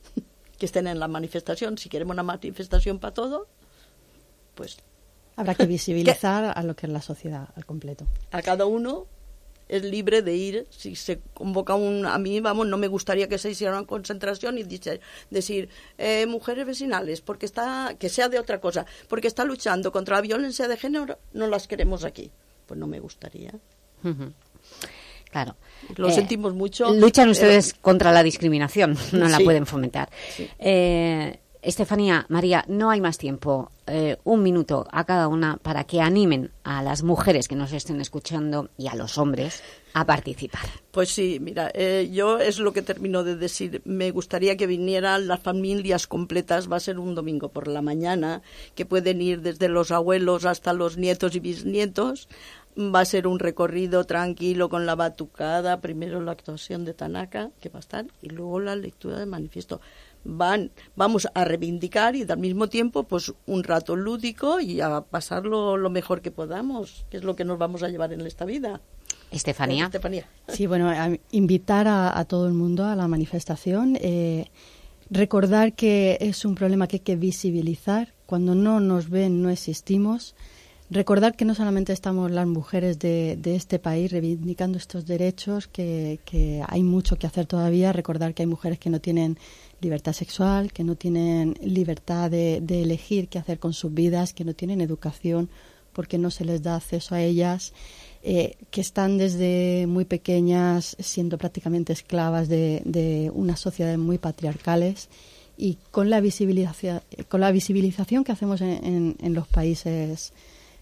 Que estén en la manifestación. Si queremos una manifestación para todo, pues... Habrá que visibilizar a lo que es la sociedad al completo. A cada uno es libre de ir. Si se convoca un... A mí, vamos, no me gustaría que se hiciera una concentración y dice, decir, eh, mujeres vecinales, porque está, que sea de otra cosa, porque está luchando contra la violencia de género, no las queremos aquí. Pues no me gustaría. Uh-huh. Claro. Lo eh, sentimos mucho. Luchan ustedes pero... contra la discriminación, no sí. la pueden fomentar. Sí. Eh, Estefanía, María, no hay más tiempo. Eh, un minuto a cada una para que animen a las mujeres que nos estén escuchando y a los hombres a participar. Pues sí, mira, eh, yo es lo que termino de decir. Me gustaría que vinieran las familias completas. Va a ser un domingo por la mañana, que pueden ir desde los abuelos hasta los nietos y bisnietos. Va a ser un recorrido tranquilo con la batucada, primero la actuación de Tanaka, que va a estar, y luego la lectura del manifiesto. Van, vamos a reivindicar y al mismo tiempo pues un rato lúdico y a pasarlo lo mejor que podamos, que es lo que nos vamos a llevar en esta vida. Estefanía. Estefanía. Sí, bueno, a invitar a, a todo el mundo a la manifestación, eh, recordar que es un problema que hay que visibilizar. Cuando no nos ven, no existimos. Recordar que no solamente estamos las mujeres de, de este país reivindicando estos derechos, que, que hay mucho que hacer todavía. Recordar que hay mujeres que no tienen libertad sexual, que no tienen libertad de, de elegir qué hacer con sus vidas, que no tienen educación porque no se les da acceso a ellas, eh, que están desde muy pequeñas siendo prácticamente esclavas de, de unas sociedades muy patriarcales. Y con la visibilización, con la visibilización que hacemos en, en, en los países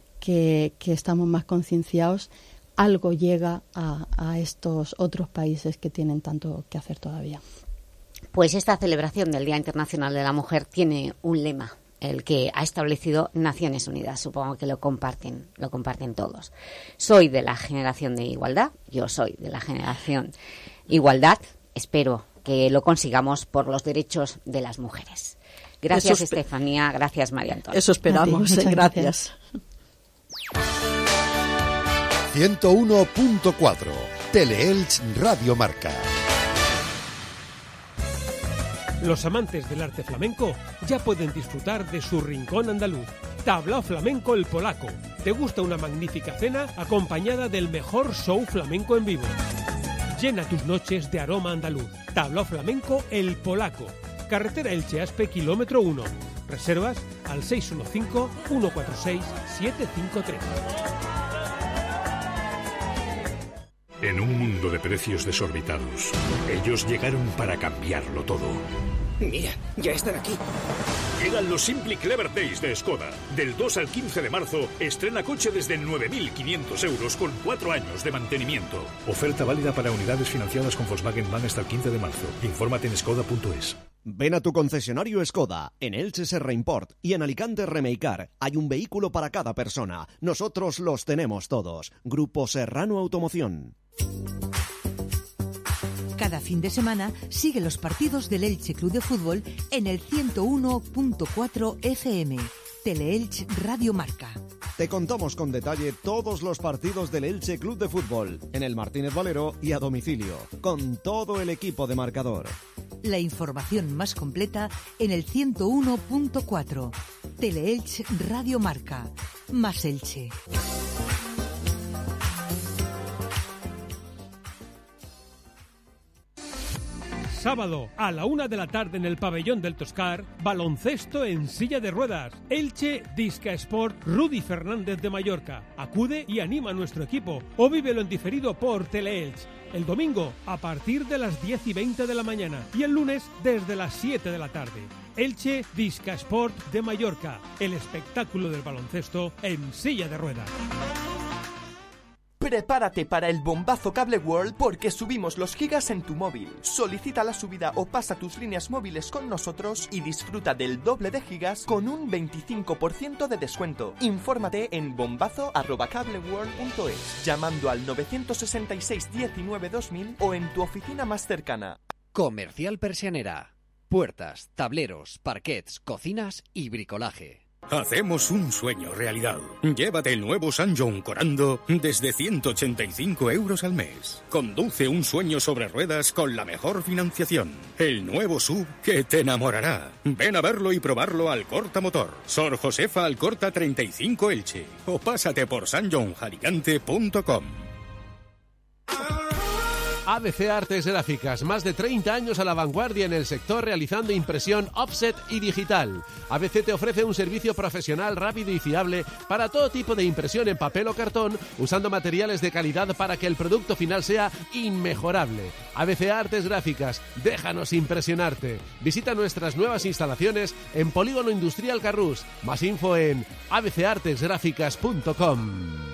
Que, que estamos más concienciados, algo llega a, a estos otros países que tienen tanto que hacer todavía. Pues esta celebración del Día Internacional de la Mujer tiene un lema, el que ha establecido Naciones Unidas. Supongo que lo comparten, lo comparten todos. Soy de la generación de igualdad, yo soy de la generación igualdad. Espero que lo consigamos por los derechos de las mujeres. Gracias, Estefanía. Gracias, María Antonia. Eso esperamos. Gracias. gracias. ciento uno punto cuatro Teleelch Radio Marca. Los amantes del arte flamenco ya pueden disfrutar de su rincón andaluz. Tablao Flamenco El Polaco. ¿Te gusta una magnífica cena acompañada del mejor show flamenco en vivo? Llena tus noches de aroma andaluz. Tablao Flamenco El Polaco. Carretera Elche-Aspe, kilómetro uno. Reservas al seis uno cinco, uno cuatro seis, siete cinco tres. En un mundo de precios desorbitados, ellos llegaron para cambiarlo todo. Mira, ya están aquí. Llegan los Simply Clever Days de Skoda. Del dos al quince de marzo, estrena coche desde nueve mil quinientos euros con cuatro años de mantenimiento. Oferta válida para unidades financiadas con Volkswagen Van hasta el quince de marzo. Infórmate en skoda punto es. Ven a tu concesionario Skoda, en Elche Serra Import y en Alicante Remeicar. Hay un vehículo para cada persona. Nosotros los tenemos todos. Grupo Serrano Automoción. Cada fin de semana sigue los partidos del Elche Club de Fútbol en el ciento uno punto cuatro F M. Teleelch Radio Marca. Te contamos con detalle todos los partidos del Elche Club de Fútbol, en el Martínez Valero y a domicilio, con todo el equipo de marcador. La información más completa en el ciento uno punto cuatro. Teleelch Radio Marca. Más Elche. Sábado, a la una de la tarde en el pabellón del Toscar, baloncesto en silla de ruedas. Elche Disca Sport Rudy Fernández de Mallorca. Acude y anima a nuestro equipo o vívelo en diferido por Teleelch. El domingo, a partir de las diez y veinte de la mañana y el lunes desde las siete de la tarde. Elche Disca Sport de Mallorca, el espectáculo del baloncesto en silla de ruedas. Prepárate para el bombazo Cable World porque subimos los gigas en tu móvil. Solicita la subida o pasa tus líneas móviles con nosotros y disfruta del doble de gigas con un veinticinco por ciento de descuento. Infórmate en bombazo arroba cableworld punto es, llamando al novecientos sesenta y seis diecinueve dos mil o en tu oficina más cercana. Comercial Persianera. Puertas, tableros, parquets, cocinas y bricolaje. Hacemos un sueño realidad. Llévate el nuevo Sanyon Corando desde ciento ochenta y cinco euros al mes. Conduce un sueño sobre ruedas con la mejor financiación. El nuevo S U V que te enamorará. Ven a verlo y probarlo al Corta Motor. Sor Josefa Alcorta treinta y cinco Elche. O pásate por sanyon jaricante punto com. A B C Artes Gráficas, más de treinta años a la vanguardia en el sector realizando impresión offset y digital. A B C te ofrece un servicio profesional rápido y fiable para todo tipo de impresión en papel o cartón, usando materiales de calidad para que el producto final sea inmejorable. A B C Artes Gráficas, déjanos impresionarte. Visita nuestras nuevas instalaciones en Polígono Industrial Carrús. Más info en a b c artes gráficas punto com.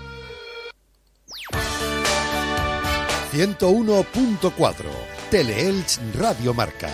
ciento uno punto cuatro Teleelch Radio Marca.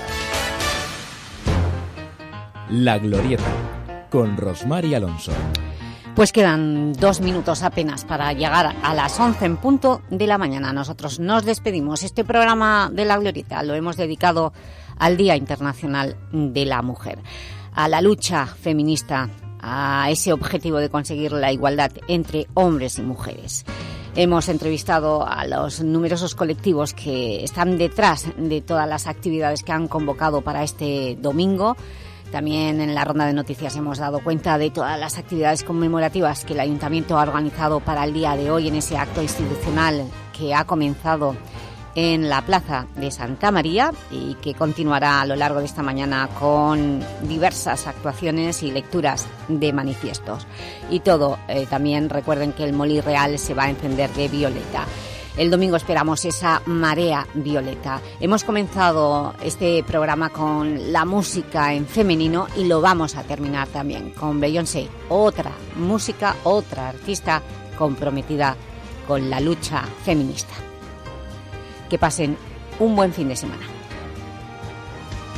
La Glorieta con Rosmar y Alonso. Pues quedan dos minutos apenas para llegar a las once en punto de la mañana. Nosotros nos despedimos. Este programa de La Glorieta lo hemos dedicado al Día Internacional de la Mujer, a la lucha feminista, a ese objetivo de conseguir la igualdad entre hombres y mujeres. Hemos entrevistado a los numerosos colectivos que están detrás de todas las actividades que han convocado para este domingo. También en la ronda de noticias hemos dado cuenta de todas las actividades conmemorativas que el Ayuntamiento ha organizado para el día de hoy en ese acto institucional que ha comenzado en la Plaza de Santa María y que continuará a lo largo de esta mañana con diversas actuaciones y lecturas de manifiestos. Y todo, eh, también recuerden que el Molí Real se va a encender de violeta. El domingo esperamos esa marea violeta. Hemos comenzado este programa con la música en femenino y lo vamos a terminar también con Beyoncé, otra música, otra artista comprometida con la lucha feminista. Que pasen un buen fin de semana.